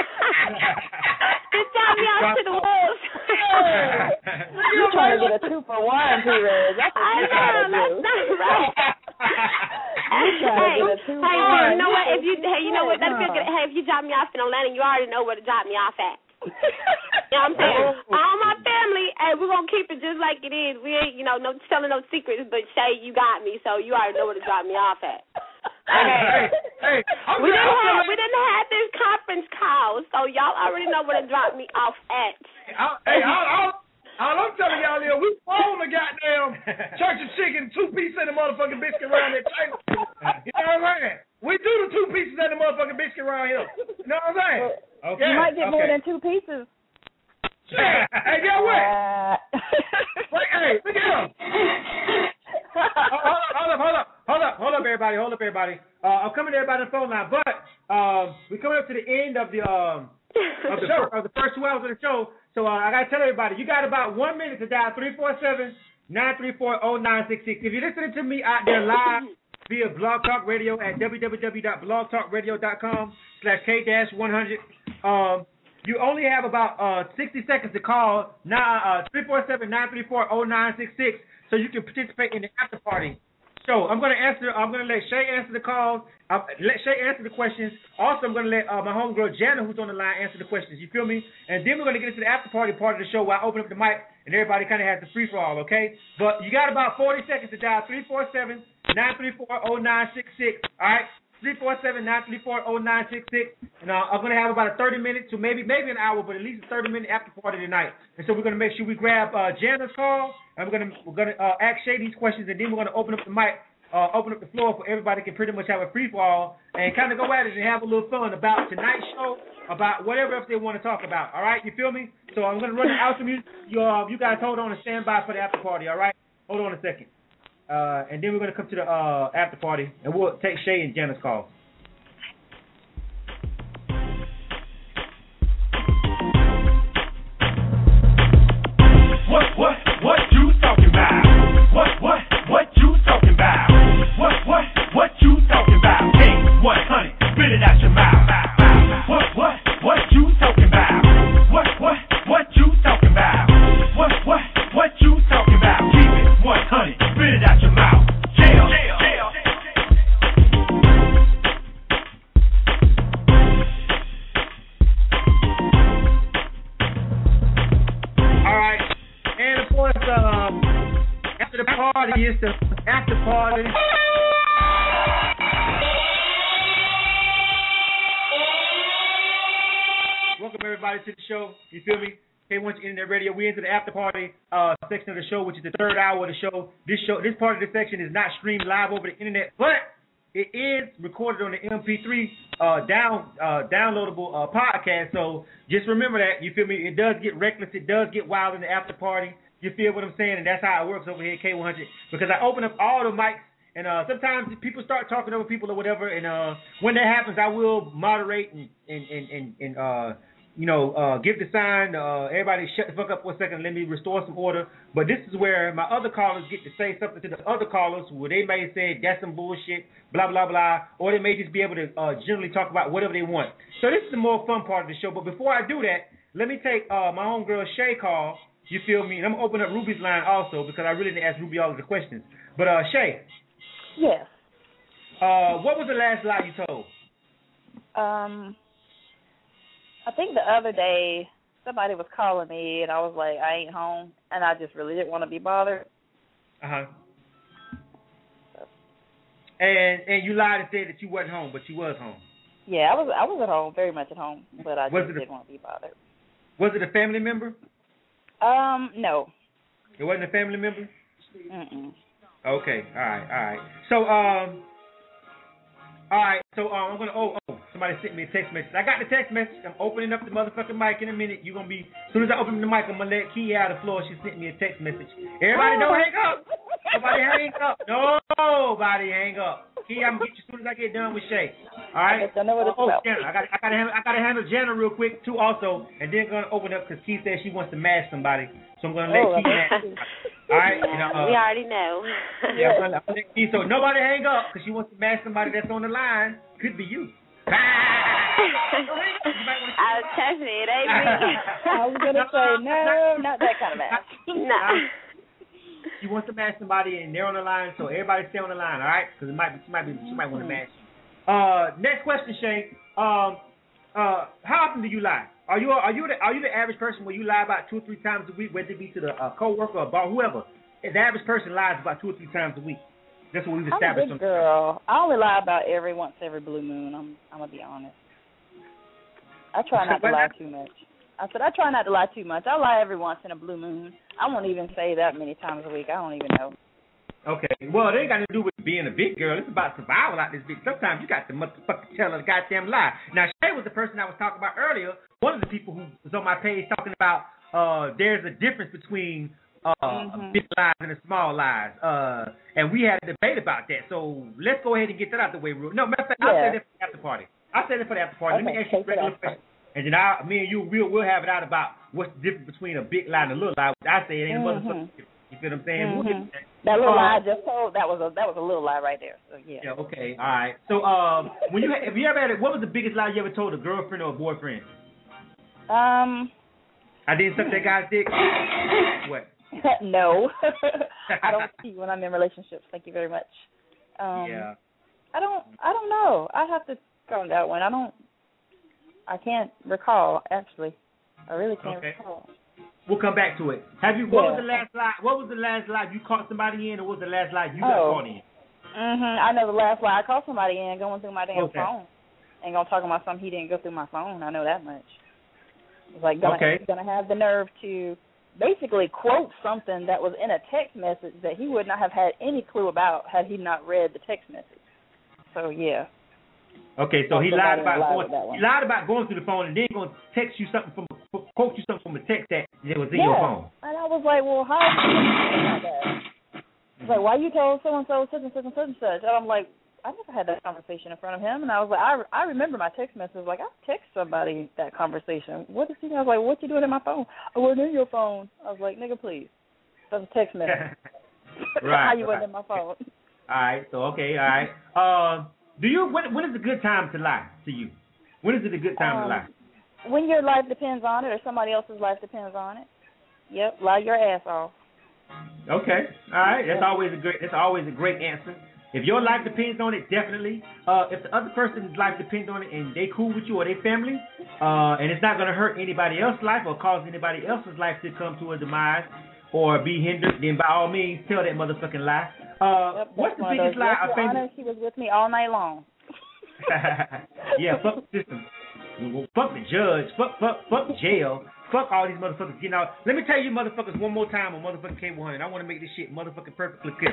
Just drop me off to the wolves. You're trying to get a 2-for-1, P-Red. That's what you're trying to do. That's right. Hey, you know what? If you drop me off in Atlanta, you already know where to drop me off at. You know what I'm saying? All my family, hey, we're going to keep it just like it is. We ain't, no telling no secrets, but Shay, you got me, so you already know where to drop me off at. Hey, we didn't have this conference call, so y'all already know where to drop me off at. All I'm telling y'all is we thrown the goddamn church of chicken 2-piece and the motherfucking biscuit around that table. You know what I'm saying? We do the 2 pieces and the motherfucking biscuit around here. You know what I'm saying? Okay. You might get more than 2 pieces. Shit. Hey, guess what? Hey, look at him. Hold up, everybody. I'm coming to everybody on the phone line, but we're coming up to the end of the first 2 hours of the show. So I gotta tell everybody, you got about 1 minute to dial 347-934-0966. If you're listening to me out there live via Blog Talk Radio at www.blogtalkradio.com/K-100, You only have about 60 seconds to call now 347-934-0966 so you can participate in the after party. So I'm gonna let Shay answer the calls. Let Shay answer the questions. Also, I'm gonna let my homegirl Jana, who's on the line, answer the questions. You feel me? And then we're gonna get into the after party part of the show where I open up the mic and everybody kind of has the free for all. Okay? But you got about 40 seconds to dial 347-934-0966. All right? 347-934-0966. And I'm gonna have about a 30-minute to maybe an hour, but at least a 30-minute after party tonight. And so we're gonna make sure we grab Jana's call. And we're gonna ask Shay these questions, and then we're gonna open up the mic, open up the floor for everybody can pretty much have a free for all and kind of go at it and have a little fun about tonight's show, about whatever else they want to talk about. All right, you feel me? So I'm gonna run the outro music. You guys hold on and stand by for the after party. All right, hold on a second, and then we're gonna come to the after party, and we'll take Shay and Jana's calls. What you talking about? What you talking about? What you talking about? K100, spit it out your mouth. What you talking about? What you talking about? What you talking about? Keep it 100, spit it out your mouth. Jail. After the party is the after party. Welcome everybody to the show. You feel me? K100 Internet Radio. We're into the after party section of the show, which is the third hour of the show. This part of the section is not streamed live over the internet, but it is recorded on the MP3 downloadable podcast. So just remember that. You feel me? It does get reckless. It does get wild in the after party. You feel what I'm saying? And that's how it works over here at K100. Because I open up all the mics, and sometimes people start talking over people or whatever. And when that happens, I will moderate and give the sign. Everybody shut the fuck up for a second and let me restore some order. But this is where my other callers get to say something to the other callers where they may say that's some bullshit, blah, blah, blah. Or they may just be able to generally talk about whatever they want. So this is the more fun part of the show. But before I do that, let me take my homegirl Shay call. You feel me? And I'm going to open up Ruby's line also because I really didn't ask Ruby all of the questions. But, Shay. Yes. What was the last lie you told? I think the other day somebody was calling me and I was like, I ain't home. And I just really didn't want to be bothered. Uh-huh. And you lied and said that you wasn't home, but you was home. Yeah, I was at home, very much at home, but I just didn't want to be bothered. Was it a family member? No. It wasn't a family member? Mm-mm. Okay, all right. So, I'm going to, somebody sent me a text message. I got the text message. I'm opening up the motherfucking mic in a minute. You're going to be, as soon as I open the mic, I'm going to let Key out of the floor. She sent me a text message. Everybody don't hang up. Nobody hang up. Nobody hang up. Key, I'm going to get you as soon as I get done with Shay. All right? I know what it's about. Jana. I gotta handle Jana real quick, too, also. And then going to open up because Key said she wants to mash somebody. So I'm going to let Key mash. All right? We already know. Yeah, I'm going to let Key. So nobody hang up because she wants to mash somebody that's on the line. Could be you. Trust me, it ain't me. I was going to say, no, not that kind of mash. No. She wants to mash somebody, and they're on the line, so everybody stay on the line, all right? Because she might want to mash. Next question, Shane. How often do you lie? Are you the average person where you lie about 2 or 3 times a week, whether it be to the coworker or about whoever? The average person lies about 2 or 3 times a week. That's what we've established. I'm a big girl. I only lie about every blue moon. I'm gonna be honest. I try not to lie too much. I try not to lie too much. I lie every once in a blue moon. I won't even say that many times a week. I don't even know. Okay. Well, it ain't got to do with being a big girl. It's about survival out this bitch. Sometimes you got to motherfucking tell a goddamn lie. Now, Shay was the person I was talking about earlier. One of the people who was on my page talking about there's a difference between big lies and the small lies. And we had a debate about that. So let's go ahead and get that out the way. No, matter of fact, I'll say that for the after party. Let me ask you a regular question. And then me and you, we'll have it out about what's the difference between a big lie and a little lie. I say it ain't a motherfucking difference. You feel what I'm saying? That little lie I just told, that was a little lie right there. So yeah. Okay. All right. So have you ever had what was the biggest lie you ever told, a girlfriend or a boyfriend? I didn't suck that guy's dick. What? No. I don't see when I'm in relationships. Thank you very much. Yeah. I don't know. I have to go on that one. I can't recall, actually. I really can't recall. We'll come back to it. What was the last lie you caught somebody in, or what was the last lie you got caught in? I know the last lie I caught somebody in going through my damn phone. Ain't gonna talk about something he didn't go through my phone. I know that much. It's like gonna have the nerve to basically quote something that was in a text message that he would not have had any clue about had he not read the text message. So yeah. Okay, so he lied about going through the phone and then going to text you something quote you something from a text that was in your phone. And I was like, well, how did you know that? He's like, why you told so and so such and such and such and such? And I'm like, I never had that conversation in front of him. And I was like, I remember my text message. Like, I text somebody that conversation. What is he? I was like, what you doing in my phone? I wasn't in your phone. I was like, nigga, please. That's a text message. Right. How you wasn't in my phone? All right. So all right. When is a good time to lie to you? When is it a good time to lie? When your life depends on it, or somebody else's life depends on it. Yep. Lie your ass off. Okay. All right. That's always a great answer. If your life depends on it, definitely. If the other person's life depends on it and they cool with you or they family, and it's not going to hurt anybody else's life or cause anybody else's life to come to a demise or be hindered, then by all means tell that motherfucking lie. What's the biggest lie? Your Honor, she was with me all night long. Yeah, fuck the system. Fuck the judge. Fuck jail. Fuck all these motherfuckers getting out. Let me tell you motherfuckers one more time on motherfucking K100. I want to make this shit motherfucking perfectly clear.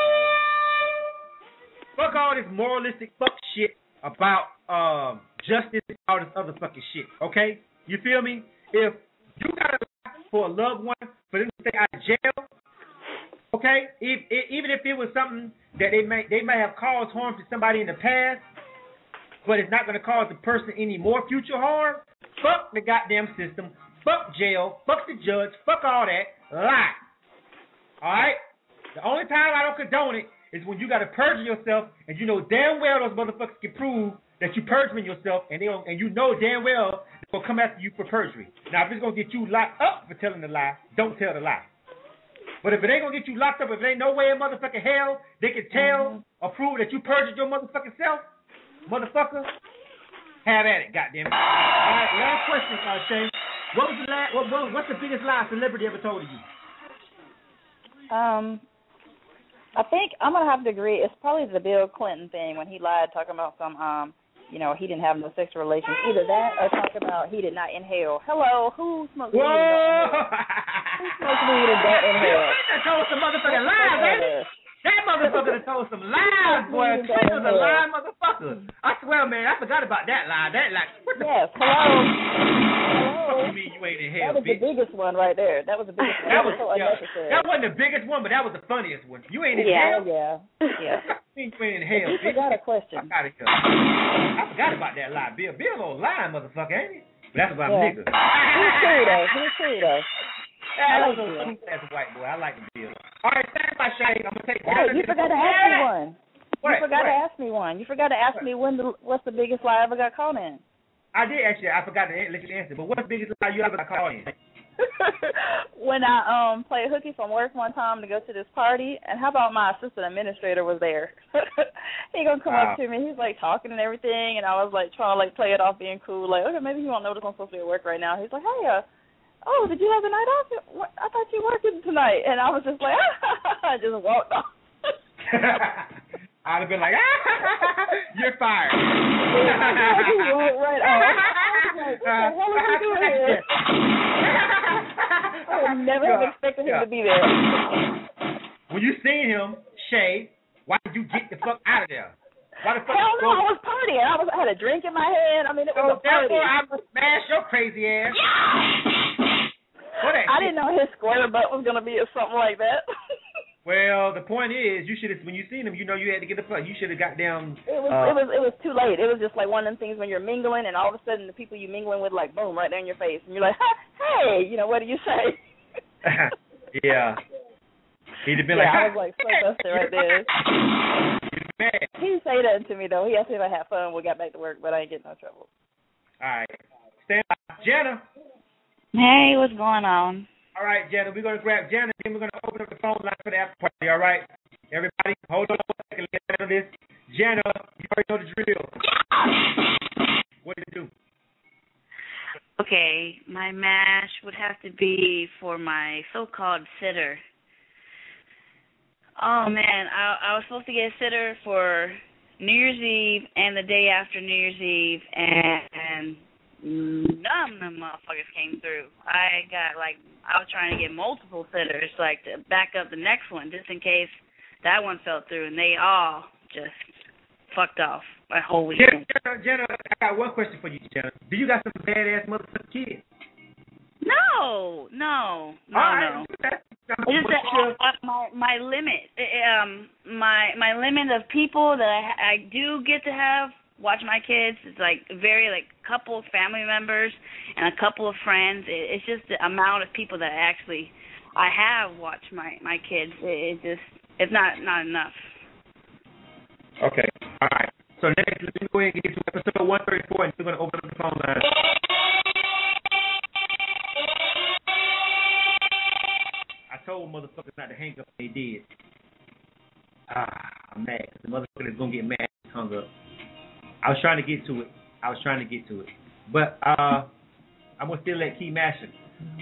Fuck all this moralistic fuck shit about justice and all this other fucking shit, okay? You feel me? If you got to lie for a loved one, for them to stay out of jail, okay? Even if it was something that they may have caused harm to somebody in the past, but it's not going to cause the person any more future harm, fuck the goddamn system, fuck jail, fuck the judge, fuck all that, lie. All right? The only time I don't condone it is when you got to perjure yourself, and you know damn well those motherfuckers can prove that you perjuring yourself, and you know damn well they'll come after you for perjury. Now, if it's going to get you locked up for telling the lie, don't tell the lie. But if it ain't going to get you locked up, if there ain't no way in motherfucking hell they can tell or prove that you perjured your motherfucking self, motherfucker, have at it, goddammit. All right, last question, Shay. What's the biggest lie a celebrity ever told you? I think I'm going to have to agree. It's probably the Bill Clinton thing when he lied talking about some, he didn't have no sexual relations. Either that or talking about he did not inhale. Hello, who smokes weed and don't inhale? Who smokes weed and don't inhale? That told some motherfucking lies, baby. That motherfucker that told some lies, boy. Clinton was a lie motherfucker. I swear, man, I forgot about that lie. Yes, hello. What you mean you ain't in hell, That was the biggest one right there. That was the biggest one. That was so unnecessary. That wasn't the biggest one, but that was the funniest one. You ain't in hell? Yeah. You ain't in hell, bitch. I got a question. I forgot about that lie. Bill old lie, motherfucker, ain't he? But that's about nigga. He's cool, though. Yeah, that was a white boy. I like the Bill. All right, stand by, Shane. I'm going to take you forgot to ask me one. You forgot to ask me one. You forgot to ask me what's the biggest lie I ever got caught in. I did, actually. I forgot to let you answer. But what's the biggest lie you ever got caught in? When I played hooky from work one time to go to this party, and how about my assistant administrator was there? He gonna come up to me. He's like talking and everything, and I was like trying to like play it off, being cool. Like, okay, maybe he won't notice I'm supposed to be at work right now. He's like, hey, oh, did you have the night off? I thought you were working tonight. And I was just like, I just walked off. I'd have been like, you're fired. You walked right off. What the hell are you doing here? I would never have expected him to be there. When you seen him, Shay, why did you get the fuck out of there? Why the fuck? Hell no, I was partying. I had a drink in my hand. I mean, it was a party. Therefore, I must smash your crazy ass. I didn't know his square butt was gonna be or something like that. Well, the point is, you should have, when you seen him, you know you had to get the fuck. You should have got down. It was too late. It was just like one of them things when you're mingling, and all of a sudden the people you mingling with, like, boom, right there in your face, and you're like, hey, what do you say? Yeah. He'd have been like, I was like so busted right there. He didn't say that to me though. He asked me if I had fun. We got back to work, but I ain't getting no trouble. All right. Stand by. Jana. Hey, what's going on? All right, Jana, we're going to grab Jana, and we're going to open up the phone line for the after party, all right? Everybody, hold on a second. Let's handle this. Jana, you already know the drill. What did it do? Okay, my mash would have to be for my so-called sitter. Oh, man, I was supposed to get a sitter for New Year's Eve and the day after New Year's Eve, and none of them motherfuckers came through. I was trying to get multiple sitters, like, to back up the next one, just in case that one fell through, and they all just fucked off my whole weekend. Jenna, I got one question for you, Jenna. Do you got some badass motherfucking kids? No. Right. It's just my limit. My limit of people that I do get to have watch my kids is very couple of family members and a couple of friends. It's just the amount of people that I have watch my kids. It's not enough. Okay. All right. So next, let me go ahead and get to episode 134, and we're going to open up the phone line. I told motherfuckers not to hang up, they did. I'm mad because the motherfucker is going to get mad and hung up. I was trying to get to it. But I'm going to still let Key mash it.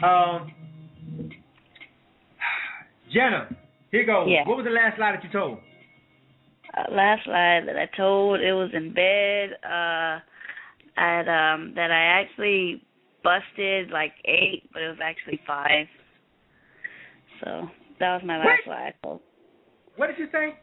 Jenna, here goes. Yeah. What was the last lie that you told? Last lie that I told, it was in bed. That I actually busted 8, but it was actually 5. So that was my last lie I told. What did you say?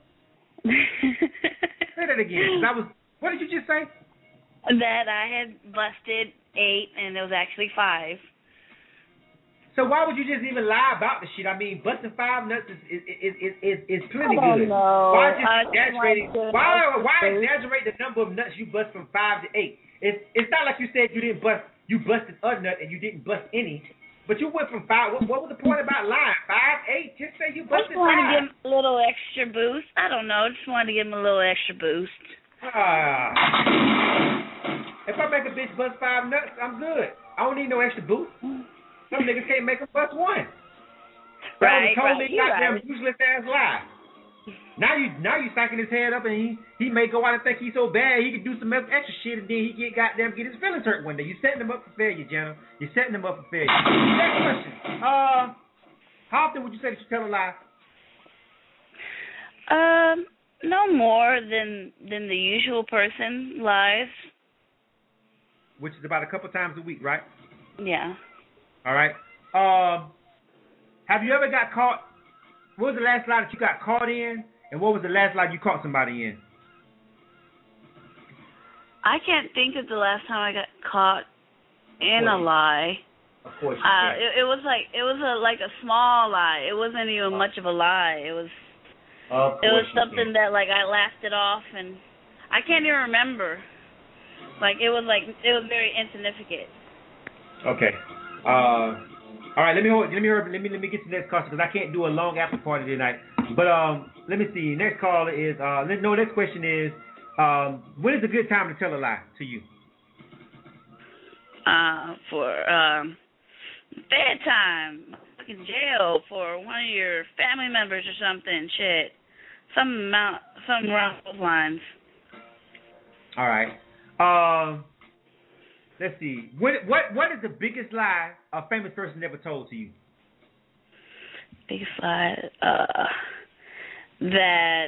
Say that again. What did you just say? That I had busted 8 and it was actually 5. So why would you just even lie about the shit? I mean, busting 5 nuts is plenty good. Know. Why just exaggerate? Why exaggerate the number of nuts you bust from 5 to 8? It's not like you said you busted a nut and you didn't bust any, but you went from 5. What was the point about lying? 5, 8? Just say you busted 5. I just wanted to give him a little extra boost. I don't know. Just wanted to give him a little extra boost. If I make a bitch bust 5 nuts, I'm good. I don't need no extra boost. Some niggas can't make them bust 1. That was a totally goddamn useless ass lie. Now you stacking his head up and he may go out and think he's so bad he can do some extra shit and then he get his feelings hurt one day. You're setting him up for failure, Jenna. You're setting him up for failure. Next question. How often would you say that you tell a lie? No more than the usual person lies. Which is about a couple times a week, right? Yeah. All right. Have you ever got caught? What was the last lie that you got caught in? And what was the last lie you caught somebody in? I can't think of the last time I got caught in a lie. Of course you can. It was a small lie. It wasn't even much of a lie. It was something that I laughed it off, and I can't even remember. It was very insignificant. Okay. All right. Let me get to the next question because I can't do a long after party tonight. But let me see. Next caller is next question is when is a good time to tell a lie to you? For bedtime, in jail, for one of your family members or something. Shit, something around those lines. All right. Let's see. What is the biggest lie a famous person ever told to you? Biggest lie, that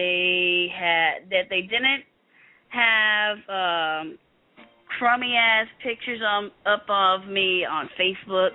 they didn't have crummy ass pictures up of me on Facebook.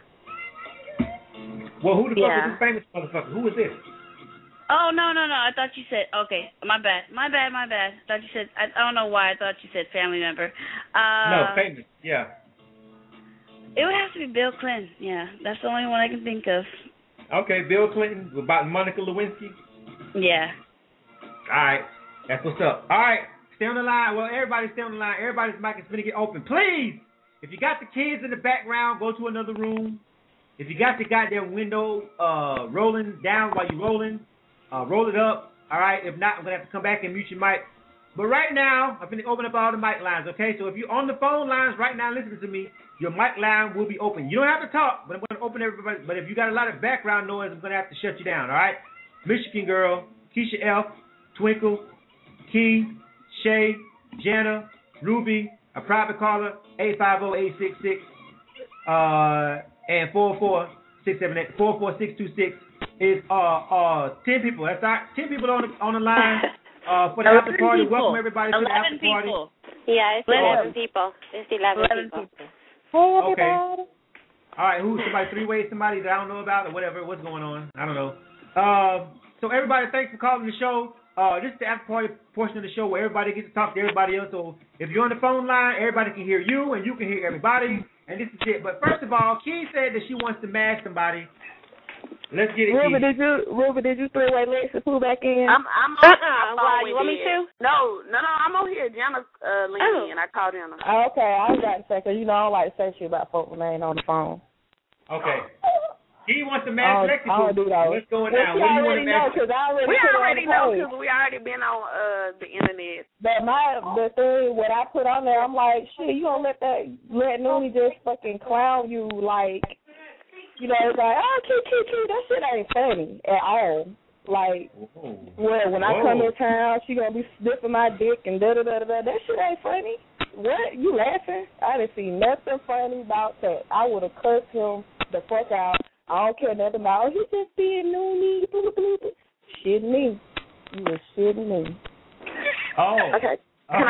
Well, who the fuck is this famous motherfucker? Who is this? Oh, no. I thought you said, okay, my bad. I thought you said, I don't know why I thought you said family member. No, famous, yeah. It would have to be Bill Clinton, yeah. That's the only one I can think of. Okay, Bill Clinton, about Monica Lewinsky? Yeah. All right, that's what's up. All right, stay on the line. Well, everybody stay on the line. Everybody's mic is going to get open. Please, if you got the kids in the background, go to another room. If you got the goddamn window rolling down while you're rolling, roll it up. All right. If not, I'm going to have to come back and mute your mic. But right now, I'm going to open up all the mic lines, okay? So if you're on the phone lines right now listening to me, your mic line will be open. You don't have to talk, but I'm going to open everybody. But if you got a lot of background noise, I'm going to have to shut you down, all right? Michigan Girl, Keisha F., Twinkle, Key, Shay, Jana, Ruby, a private caller, 850-866, and 44678, 44626 is 10 people. That's right, 10 people on the line for the after party. People. Welcome everybody to the after party. Yeah, it's 11 people. It's 11 people. Okay. All right, who's somebody three-way somebody that I don't know about or whatever? What's going on? I don't know. So everybody, thanks for calling the show. This is the after party portion of the show where everybody gets to talk to everybody else. So if you're on the phone line, everybody can hear you and you can hear everybody. And this is it. But first of all, Key said that she wants to mash somebody. Let's get it. Ruby, did you three-way Lexi Pooh back in? I'm Why, you want me to? No, I'm over here. Jana linked me and I called in. Okay, I got to say, because I don't like to say shit about folks when they ain't on the phone. Okay. He wants to mash Lexi Pooh. What's going on? What do you want to mash? We already know because we already been on the internet. But the thing, what I put on there, I'm like, shit, you don't let Noonie just fucking clown you like, it's like, oh, cute, that shit ain't funny at all. Like, well, when I come in town, she gonna be sniffing my dick and da-da-da-da-da. That shit ain't funny. What? You laughing? I didn't see nothing funny about that. I would have cussed him the fuck out. I don't care nothing about, he just being Noonie. Shitting me. You was shitting me. Oh. Okay. Can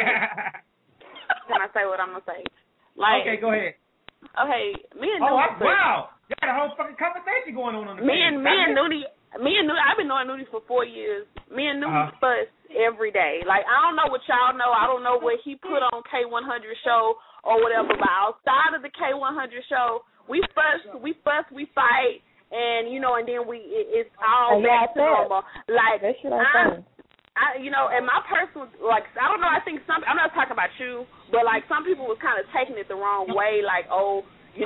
I say what I'm going to say? Like, okay, go ahead. Okay, me and Noonie. Wow. You got a whole fucking conversation going on the Me and Noonie, I've been knowing Noonie for 4 years. Me and Noonie fuss every day. Like, I don't know what y'all know. I don't know what he put on K100 show or whatever, but outside of the K100 show, we fuss, we fight, and and then it's all back to normal. Like, and my personal, like, I don't know, I think I'm not talking about you, but like some people was kind of taking it the wrong way, like, oh,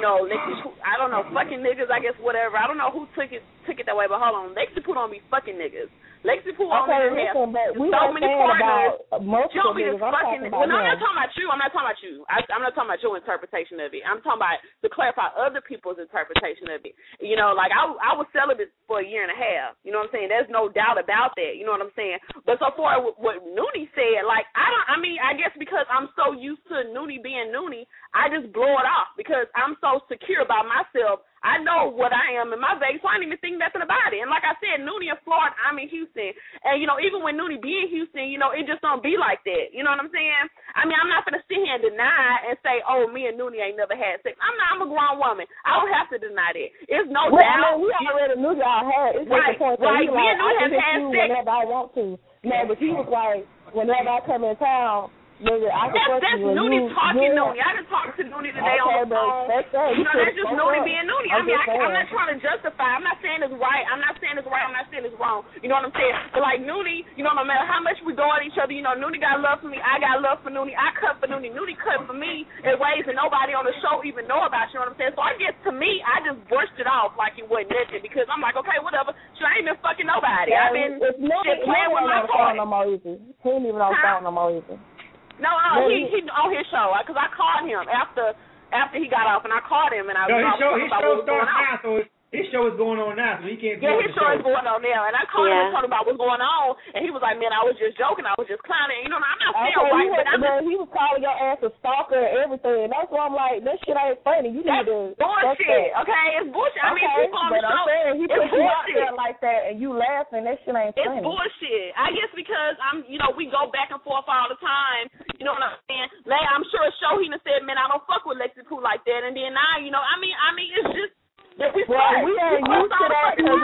I don't know, fucking niggas, I guess, whatever. I don't know who took it that way, but hold on, Lexi Pooh don't be fucking niggas. Lexi Pooh on there have so many partners. Don't be fucking niggas. Well, no, I'm not talking about you. I'm not talking about you. I'm not talking about your interpretation of it. I'm talking about to clarify other people's interpretation of it. Like I was celibate for a year and a half. You know what I'm saying? There's no doubt about that. You know what I'm saying? But so far, what Noonie said, like, I guess because I'm so used to Noonie being Noonie, I just blow it off because I'm so secure about myself. I know what I am in my vague, so I don't even think nothing about it. And like I said, Noonie in Florida, I'm in Houston. And, even when Noonie be in Houston, it just don't be like that. You know what I'm saying? I'm not going to sit here and deny and say, oh, me and Noonie ain't never had sex. I'm a grown woman. I don't have to deny that. It's no doubt. We already knew y'all had. It's right, the point right. Me and Noonie have had sex. Whenever I want to. No, but he was like, whenever I come in town, nigga, that's Noonie talking Noonie. I just talked to Noonie today on the phone. That's just Noonie being Noonie. I'm not trying to justify. I'm not saying it's right. I'm not saying it's right. I'm not saying it's wrong. You know what I'm saying? But like Noonie, no matter how much we go at each other, Noonie got love for me. I got love for Noonie. I cut for Noonie. Noonie cut for me in ways that nobody on the show even know about. You know what I'm saying? So I guess to me, I just brushed it off like it wasn't nothing because I'm like, okay, whatever. She ain't been fucking nobody. I've been playing with my toys. He ain't even on the phone no more either. No, he on his show because I called him after he got off, and I called him and I was his show starts now, so his show is going on now, so he can't. Yeah, his show is going on now, and I called him and told him about what's going on, and he was like, "Man, I was just joking, I was just clowning." I'm not saying right, but he was calling your ass a stalker and everything. That's why I'm like, that shit ain't funny. You need to bullshit. Okay, it's bullshit. I mean, people on the show, I'm saying he put you out there like that, and you laughing. That shit ain't funny. It's bullshit. I guess because we go back and forth all the time. You know what I'm saying? I'm sure a show he done said, "Man, I don't fuck with Lexi Pooh like that," and then now, I mean, it's just. We ain't used to that because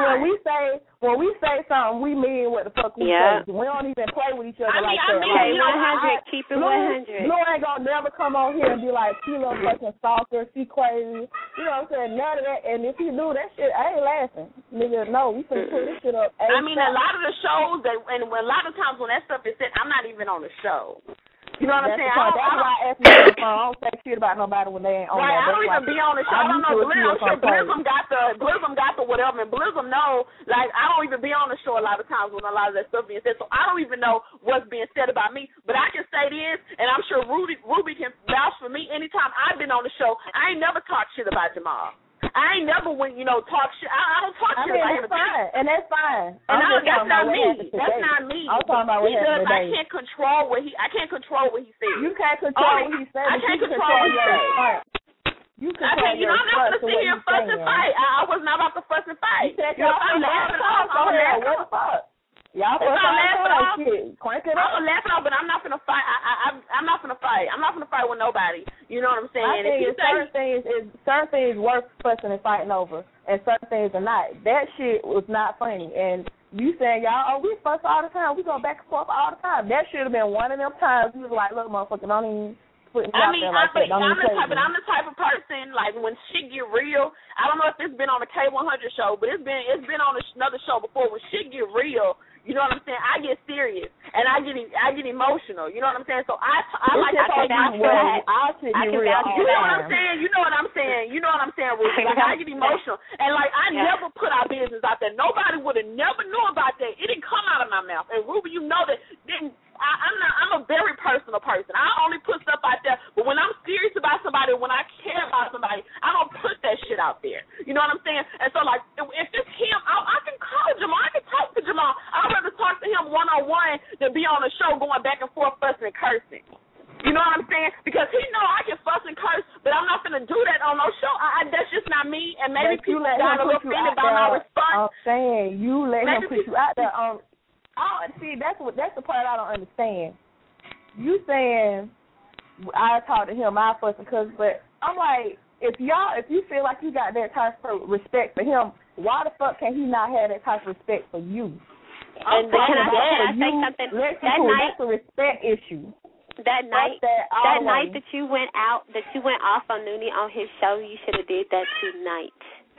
when we say something, we mean what the fuck we say. We don't even play with each other like that. Hey, 100, keep it 100. Blue ain't gonna never come on here and be like, she little fucking stalker, she crazy. You know what I'm saying? None of that. And if he do that shit, I ain't laughing. Nigga, no, we finna put this shit up. I mean, a lot of the shows and a lot of times when that stuff is said, I'm not even on the show. You know what I'm saying? That's why I asked me on the phone. I don't say shit about nobody when they ain't on right, there. I don't even be on the show. I don't know. I'm sure Blizzum got the whatever, and Blizzum know. Like, I don't even be on the show a lot of times when a lot of that stuff being said. So I don't even know what's being said about me. But I can say this, and I'm sure Ruby can vouch for me. Anytime I've been on the show, I ain't never talked shit about Jamal. I ain't never went, talk shit. I don't talk shit about him. That's fine. And that's not me. That's not me. I'm talking about what happened today. I can't control what he says. You can't control what he says. I can't control what he says. You control your I'm not going to sit here and fuss and fight. I was not about to fuss and fight. I'm laughing off. I'm laughing off. Y'all if I'm laughing off, crank it up. I'm laughing off, but I'm not gonna fight. I'm not gonna fight. I'm not gonna fight with nobody. You know what I'm saying? I think certain things worth fussing and fighting over, and certain things are not. That shit was not funny. And you saying y'all, we fuss all the time. We go back and forth all the time. That should have been one of them times. You was like, look, motherfucker, don't even put me out there like that. I'm the type of person, like, when shit get real. I don't know if it's been on the K100 show, but it's been on another show before. When shit get real, you know what I'm saying? I get serious and I get emotional. You know what I'm saying? So I like to take my shit. You know what I'm saying? You know what I'm saying? You know what I'm saying, Ruby? Like, I get emotional, and like, I never put our business out there. Nobody would have never knew about that. It didn't come out of my mouth. And Ruby, you know that. I'm a very personal person. I only put stuff out there, but when I'm serious about somebody, when I care about somebody, I don't put that shit out there. You know what I'm saying? And so, like, if it's him, I can call Jamal. I can talk to Jamal. I'd rather talk to him one-on-one than be on the show going back and forth fussing and cursing. You know what I'm saying? Because he know I can fuss and curse, but I'm not going to do that on no show. That's just not me, and maybe people got a little offended by my response. I'm saying you let him put you out there on. See, that's the part I don't understand. You saying I talk to him, I fuss and cuss, but I'm like, if you feel like you got that type of respect for him, why the fuck can he not have that type of respect for you? And can I say something? That's a respect issue. That night that you went off on Noonie on his show, you should have did that tonight.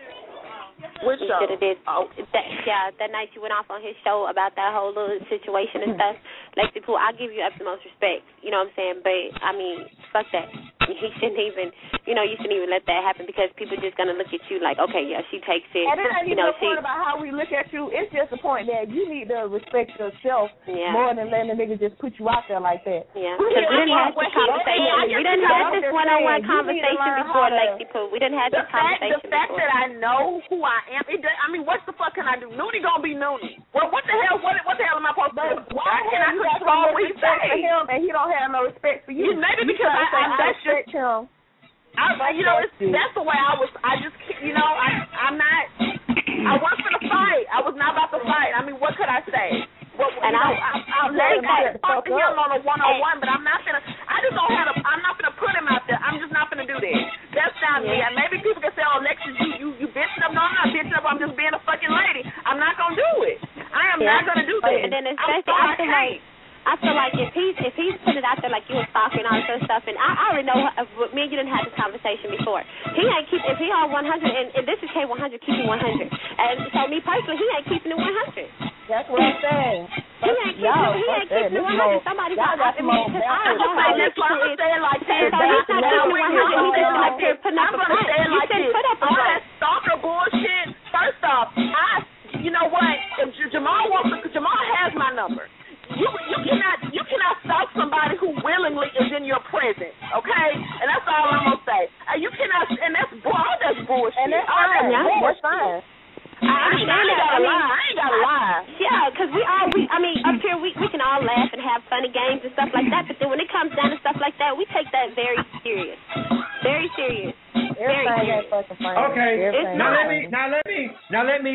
Which show? Should have did. That night you went off on his show about that whole little situation and stuff. Lexi Poole, I give you utmost respect. You know what I'm saying? But I mean, fuck that. He shouldn't even. You shouldn't even let that happen, because people just gonna look at you like, okay, yeah, she takes it. And it ain't even a point about how we look at you. It's just a point that you need to respect yourself more than letting a nigga just put you out there like that. Yeah. Because we didn't have this conversation. We didn't have this one-on-one conversation before, Lexi Poole. We didn't have this conversation before. The fact that I know who I am, what the fuck can I do? Noonie gonna be Noonie. Well, what the hell? What the hell am I supposed to do? Why can I control what he says? And he don't have no respect for you. Maybe because I respect him. That's the way I was. I just, I'm not. I wasn't gonna fight. I was not about to fight. I mean, what could I say? I'm let him talk to him on a one-on-one, but I'm not gonna. I just don't have. I'm not gonna put him out there. I'm just not gonna do that. That's not me. And maybe people can say, "Oh, Lexus, you bitching up." No, I'm not bitching up. I'm just being a fucking lady. I'm not gonna do it. I am not gonna do that. And then especially, I feel like if he's put it out there like you was talking all this other stuff, and I already know me and you didn't have this conversation before. He ain't if he on 100, and this is K100, keeping 100. And so me personally, he ain't keeping it 100. That's what I'm saying. He ain't keeping it 100. Somebody got to me because I don't know. That's why I'm saying like this. So he's not keeping 100. He just like putting up a front. You shouldn't put up a front. All that stalker bullshit. First off, you know what? If Jamal has my number. You cannot stop somebody who willingly is in your presence, okay? And that's all I'm gonna say. You cannot, and that's bullshit. And that's fine. That's fine. I ain't gotta lie. Yeah, because up here we can all laugh and have funny games and stuff like that, but then when it comes down to stuff like that, we take that very serious. Very serious. Everything ain't fucking funny. Okay. Let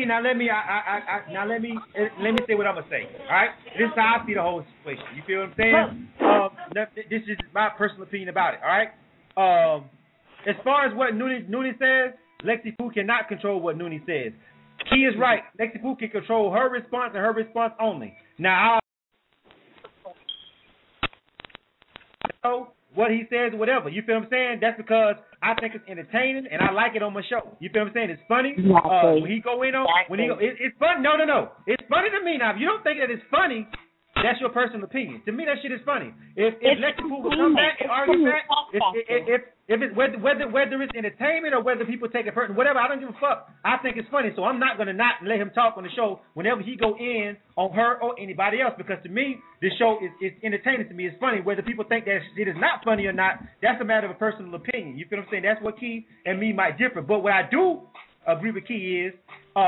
me say what I'm gonna say. All right. This is how I see the whole situation. You feel what I'm saying? This is my personal opinion about it. All right. As far as what Noonie says, Lexi Poole cannot control what Noonie says. He is right. Lexi Poole can control her response and her response only. Now, what he says, whatever. You feel what I'm saying? That's because I think it's entertaining and I like it on my show. You feel what I'm saying? It's funny. When he go in on, it's funny. No. It's funny to me. Now, if you don't think that it's funny, that's your personal opinion. To me, that shit is funny. If Lexi Pool would come back and argue that, if it's whether it's entertainment or whether people take it personal, whatever, I don't give a fuck. I think it's funny, so I'm not gonna not let him talk on the show whenever he go in on her or anybody else, because to me, this show is entertaining. To me, it's funny. Whether people think that it is not funny or not, that's a matter of a personal opinion. You feel what I'm saying? That's what Key and me might differ. But what I do agree with Key is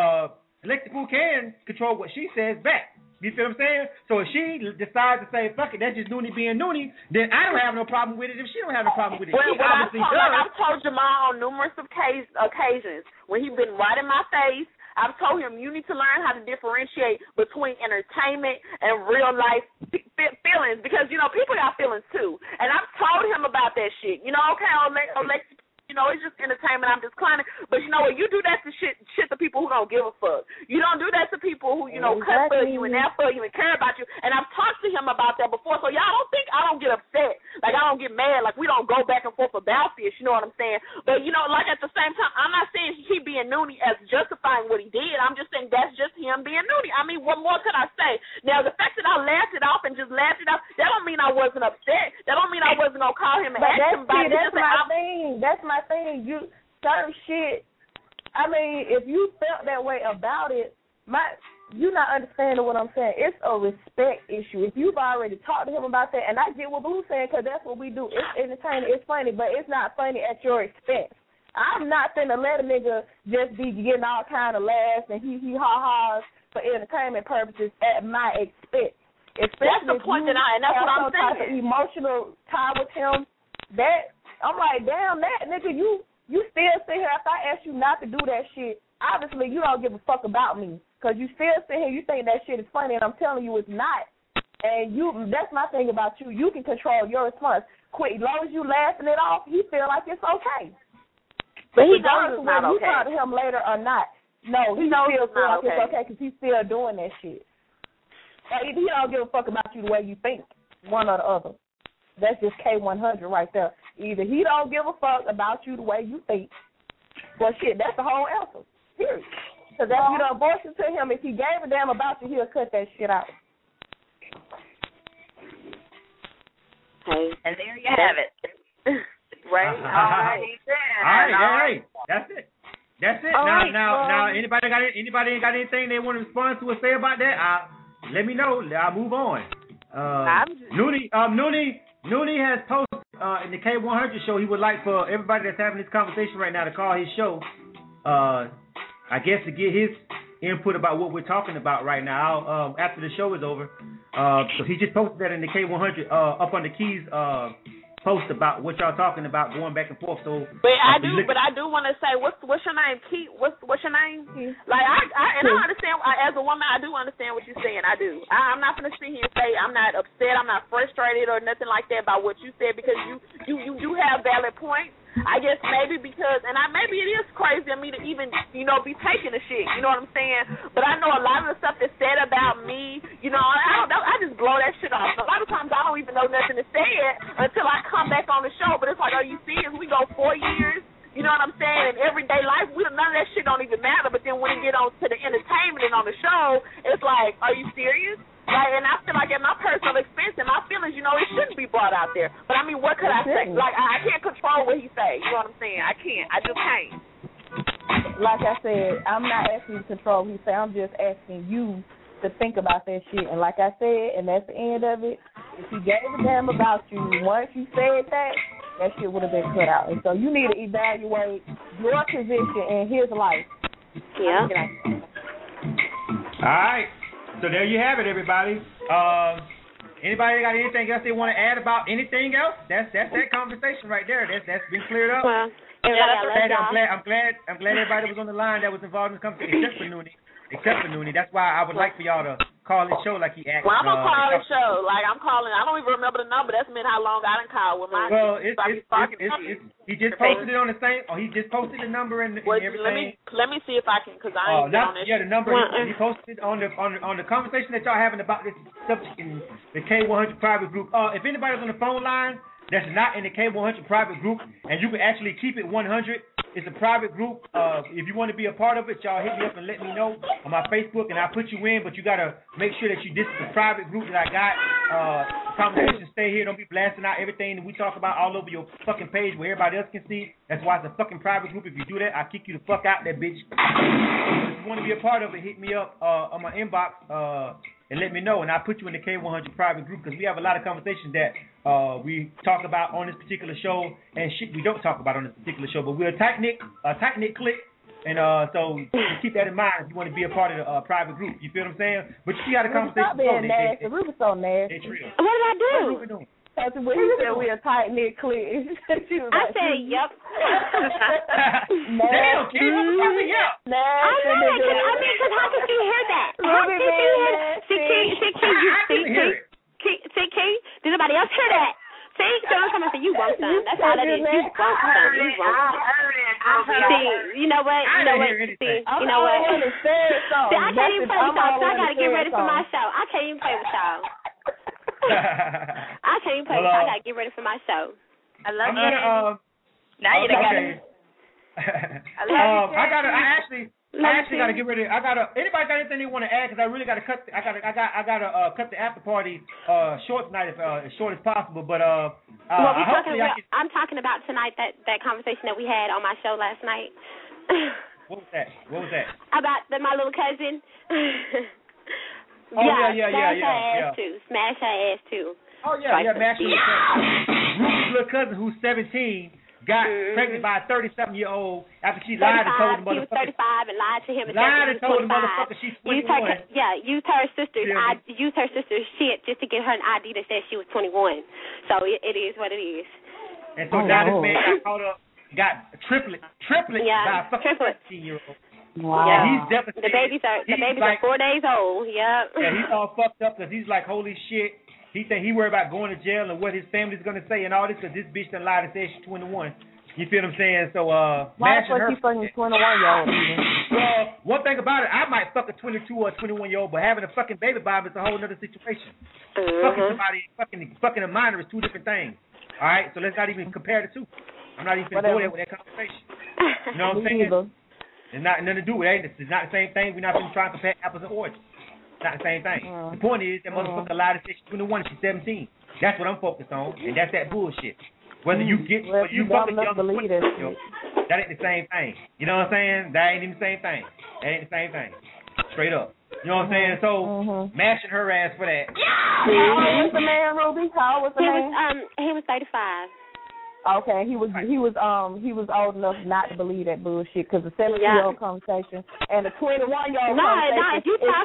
Lexi Pool can control what she says back. You feel what I'm saying? So if she decides to say, fuck it, that's just Noonie being Noonie, then I don't have no problem with it if she don't have no problem with it. Well, I've told Jamal on numerous occasions when he's been right in my face, I've told him you need to learn how to differentiate between entertainment and real life feelings, because, you know, people got feelings too. And I've told him about that shit. You know, okay, Alexi, you know, it's just entertainment. I'm just clowning. But you know what? You do that to shit to people who don't give a fuck. You don't do that to people who, you know, cut for you and that for you and care about you. And I've talked to him about that before. So y'all don't think I don't get upset. Like, I don't get mad. Like, we don't go back and forth about this. You know what I'm saying? But, you know, like, at the same time, I'm not saying he being Noonie as justifying what he did. I'm just saying that's just him being Noonie. I mean, what more could I say? Now, the fact that I laughed it off and just laughed it off, that don't mean I wasn't upset. That don't mean I wasn't going to call him and ask him about it. That's my thing. That's my thing. You certain shit. I mean, if you felt that way about it, you're not understanding what I'm saying. It's a respect issue. If you've already talked to him about that, and I get what Boo's saying, because that's what we do. It's entertaining. It's funny, but it's not funny at your expense. I'm not finna let a nigga just be getting all kind of laughs and ha-has for entertainment purposes at my expense. That's the point and that's what I'm saying. Type of emotional tie with him. That I'm like, damn, that nigga, you still sit here after I asked you not to do that shit. Obviously, you don't give a fuck about me, because you still sit here, you think that shit is funny, and I'm telling you it's not. And that's my thing about you. You can control your response. Quick, as long as you laughing it off, he feel like it's okay. But he knows it's not okay. You talk to him later or not. No, he knows it's not okay. It's okay because he's still doing that shit. He don't give a fuck about you the way you think, one or the other. That's just K100 right there. Either he don't give a fuck about you the way you think, well, shit, that's the whole answer, period. Because if you don't voice it to him, if he gave a damn about you, he'll cut that shit out. Hey, and there you have it. Right? All right. That's it. Now, anybody ain't got anything they want to respond to or say about that? Let me know. I'll move on. Noonie has posted in the K100 show he would like for everybody that's having this conversation right now to call his show. I guess to get his input about what we're talking about right now after the show is over. So he just posted that in the K100 up on the Keys post about what y'all talking about going back and forth. So, but I do want to say, what's your name? Keith? What's your name? Like I understand. As a woman, I do understand what you're saying. I do. I'm not gonna sit here and say I'm not upset. I'm not frustrated or nothing like that about what you said, because you do have valid points. I guess maybe because, and maybe it is crazy of me to even, you know, be taking the shit, you know what I'm saying? But I know a lot of the stuff that's said about me, you know, I just blow that shit off. A lot of times I don't even know nothing to say it until I come back on the show. But it's like, are you serious? We go 4 years, you know what I'm saying? In everyday life, none of that shit don't even matter. But then when it get on to the entertainment and on the show, it's like, are you serious? Like, and I feel like at my personal expense and my feelings, you know, it shouldn't be brought out there. But I mean, what could I say? Like, I can't control what he say. You know what I'm saying? I can't. I just can't. Like I said, I'm not asking you to control what he say. I'm just asking you to think about that shit. And like I said, and that's the end of it. If he gave a damn about you, once you said that shit would have been cut out. And so you need to evaluate your position in his life. Yeah. All right. So there you have it, everybody. Anybody got anything else they want to add about anything else? That's that conversation right there. That's been cleared up. Well, I'm glad everybody was on the line that was involved in the conversation, except for Noonie. That's why I would like for y'all to call his show like he asked. Well, I'm gonna call his show. Like, I'm calling. I don't even remember the number. That's been how long I done called with my. Well, he just posted it on the same. Oh, he just posted the number and everything. Let me see if I can, because I ain't on it. Yeah, the number he posted on the conversation that y'all having about this subject in the K100 private group. If anybody's on the phone line that's not in the K100 private group, and you can actually keep it 100, It's a private group. If you want to be a part of it, y'all hit me up and let me know on my Facebook, and I'll put you in. But you gotta make sure that this is a private group that I got. Conversations stay here. Don't be blasting out everything that we talk about all over your fucking page where everybody else can see. That's why it's a fucking private group. If you do that, I'll kick you the fuck out that bitch. If you want to be a part of it, hit me up on my inbox and let me know, and I'll put you in the K100 private group because we have a lot of conversations that we talk about on this particular show and shit we don't talk about on this particular show. But we're a tight-knit clique. And so keep that in mind if you want to be a part of the private group. You feel what I'm saying? But you see how the conversation goes. Stop being nasty. Ruby's so nasty. It's real. What did I do? What Ruby doing? When he said we're a tight-knit clique. I said, yep. Damn, kid, I'm talking yep. I know it, because how could you hear that? How could you hear that? See, Key, did anybody else hear that? See, so I'm coming to you, want some. That's all that is. You want some. See, you know what? See, you know what? See, I can't even play with y'all, so I got to get ready for my show. I can't even play with y'all. I can't even play with y'all. I got to get ready for my show. I love you. Now you done got it. I actually got to get ready. Anybody got anything they want to add? Because I really got to cut. I got to cut the after party short tonight, as short as possible. But I'm talking about tonight that conversation that we had on my show last night. What was that? About my little cousin. Yeah. Smash her ass too. Oh yeah, smash her ass. Ruby's little cousin, who's 17. Got pregnant by a 37-year-old after she lied and told the motherfucker. She was 35 and lied to him and lied and told the 25. motherfucker she's 21. Used her sister's shit just to get her an ID that said she was 21. So it is what it is. And so now this man got caught up, got triplet by a fucking 13-year-old. Wow. Yeah, he's devastated. The babies are 4 days old. Yep. Yeah, he's all fucked up because he's like, holy shit. He think he worried about going to jail and what his family's gonna say and all this because this bitch done lied and said she's 21. You feel what I'm saying? So why the fuck you fucking 21-year-old? Well, one thing about it, I might fuck a 22 or a 21-year-old, but having a fucking baby Bob is a whole other situation. Fucking somebody, fucking a minor is two different things. All right, so let's not even compare the two. I'm not even going there with that conversation. You know what I'm saying? It's not nothing to do with it. It's not the same thing. We're not even trying to compare apples and oranges. Not the same thing. The point is that motherfucker lied and said she's 21, she's 17. That's what I'm focused on, and that's that bullshit. Whether you get, whether you fucking young, that ain't the same thing. You know what I'm saying? That ain't even the same thing. That ain't the same thing. Straight up. You know what I'm saying? So mashing her ass for that. How was the man, Ruby? How was the man? He was 35. Okay, he was old enough not to believe that bullshit because the 70-year-old conversation and the 21-year-old conversation. No, if you talk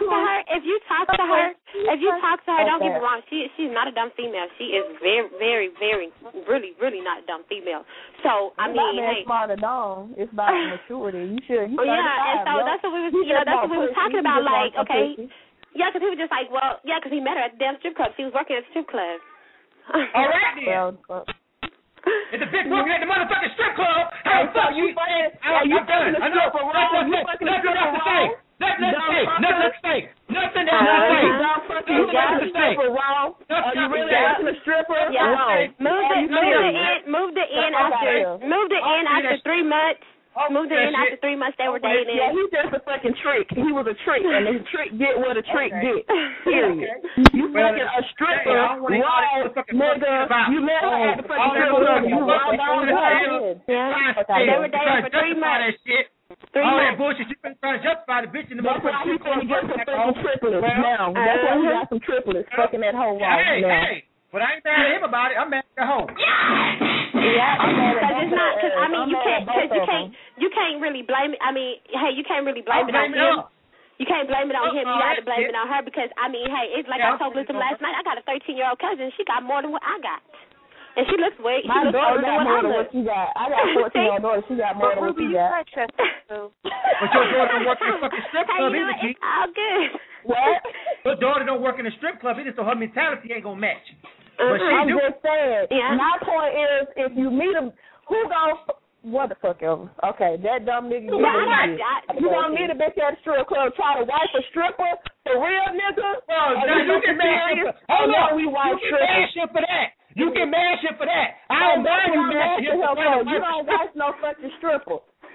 to her, don't get me wrong, she's not a dumb female. She is very, very, very, really, really not a dumb female. So I mean, hey, smart or dumb, it's about maturity. You should. And so that's what we was talking about. Like, okay, because he was just like, well, because he met her at the damn strip club. She was working at the strip club. All right then. It's a big working at the motherfucking strip club. How the fuck you saying? I'm done. I know. Nothing else to say. Nothing else to say. Nothing else to say. Are you really asking a stripper? Yeah. Move the in after 3 months. Moved her in after 3 months they were dating. Yeah, he's just a fucking trick. He was a trick, and the trick get what a trick get. Period. You fucking a stripper, raw nigga. You let her have the fucking stripper. You raw dog. They were dating for 3 months. All that bullshit, you been trying to justify the bitch in the motherfucker. That's why he's going to get some fucking triplets now. That's why he got some triplets fucking that whole wall now. But I ain't mad at him about it. I'm mad at the hoe. Yeah, because it's not. Because I mean, you can't really blame it. I mean, hey, you can't really blame it on him. You can't blame it on him. You got to blame it on her because I mean, hey, it's like I told Lizzie last night. I got a 13-year-old cousin. She got more than what I got, and she looks way. My daughter got more than what she got. I got a 14-year-old daughter. She got more than what she got. But your daughter don't work in a fucking strip club either, Keith. It's all good. What? Your daughter don't work in a strip club either, so her mentality ain't gonna match. But I'm just saying. Yeah. My point is, if you meet him, who goes? What the fuck ever? Okay, that dumb nigga. You gonna meet a bitch at a strip club, try to wife a stripper, for real, nigga? Well, you get mad shit for that. You get mad shit for that. I don't mind you mad shit for that. You don't wife no fucking stripper.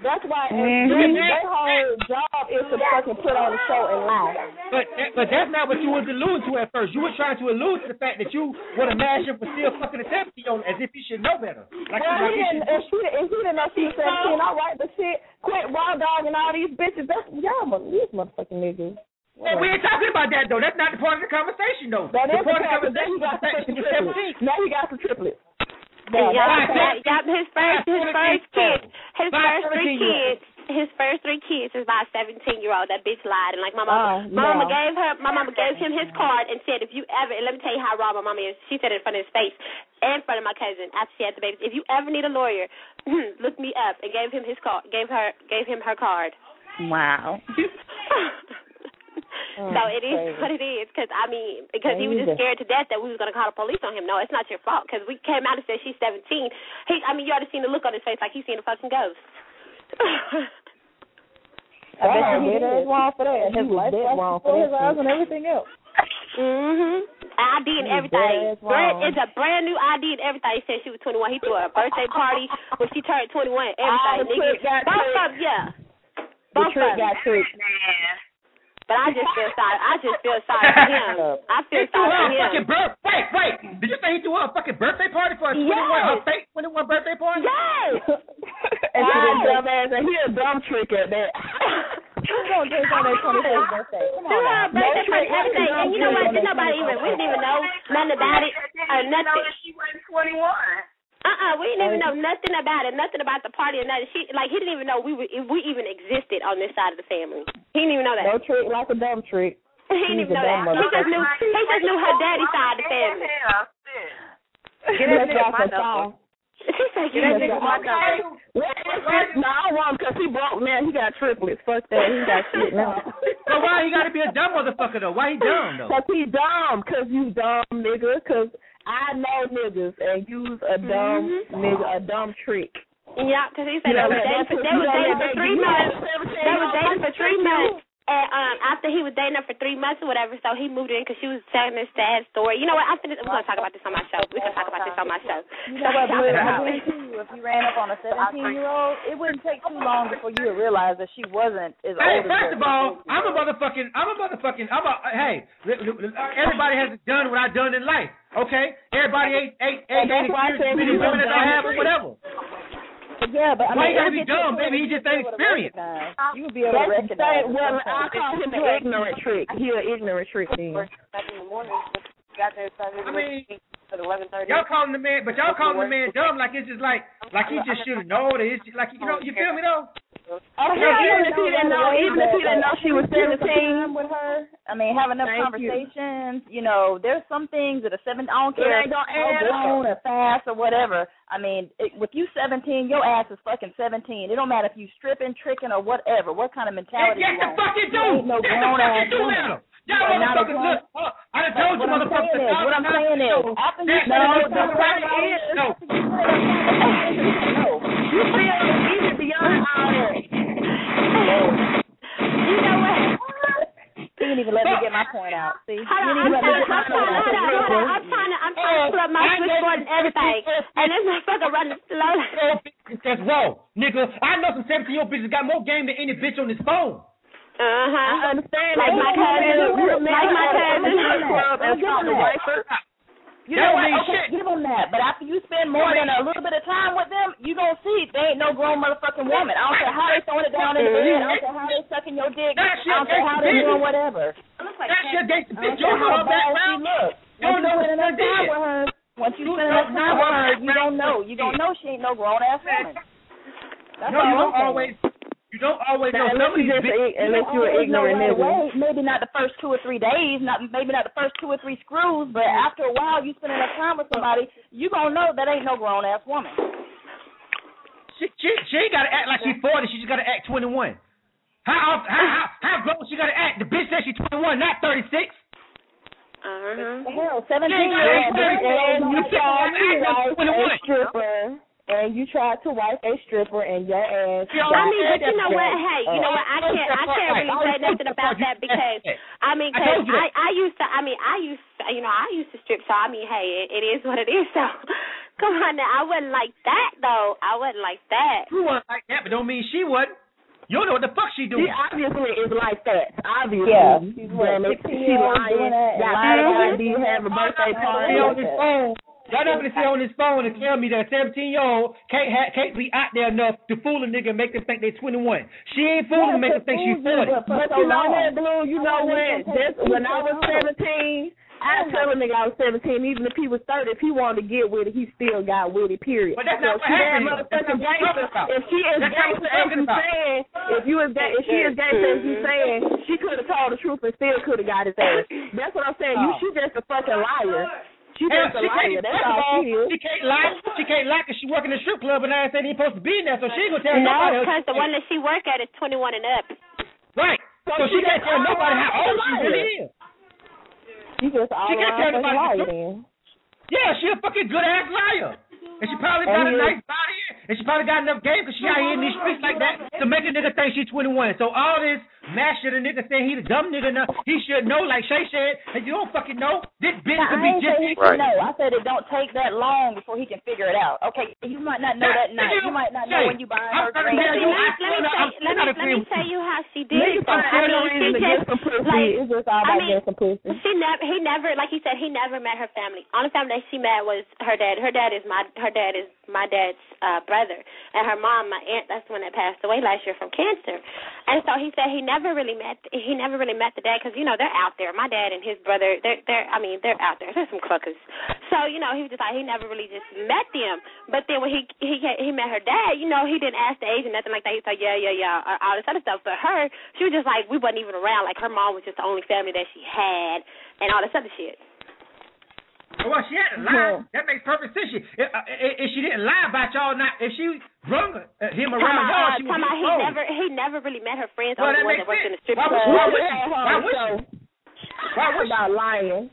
Their whole job is to fucking put on a show and lie. But that's not what you was alluding to at first. You were trying to allude to the fact that you want to mash up for still fucking a 17-year-old as if you should know better. If he didn't know she was 17, all right, but shit, quit raw dog and all these bitches. That's y'all, these motherfucking niggas. Well, we ain't talking about that though. That's not the part of the conversation though. That the is part of the conversation. conversation is the fact that you 17. Now he got some triplets. His first three kids is by a 17-year-old. That bitch lied, and like my mama gave him his card and said, if you ever, and let me tell you how raw my mama is. She said it in front of his face and in front of my cousin after she had the babies. If you ever need a lawyer, look me up, and gave him his card, gave him her card. Wow. So it is what it is, because he was just scared to death that we was gonna call the police on him. No, it's not your fault, because we came out and said she's 17. You ought to seen the look on his face like he's seen a fucking ghost. I bet he did as wrong for that. His life wrong for his eyes and everything else. ID and everything. It's a brand new ID and everything. He said she was 21. He threw her a birthday party when she turned 21. Everything. Both of them, yeah. Both of them got tricked. But I just feel sorry for him. I feel sorry for him. Wait. Did you say he threw her a fucking birthday party for a 21 fake 21 birthday party? Yes. And he a dumb trick at that. Who's gonna get on their 21st birthday? Come on now. Birthday party, everything. And you know what? We didn't even know nothing about it or nothing. She wasn't 21. We didn't even know nothing about it, nothing about the party or nothing. He didn't even know we even existed on this side of the family. He didn't even know that. No trick like a dumb trick. He didn't even know that. He just knew her daddy's side of the family. Get that nigga my number. She said, get that nigga my number. No, I want him because he broke, man. He got triplets. Fuck that. He got shit now. So why he got to be a dumb motherfucker, though? Why he dumb, though? Because he dumb. Because you dumb, nigga. Because I know niggas and use a dumb nigga, a dumb trick. Yeah, because he said they was dating for 3 months. They was dating for 3 months. And after he was dating her for 3 months or whatever, so he moved in because she was telling this sad story. You know what? We're going to talk about this on my show. We can talk about this on my show. You know what, Blue? I guarantee you, if you ran up on a 17-year-old, it wouldn't take too long before you would realize that she wasn't as old as first of all, hey, everybody hasn't done what I've done in life, okay? Everybody ain't experienced many women as I have or whatever. Yeah, but why you gotta be dumb, baby? He just ain't experienced. You would be able to recognize. Well, I call him an ignorant trick. He an ignorant trick then. Y'all calling the man, but y'all calling the man dumb like it's just like he just should have known it. It's just like you feel me though? Even if he didn't know she was 17 with her. I mean, have enough conversations. You know, there's some things that are 17. I don't care how grown or fast or whatever. I mean, with you 17, your ass is fucking 17. It don't matter if you stripping, tricking, or whatever. What kind of mentality you want? Yes, the fuck you do. Ain't no grown ass woman. Y'all motherfuckers, look. I done told you motherfuckers. What I'm saying is, after you know, the fact is, no. You feel even beyond all that. You know what? He didn't even let me get my point out. See? I'm trying to pull up my switchboard and everything. And this motherfucker running slowly. That's wrong, nigga. I know some 17-year-old bitches got more game than any bitch on this phone. I understand. Like my cousin. You know what? Okay, give them that. But after you spend more than a little bit of time with them, you gonna see they ain't no grown motherfucking woman. I don't care how they throwing it down in the bed. I don't care how they sucking your dick. I don't care how they doing whatever. That's your gangster bitch. You don't know how bad she look. You don't know what enough time with her. Once you spend enough time with her, you don't know. You don't know she ain't no grown ass woman. That's all I'm saying. You don't always know. Unless you're ignorant nigga. Maybe not the first 2 or 3 days, maybe not the first 2 or 3 screws, but after a while you spend enough time with somebody, you gonna know that ain't no grown ass woman. She ain't gotta act like she's 40. She just gotta act 21. How grown she gotta act? The bitch said she's 21, not 36. The hell, 17-year-old and you tried to wife a stripper. And you tried to wife a stripper and your ass. But you know what? Hey, you know what? I can't really say nothing about that because I used to strip. So I mean, hey, it is what it is. So come on now, I wasn't like that though. I wasn't like that. You wasn't like that, but don't mean she wasn't. You don't know what the fuck she doing. She obviously is like that. Obviously. Yeah. She's lying. Got be having a birthday party. On his phone. Y'all not gonna sit on his phone and tell me that a 17-year-old can't be out there enough to fool a nigga and make them think they're 21. She ain't fooling to make them think she's 40. But you know what, Blue? You know what? When I was 17, I tell a nigga I was 17, even if he was 30, if he wanted to get with it, he still got with it, period. But that's not what happened. If she is gangster as you saying, if she is gangster as you saying, she could have told the truth and still could have got his ass. That's what I'm saying. She just a fucking liar. She's just a liar. That's all she is. She can't lie. She can't lie because she work in the strip club and I said he ain't supposed to be in there, so she ain't gonna tell nobody else. No, because the one that she work at is 21 and up. Right. So she can't tell nobody how old she really is. She just all can't tell around nobody. liar then. Yeah, she a fucking good ass liar. And she probably got a nice body, and she probably got enough game because she out here in these streets like that to make a nigga think she's 21. So all this mad shit a nigga saying he the dumb nigga now, he should know, like Shay said, and you don't fucking know, this bitch could be just... No, I said it don't take that long before he can figure it out. Okay, you might not know that night. You might not know when you buy her drink. Let me tell you how she did it. It's just all about getting some pussy. He never, like he said, he never met her family. Only family that she met was her dad. Her dad is my dad's brother, and her mom, my aunt, that's the one that passed away last year from cancer. And so he said he never really met the dad because they're out there. My dad and his brother, they're out there. They're some cluckers. So he was just like he never really just met them. But then when he met her dad, he didn't ask the age and nothing like that. He said yeah, all this other stuff. But her, she was just like we wasn't even around. Like her mom was just the only family that she had, and all this other shit. Well, she had to lie. That makes perfect sense. If she didn't lie about y'all, if she brung him around y'all, she would be he never really met her friends. Well, that makes sense. In the strip club. Why would she? About lying.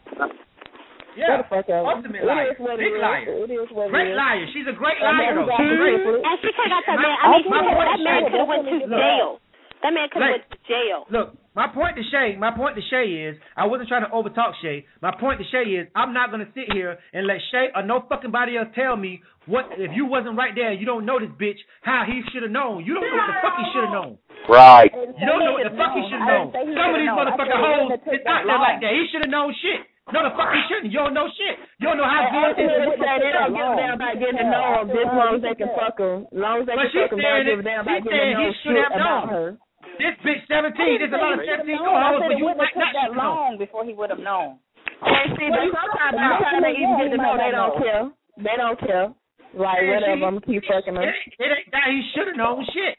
Yeah, ultimate liar. Big liar. Great liar. She's a great liar, though. And she could have got that man. That man could have went to jail. That man could have went to jail. Look, my point to Shay is, I wasn't trying to overtalk Shay. My point to Shay is, I'm not going to sit here and let Shay or no fucking body else tell me what, if you wasn't right there, you don't know this bitch, how he should have known. You don't know what the fuck he should have known. Right. You don't know what the fuck he should have known. Some of these motherfucking hoes is out there like that. He should have known shit. No, the fuck he shouldn't. You don't know shit. You don't know how good it is. They don't give a damn about getting to know him as long as they can fuck him. As long as they can fuck him, they don't give a damn about getting to know shit about her. This bitch 17. There's a lot of 17-year-olds, but you might not that long before he would have known. See, but sometimes by the time they even get to know, they don't care. They don't care. Like, whatever, I'm keep fucking her. It ain't that he should have known shit.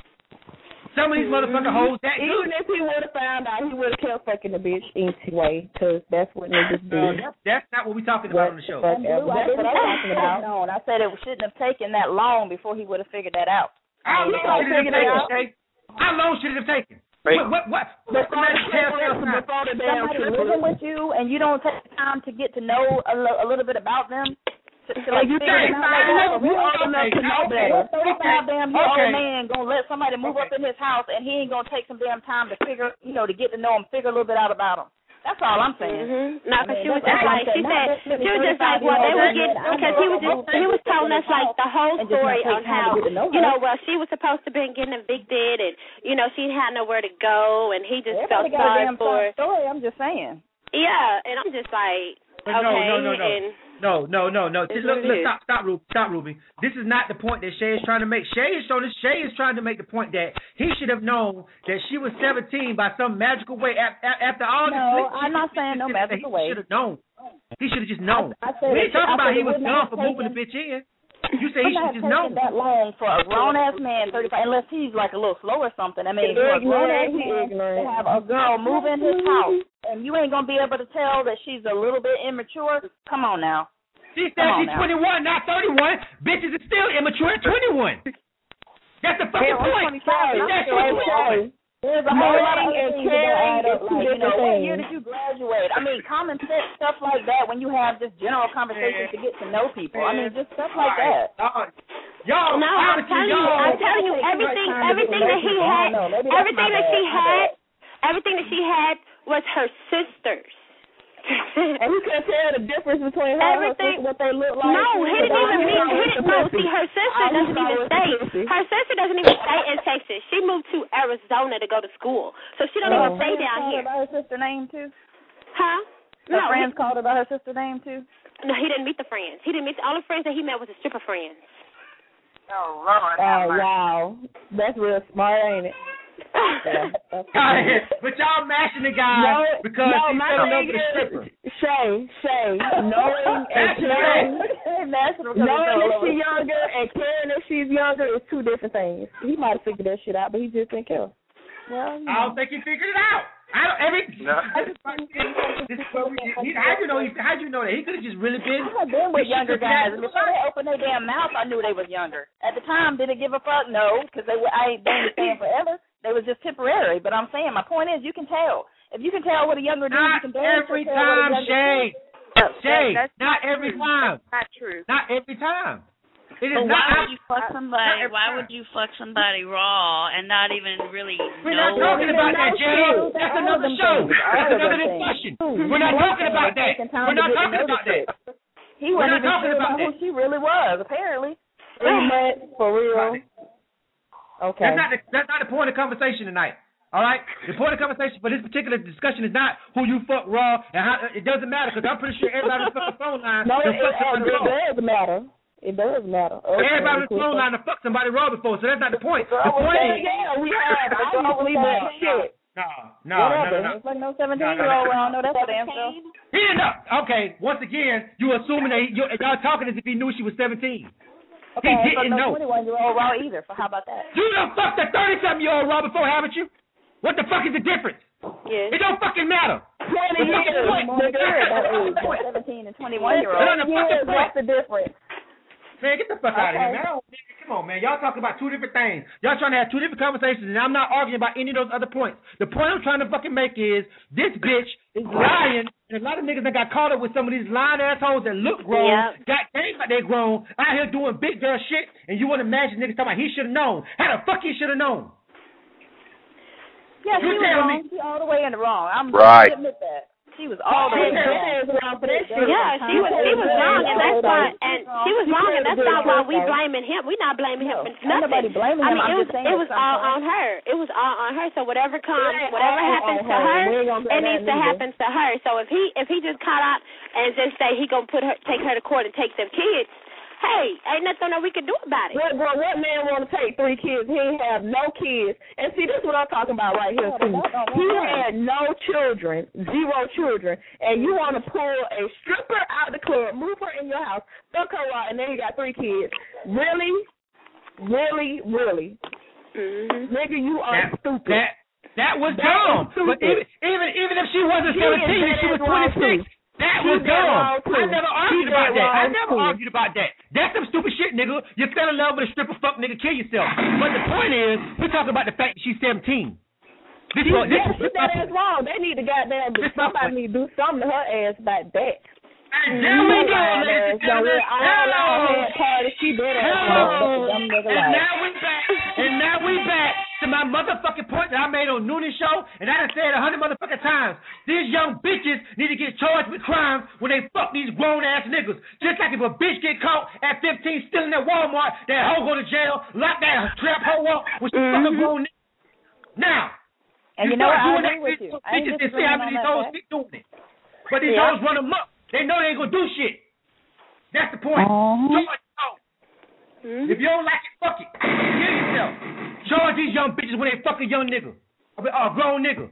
Some of these motherfucking hoes that good. Even if he would have found out, he would have kept fucking the bitch anyway, because that's what niggas do. That's not what we're talking about on the show. That's what I'm talking about. No, I said it shouldn't have taken that long before he would have figured that out. How long should it have taken, Shay? How long should it have taken? What? Somebody living with you and you don't take time to get to know a little bit about them. Like you say, you old enough to know better. 35-year-old man gonna let somebody move up in his house and he ain't gonna take some damn time to figure, to get to know him, figure a little bit out about him. That's all I'm saying. No, because she was just like, she was just like, well, they were getting, because he was telling us like the whole story on how, well, she was supposed to be getting evicted and, she had nowhere to go and he just felt sorry for her. Story, I'm just saying. Yeah, and I'm just like, okay. No. Look, stop, Ruby. This is not the point that Shay is trying to make. Shay is trying to make the point that he should have known that she was 17 by some magical way. After all this, I'm not saying no magical way. He should have known. He should have just known. We ain't talking about he was dumb for moving the bitch in. You say he should just know. That long for a grown ass man, 35, unless he's like a little slow or something. I mean, for a grown ass man to have a girl move in his house, and you ain't gonna be able to tell that she's a little bit immature. Come on now. She said she's 21, not 31. Bitches is still immature at 21. That's the fucking point. That's 21. There's a whole lot of things what year did you graduate? I mean, common sense stuff like that when you have just general conversations to get to know people. I mean, just stuff like that. Y'all, no, I'm telling you, everything that he had, everything that she had was her sister's. And he couldn't tell the difference between her and her sister, what they look like. No, he didn't even see her sister doesn't even stay. Her sister doesn't even stay in Texas. She moved to Arizona to go to school. So she don't even stay down here. About her sister name too? Huh? Her friends called about her sister name too? No, he didn't meet the friends. He didn't meet the only friends that he met was the stripper friends. Oh, Lord. Oh, wow. That's real smart, ain't it? Yeah, but y'all mashing the guy because he fell in love with the stripper. Shay, knowing that she's younger and caring if she's younger is two different things. He might have figured that shit out, but he just didn't care. Well, I don't think he figured it out. How'd you know that? He could have just really been. I've been with younger guys, and before they opened their damn mouth, I knew they was younger. At the time, did it give a fuck? No, because they ain't staying forever. They was just temporary. But I'm saying, my point is, you can tell. If you can tell what a younger dude, you can dance. Every time, Shay. Not every time. Not true. Not every time. It is but not. Why would you fuck somebody? Why would you fuck somebody raw and not even really We're not talking about that, Jay. That's another show. That's another discussion. We're not talking about that. We're not talking about that. He wasn't even sure about who she really was, apparently. 3 months, for real. Okay. That's not the point of the conversation tonight. All right? The point of the conversation for this particular discussion is not who you fuck raw and how. It doesn't matter because I'm pretty sure everybody on the fucking phone line. No, it does matter. It does matter. Everybody on the phone line to fuck somebody raw before, so that's not the point. The point is, we have. Obviously, but shit. No. It's like no 17-year-old around. No, that's what damn show. He didn't know. Okay, once again, you assuming that y'all talking as if he knew she was 17. Okay, he didn't know. 21-year-old raw either. How about that? You done fucked a 30-something-year-old raw before, haven't you? What the fuck is the difference? Yes. It don't fucking matter. 20 years. 17 and 21-year-old. What's the difference? Man, get the fuck out of here, man. Come on, man. Y'all talking about two different things. Y'all trying to have two different conversations, and I'm not arguing about any of those other points. The point I'm trying to fucking make is this bitch is lying, and a lot of niggas that got caught up with some of these lying assholes that look grown, got things like they grown, out here doing big girl shit, and you want to imagine niggas talking about he should have known. How the fuck he should have known? Yeah, she was wrong. She all the way in the wrong. I'm right. going to admit that. She was all the way wrong for that shit. Yeah, she was wrong, and that's why. And she was wrong, and that's not why we blaming him. We're not blaming him for nothing. Nobody blaming him. I mean, it was all on her. It was all on her. So whatever happens to her, it needs to happen to her. So if he just caught out and just say he gonna take her to court and take them kids. Hey, ain't nothing that we can do about it. What man want to take 3 kids? He ain't have no kids. And see, this is what I'm talking about right here, too. He had no children, 0 children, and you want to pull a stripper out the club, move her in your house, fuck her out, and then you got 3 kids. Really? Really? Really? Mm-hmm. Nigga, you are stupid. That was dumb. But even if she wasn't 17 and she was 26, that was dumb. I never argued about that. That's some stupid shit, nigga. You fell in love with a stripper, fuck nigga, kill yourself. But the point is, we're talking about the fact that she's 17. That ass wrong. They need to somebody need to do something to her ass about that. And there we go, ladies and gentlemen. And now we back to my motherfucking point that I made on Noonan Show, and I done said 100 motherfucking times. These young bitches need to get charged with crimes when they fuck these grown-ass niggas. Just like if a bitch get caught at 15 stealing at Walmart, that hoe go to jail, lock that trap hoe up when she fucking grown niggas. Now, and you know what, I agree with you. Bitches and see how many hoes keep doing it. But these hoes run them up. They know they ain't gonna do shit. That's the point. If you don't like it, fuck it. Kill yourself. Charge these young bitches when they fuck a young nigga. A grown nigga.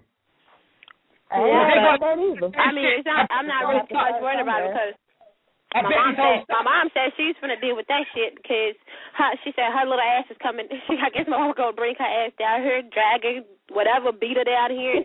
I'm not really too much worried about it because my mom said she's finna deal with that shit because she said her little ass is coming. I guess my mom gonna bring her ass down here, drag her, whatever, beat her down here.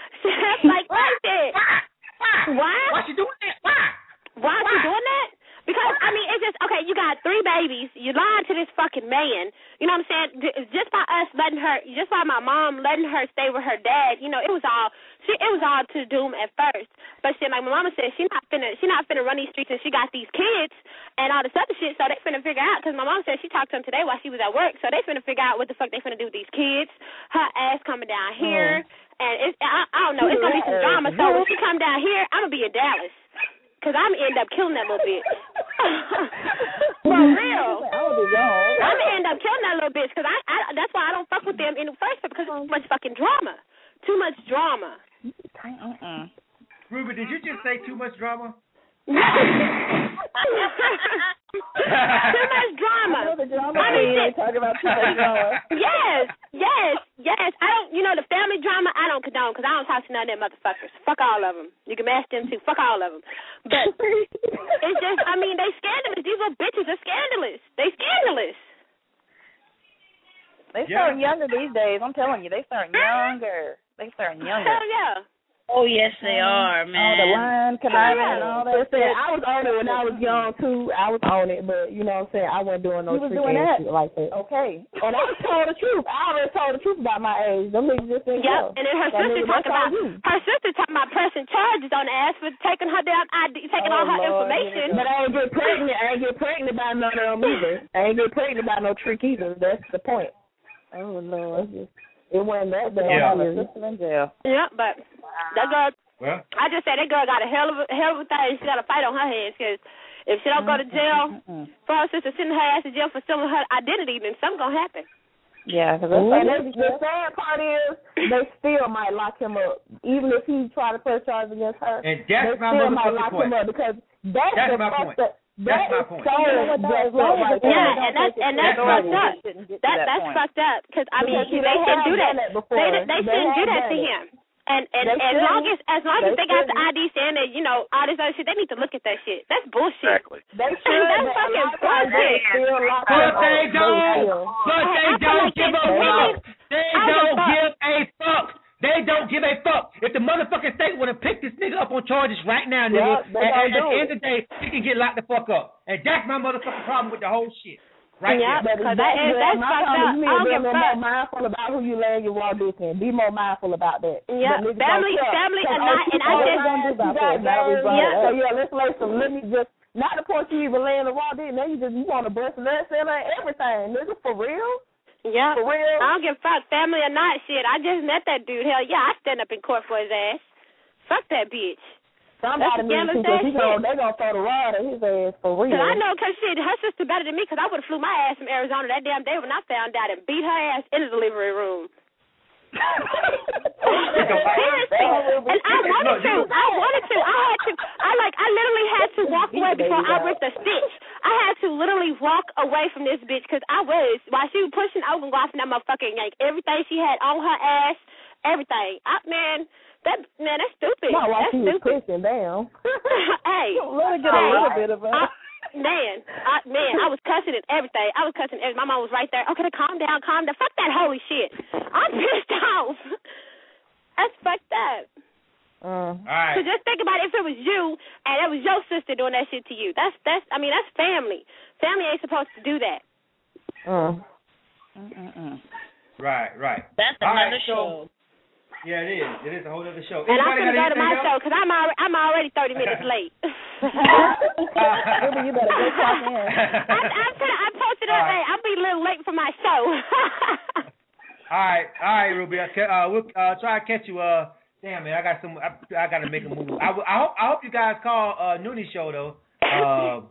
Like that. Why? Why she doing that? Why she doing that? Because Because, I mean, it's just, okay, you got 3 babies. You lied to this fucking man. You know what I'm saying? Just by my mom letting her stay with her dad, you know, it was all to doom at first. But shit, like my mama said, she not finna run these streets, and she got these kids and all this other shit, so they finna figure out, because my mom said she talked to them today while she was at work, so they finna figure out what the fuck they finna do with these kids. Her ass coming down here, and I don't know, it's gonna be some drama, so when she come down here, I'm gonna be in Dallas. Because I'm going to end up killing that little bitch. For real. I'm going to end up killing that little bitch because that's why I don't fuck with them in the first place, because it's too much fucking drama. Too much drama. Ruby, did you just say too much drama? Too much drama. I know the drama. You talk about too much drama. Yes. I don't, you know, the family drama, I don't condone because I don't talk to none of them motherfuckers. Fuck all of them. You can mash them too. Fuck all of them. But it's just, I mean, they scandalous. These little bitches are scandalous. They scandalous. They starting younger these days. I'm telling you, they starting younger. Hell yeah. Oh, yes, they are, man. All the line conniving and all that. I was on it when I was young, too. I was on it, but, you know what I'm saying, I wasn't doing no trick-ass shit like that. Okay. And I told the truth. I already told the truth about my age. Them niggas just didn't know. And then her sister talking about pressing charges on the ass for taking her damn ID, taking all her information. But I ain't get pregnant by none of them either. I ain't get pregnant by no trick either. That's the point. Oh, Lord. It wasn't that bad. Yeah. I was sister in jail. Yeah, but that girl. Well, I just said that girl got a hell of a thing. She got a fight on her hands because if she don't go to jail for her sister sending her ass to jail for stealing her identity, then something's gonna happen. Yeah, because the sad part is they still might lock him up, even if he try to press charges against her. And that's they still might lock him up because that's my point. That's my point. And that's fucked up. That's fucked up because I mean they shouldn't do that. They shouldn't do that to him. And as long as they got the ID saying that, you know, all this other shit, they need to look at that shit. That's bullshit. Exactly. That's fucking bullshit. But they don't give a fuck. They don't give a fuck. They don't give a fuck. If the motherfucking state would have picked this nigga up on charges right now, nigga, at the end of the day, he can get locked the fuck up. And that's my motherfucking problem with the whole shit. Right yeah, there. Because that's fucked up. You need to be more mindful about who you laying your raw dick in. Be more mindful about that. Yeah, family, and I just let's lay some. Let me just. Not the point you even laying the raw dick. Now you want to bust a nut and everything, nigga, for real. Yeah, for real. I don't give a fuck, family or not, shit. I just met that dude. Hell yeah, I stand up in court for his ass. Fuck that bitch. Somebody needs to they're going to throw the rod at his ass for real. Cause I know, because shit, her sister better than me, because I would have flew my ass from Arizona that damn day when I found out and beat her ass in the delivery room. Seriously. And I wanted to. I literally had to walk away before I ripped a stitch. I had to literally walk away from this bitch because while she was pushing open off that motherfucking, like, everything she had on her ass, everything. That's stupid. Not while that's she was pushing down. Hey. Let her get a little bit of it. I was cussing and everything. My mom was right there. Okay, calm down. Fuck that holy shit. I'm pissed off. That's fucked up. All right. So just think about it, if it was you and it was your sister doing that shit to you. That's family. Family ain't supposed to do that. Right. That's another show. Yeah, it is. It is a whole other show. And I'm going to go to my show because I'm already 30 minutes late. You better go talk in. I posted up. Hey, I'll be a little late for my show. All right, Ruby. We'll try to catch you. Damn man, I got to make a move. I hope you guys call Nooney show though. I'm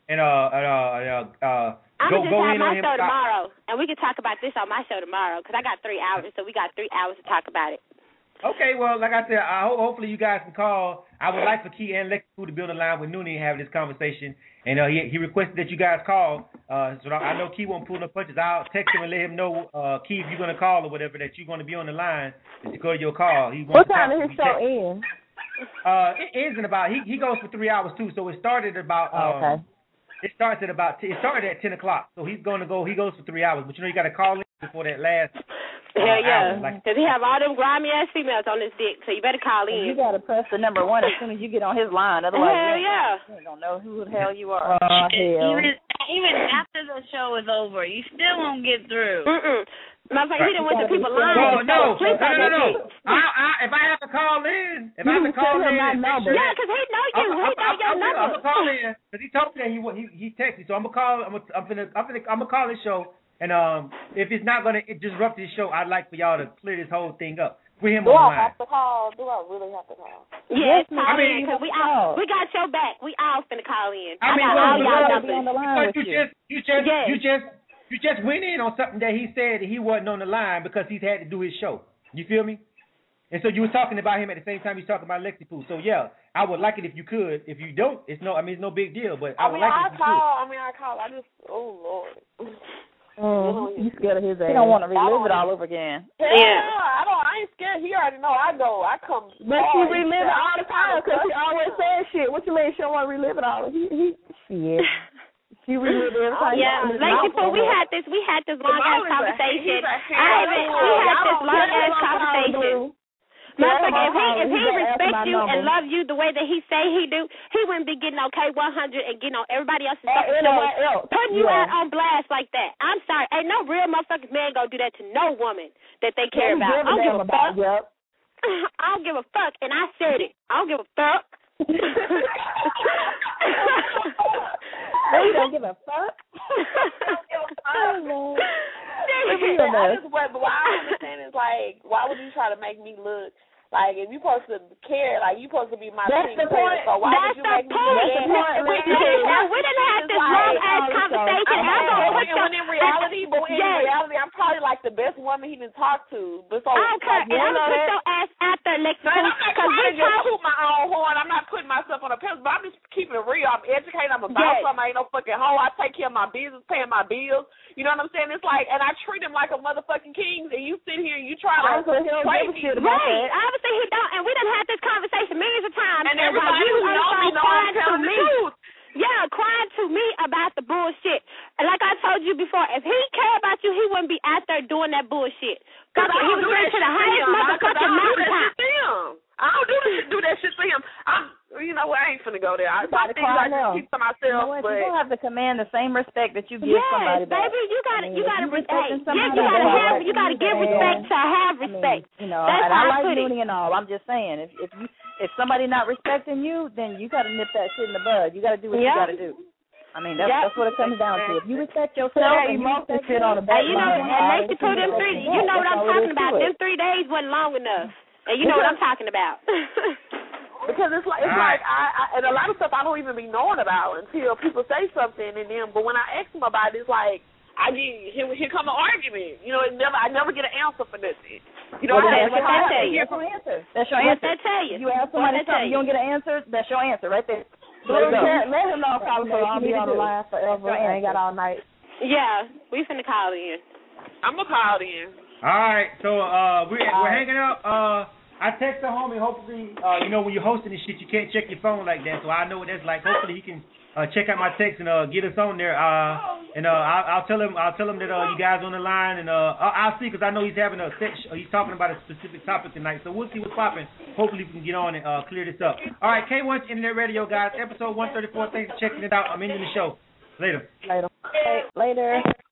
gonna just have my show tomorrow, and we can talk about this on my show tomorrow because I got 3 hours, so we got 3 hours to talk about it. Okay, well, like I said, hopefully you guys can call. I would like for Key and Lex to build a line with Nooney and have this conversation. And he requested that you guys call. So I know Key won't pull no punches. I'll text him and let him know, Key, if you're going to call or whatever, that you're going to be on the line to go to your call. What time does his show end? It ends in about, he goes for 3 hours too. So it started about, okay. It started at 10 o'clock. So he goes for 3 hours. But you got to call in before that last Hell yeah, because he have all them grimy ass females on his dick, so you better call in. You gotta press the number 1 as soon as you get on his line, otherwise you don't know who the hell you are. Even after the show is over, you still won't get through. Motherfucker, he didn't want the people lying. No. If I have to call in, yeah, because he know you. He know your number. I'm gonna call in because he told me that he texted me, so I'm gonna call. I'm gonna call this show, and if it's not gonna disrupt this show, I'd like for y'all to clear this whole thing up. With him on the line. Do I have to call? Do I really have to call? Yes, call in, because we got your back. We all finna call in. I got all y'all numbers. You just went in on something that he said that he wasn't on the line because he's had to do his show. You feel me? And so you were talking about him at the same time you talking about Lexi Pooh. So yeah, I would like it if you could. If you don't, it's no big deal. But I would like it if you could. I call. I just, oh Lord. You scared of his ass. He don't want to relive it all over again. Yeah. I ain't scared. He already know. I come. But she relive it all the time because she always says shit. What you mean she don't want to relive it all? Shit. She relive it every time. Yeah, Lexi Pooh, we had this long ass conversation. We had this long ass conversation. Motherfucker, if he respect you and love you the way that he say he do, he wouldn't be getting on K100 and getting on everybody else's fucking show, putting you out on blast like that. I'm sorry, ain't no real motherfucking man gonna do that to no woman that they care about. I don't give a fuck. I don't give a fuck, and I said it. I don't give a fuck. You don't give a fuck? But what I understand is, like, why would you try to make me look like, if you supposed to care, like, you supposed to be my team player, so why would you make me look? We didn't have this long ass conversation. In reality, I'm probably like the best woman he done talked to. But so, okay, and I'm gonna put your ass out there, Lexi. I'm not trying to just toot my own horn. I'm not putting myself on a pedestal, but I'm just keeping it real. I'm educated. I'm about something. I ain't no fucking hoe. I take care of my business, paying my bills. You know what I'm saying? It's like, and I treat him like a motherfucking king, and you sit here and you try to play me. Right. Obviously he don't, and we done had this conversation millions of times. And everybody who know me knows I'm telling the truth. Yeah, crying to me about the bullshit. And like I told you before, if he cared about you, he wouldn't be out there doing that bullshit. Because he was going to the highest motherfucking mountaintop. I don't do that shit to him. You know what? I ain't finna go there. I think I just keep to myself. You know what? You don't have to command the same respect that you give somebody back. Baby, you gotta give respect to have respect. That's and I like unity and all. I'm just saying, if somebody not respecting you, then you gotta nip that shit in the bud. You gotta do what you gotta do. I mean, that's what it comes down to. If you respect yourself, and you respect shit on the back. And Lexi Pooh, them 3, you know what I'm talking about. Them 3 days wasn't long enough. And you know what I'm talking about. Because it's like I and a lot of stuff I don't even be knowing about until people say something, and then but when I ask them about it, it's like here come an argument. You know, I never get an answer for nothing. You know, that's what that tell you. That's your answer. What that tell you? You ask somebody something, you don't get an answer. That's your answer right there. Let him know, I'll be on the line forever. I ain't got all night. Yeah, we finna call in. I'm gonna call in. All right, so we're hanging up. I text the homie. Hopefully, when you're hosting this shit, you can't check your phone like that. So I know what that's like. Hopefully, he can check out my text and get us on there. I'll tell him that you guys on the line, and I'll see because I know he's having he's talking about a specific topic tonight. So we'll see what's popping. Hopefully, we can get on and clear this up. All right, K1 Internet Radio, guys. Episode 134. Thanks for checking it out. I'm ending the show. Later. Later.